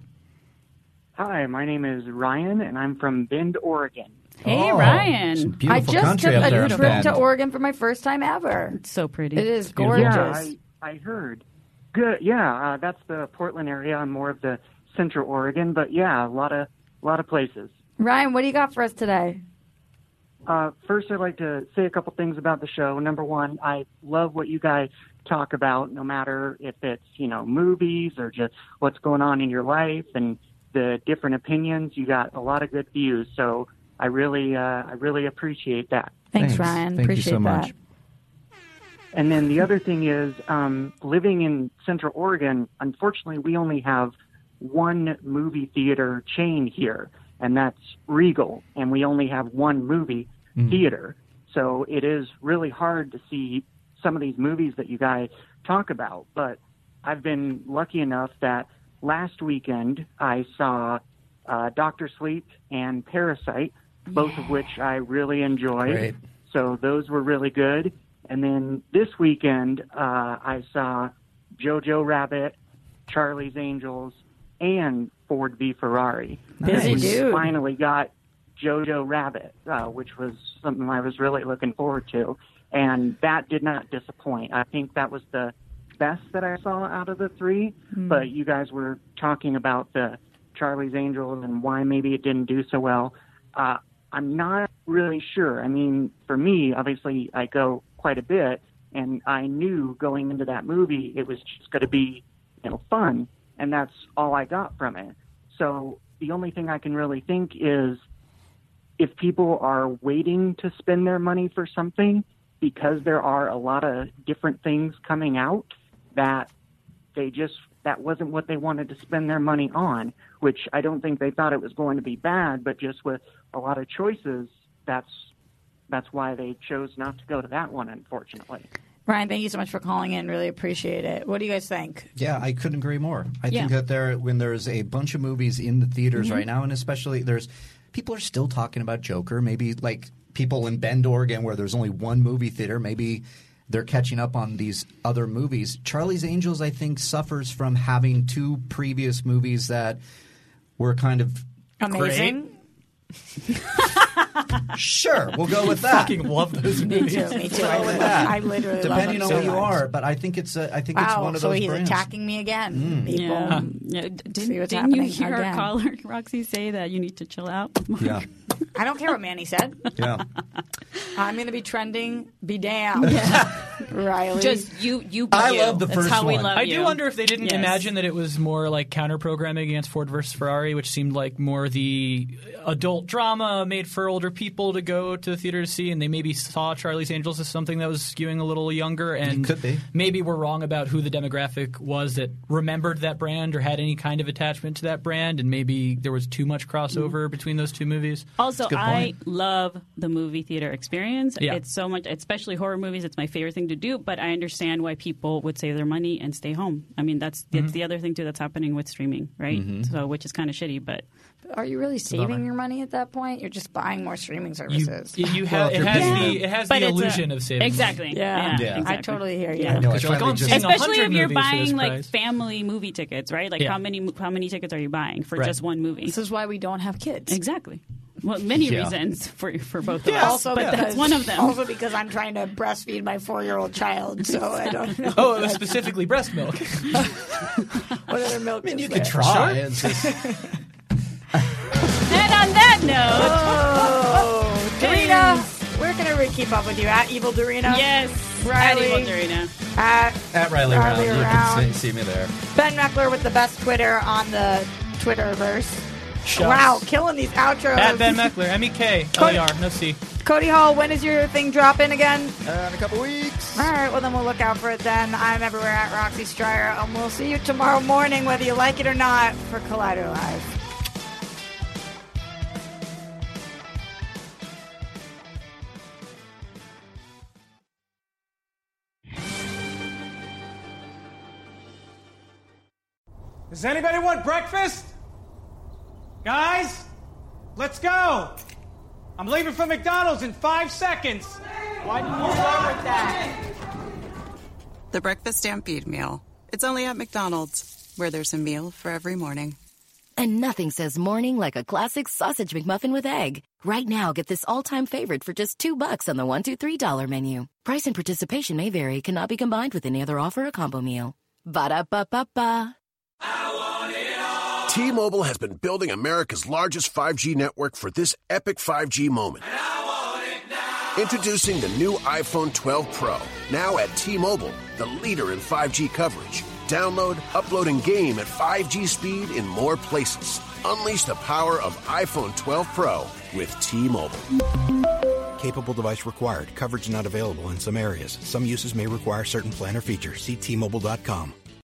Hi, my name is Ryan, and I'm from Bend, Oregon. Hey, Oh, Ryan. some I beautiful just country took up there a in trip Bend. to Oregon for my first time ever. It's so pretty. It is beautiful. gorgeous. Yeah, I, I heard. Good. Yeah, uh, that's the Portland area. I'm more of the Central Oregon, but yeah, a lot of a lot of places. Ryan, what do you got for us today? Uh, first, I'd like to say a couple things about the show. Number one, I love what you guys talk about, no matter if it's, you know, movies or just what's going on in your life and the different opinions. You got a lot of good views, so I really, uh, I really appreciate that. Thanks, Thanks. Ryan. Thank appreciate you so that. much. And then the other thing is, um, living in Central Oregon, unfortunately, we only have one movie theater chain here, and that's Regal, and we only have one movie mm. theater. So it is really hard to see some of these movies that you guys talk about. But I've been lucky enough that last weekend I saw uh, Doctor Sleep and Parasite, both yeah. of which I really enjoyed. Great. So those were really good. And then this weekend uh, I saw Jojo Rabbit, Charlie's Angels, and Ford v Ferrari. Busy we dude. finally got Jojo Rabbit, uh, which was something I was really looking forward to. And that did not disappoint. I think that was the best that I saw out of the three. Mm. But you guys were talking about the Charlie's Angels and why maybe it didn't do so well. Uh, I'm not really sure. I mean, for me, obviously, I go quite a bit, and I knew going into that movie it was just going to be, you know, fun. And that's all I got from it. So the only thing I can really think is if people are waiting to spend their money for something because there are a lot of different things coming out that they just, that wasn't what they wanted to spend their money on, which I don't think they thought it was going to be bad, but just with a lot of choices, that's, that's why they chose not to go to that one, unfortunately. Ryan, thank you so much for calling in. Really appreciate it. What do you guys think? Yeah, I couldn't agree more. I Yeah. think that there, when there's a bunch of movies in the theaters Mhm. right now, and especially there's people are still talking about Joker. Maybe like people in Bend, Oregon, where there's only one movie theater, maybe they're catching up on these other movies. Charlie's Angels, I think, suffers from having two previous movies that were kind of Amazing. Sure, we'll go with that. Fucking love those Me movies. too, me too. We'll I, go with love- that. I literally Depending love on them who so you much. are, but I think it's a, I think Wow, it's one of so those he's brands. attacking me again, Mm. people. Yeah. Yeah, d- See Didn't, what's didn't you happening hear our again. caller, Roxy, say that you need to chill out? Yeah. I don't care what Manny said. Yeah. I'm going to be trending. Be damned. Riley. Just you, you be I you. love the That's first how we one. love I you. do wonder if they didn't Yes. imagine that it was more like counter programming against Ford versus Ferrari, which seemed like more the adult drama made for older people to go to the theater to see, and they maybe saw Charlie's Angels as something that was skewing a little younger. And It could be. maybe we're wrong about who the demographic was that remembered that brand or had any kind of attachment to that brand, and maybe there was too much crossover between those two movies. Also, That's a good I point. love the movie theater experience. Yeah. It's so much, especially horror movies. It's my favorite thing to do. But I understand why people would save their money and stay home. I mean, that's that's Mhm. the other thing too that's happening with streaming, right? Mhm. So, which is kind of shitty, but Are you really a saving bummer. your money at that point? You're just buying more streaming You, services. you Well, have, if it you're has busy. the it has But the it's a- illusion of saving. exactly. money. Yeah, Yeah. I exactly. totally hear you. Yeah. I know. I Because you're like, finally oh, I'm just- seeing especially one if hundred you're movies for this buying like price. family movie tickets, right? Like Yeah. how many how many tickets are you buying for Right. just one movie? This is why we don't have kids. Exactly. Well, many Yeah. reasons for for both of Yeah, us, also but because, that's one of them. Also because I'm trying to breastfeed my four-year-old child, so I don't know. Oh, it was specifically breast milk. What other milk I mean, is you could there? try. Sure. It's just, And on that note, Oh, Dorina, where can everybody keep up with you? At Evil Dorina? yes, Riley. at Evil Dorina. At at Riley, Riley Round. You Round. can see, see me there. Ben Meckler with the best Twitter on the Twitterverse. Shucks. Wow, killing these outros. At Ben Meckler, M E K L E R, no C. Cody Hall, when is your thing dropping again? Uh, in a couple weeks. All right, well, then we'll look out for it then. I'm everywhere at Roxy Stryer, and we'll see you tomorrow morning, whether you like it or not, for Collider Live. Does anybody want breakfast? Guys, let's go. I'm leaving for McDonald's in five seconds. Why didn't you start with that? The Breakfast Stampede Meal. It's only at McDonald's, where there's a meal for every morning. And nothing says morning like a classic sausage McMuffin with egg. Right now, get this all-time favorite for just two bucks on the one, two, three dollar menu. Price and participation may vary. Cannot be combined with any other offer or combo meal. Ba-da-ba-ba-ba. T-Mobile has been building America's largest five G network for this epic five G moment. Introducing the new iPhone twelve Pro, now at T-Mobile, the leader in five G coverage. Download, upload, and game at five G speed in more places. Unleash the power of iPhone twelve Pro with T-Mobile. Capable device required. Coverage not available in some areas. Some uses may require certain plan or features. See T Mobile dot com.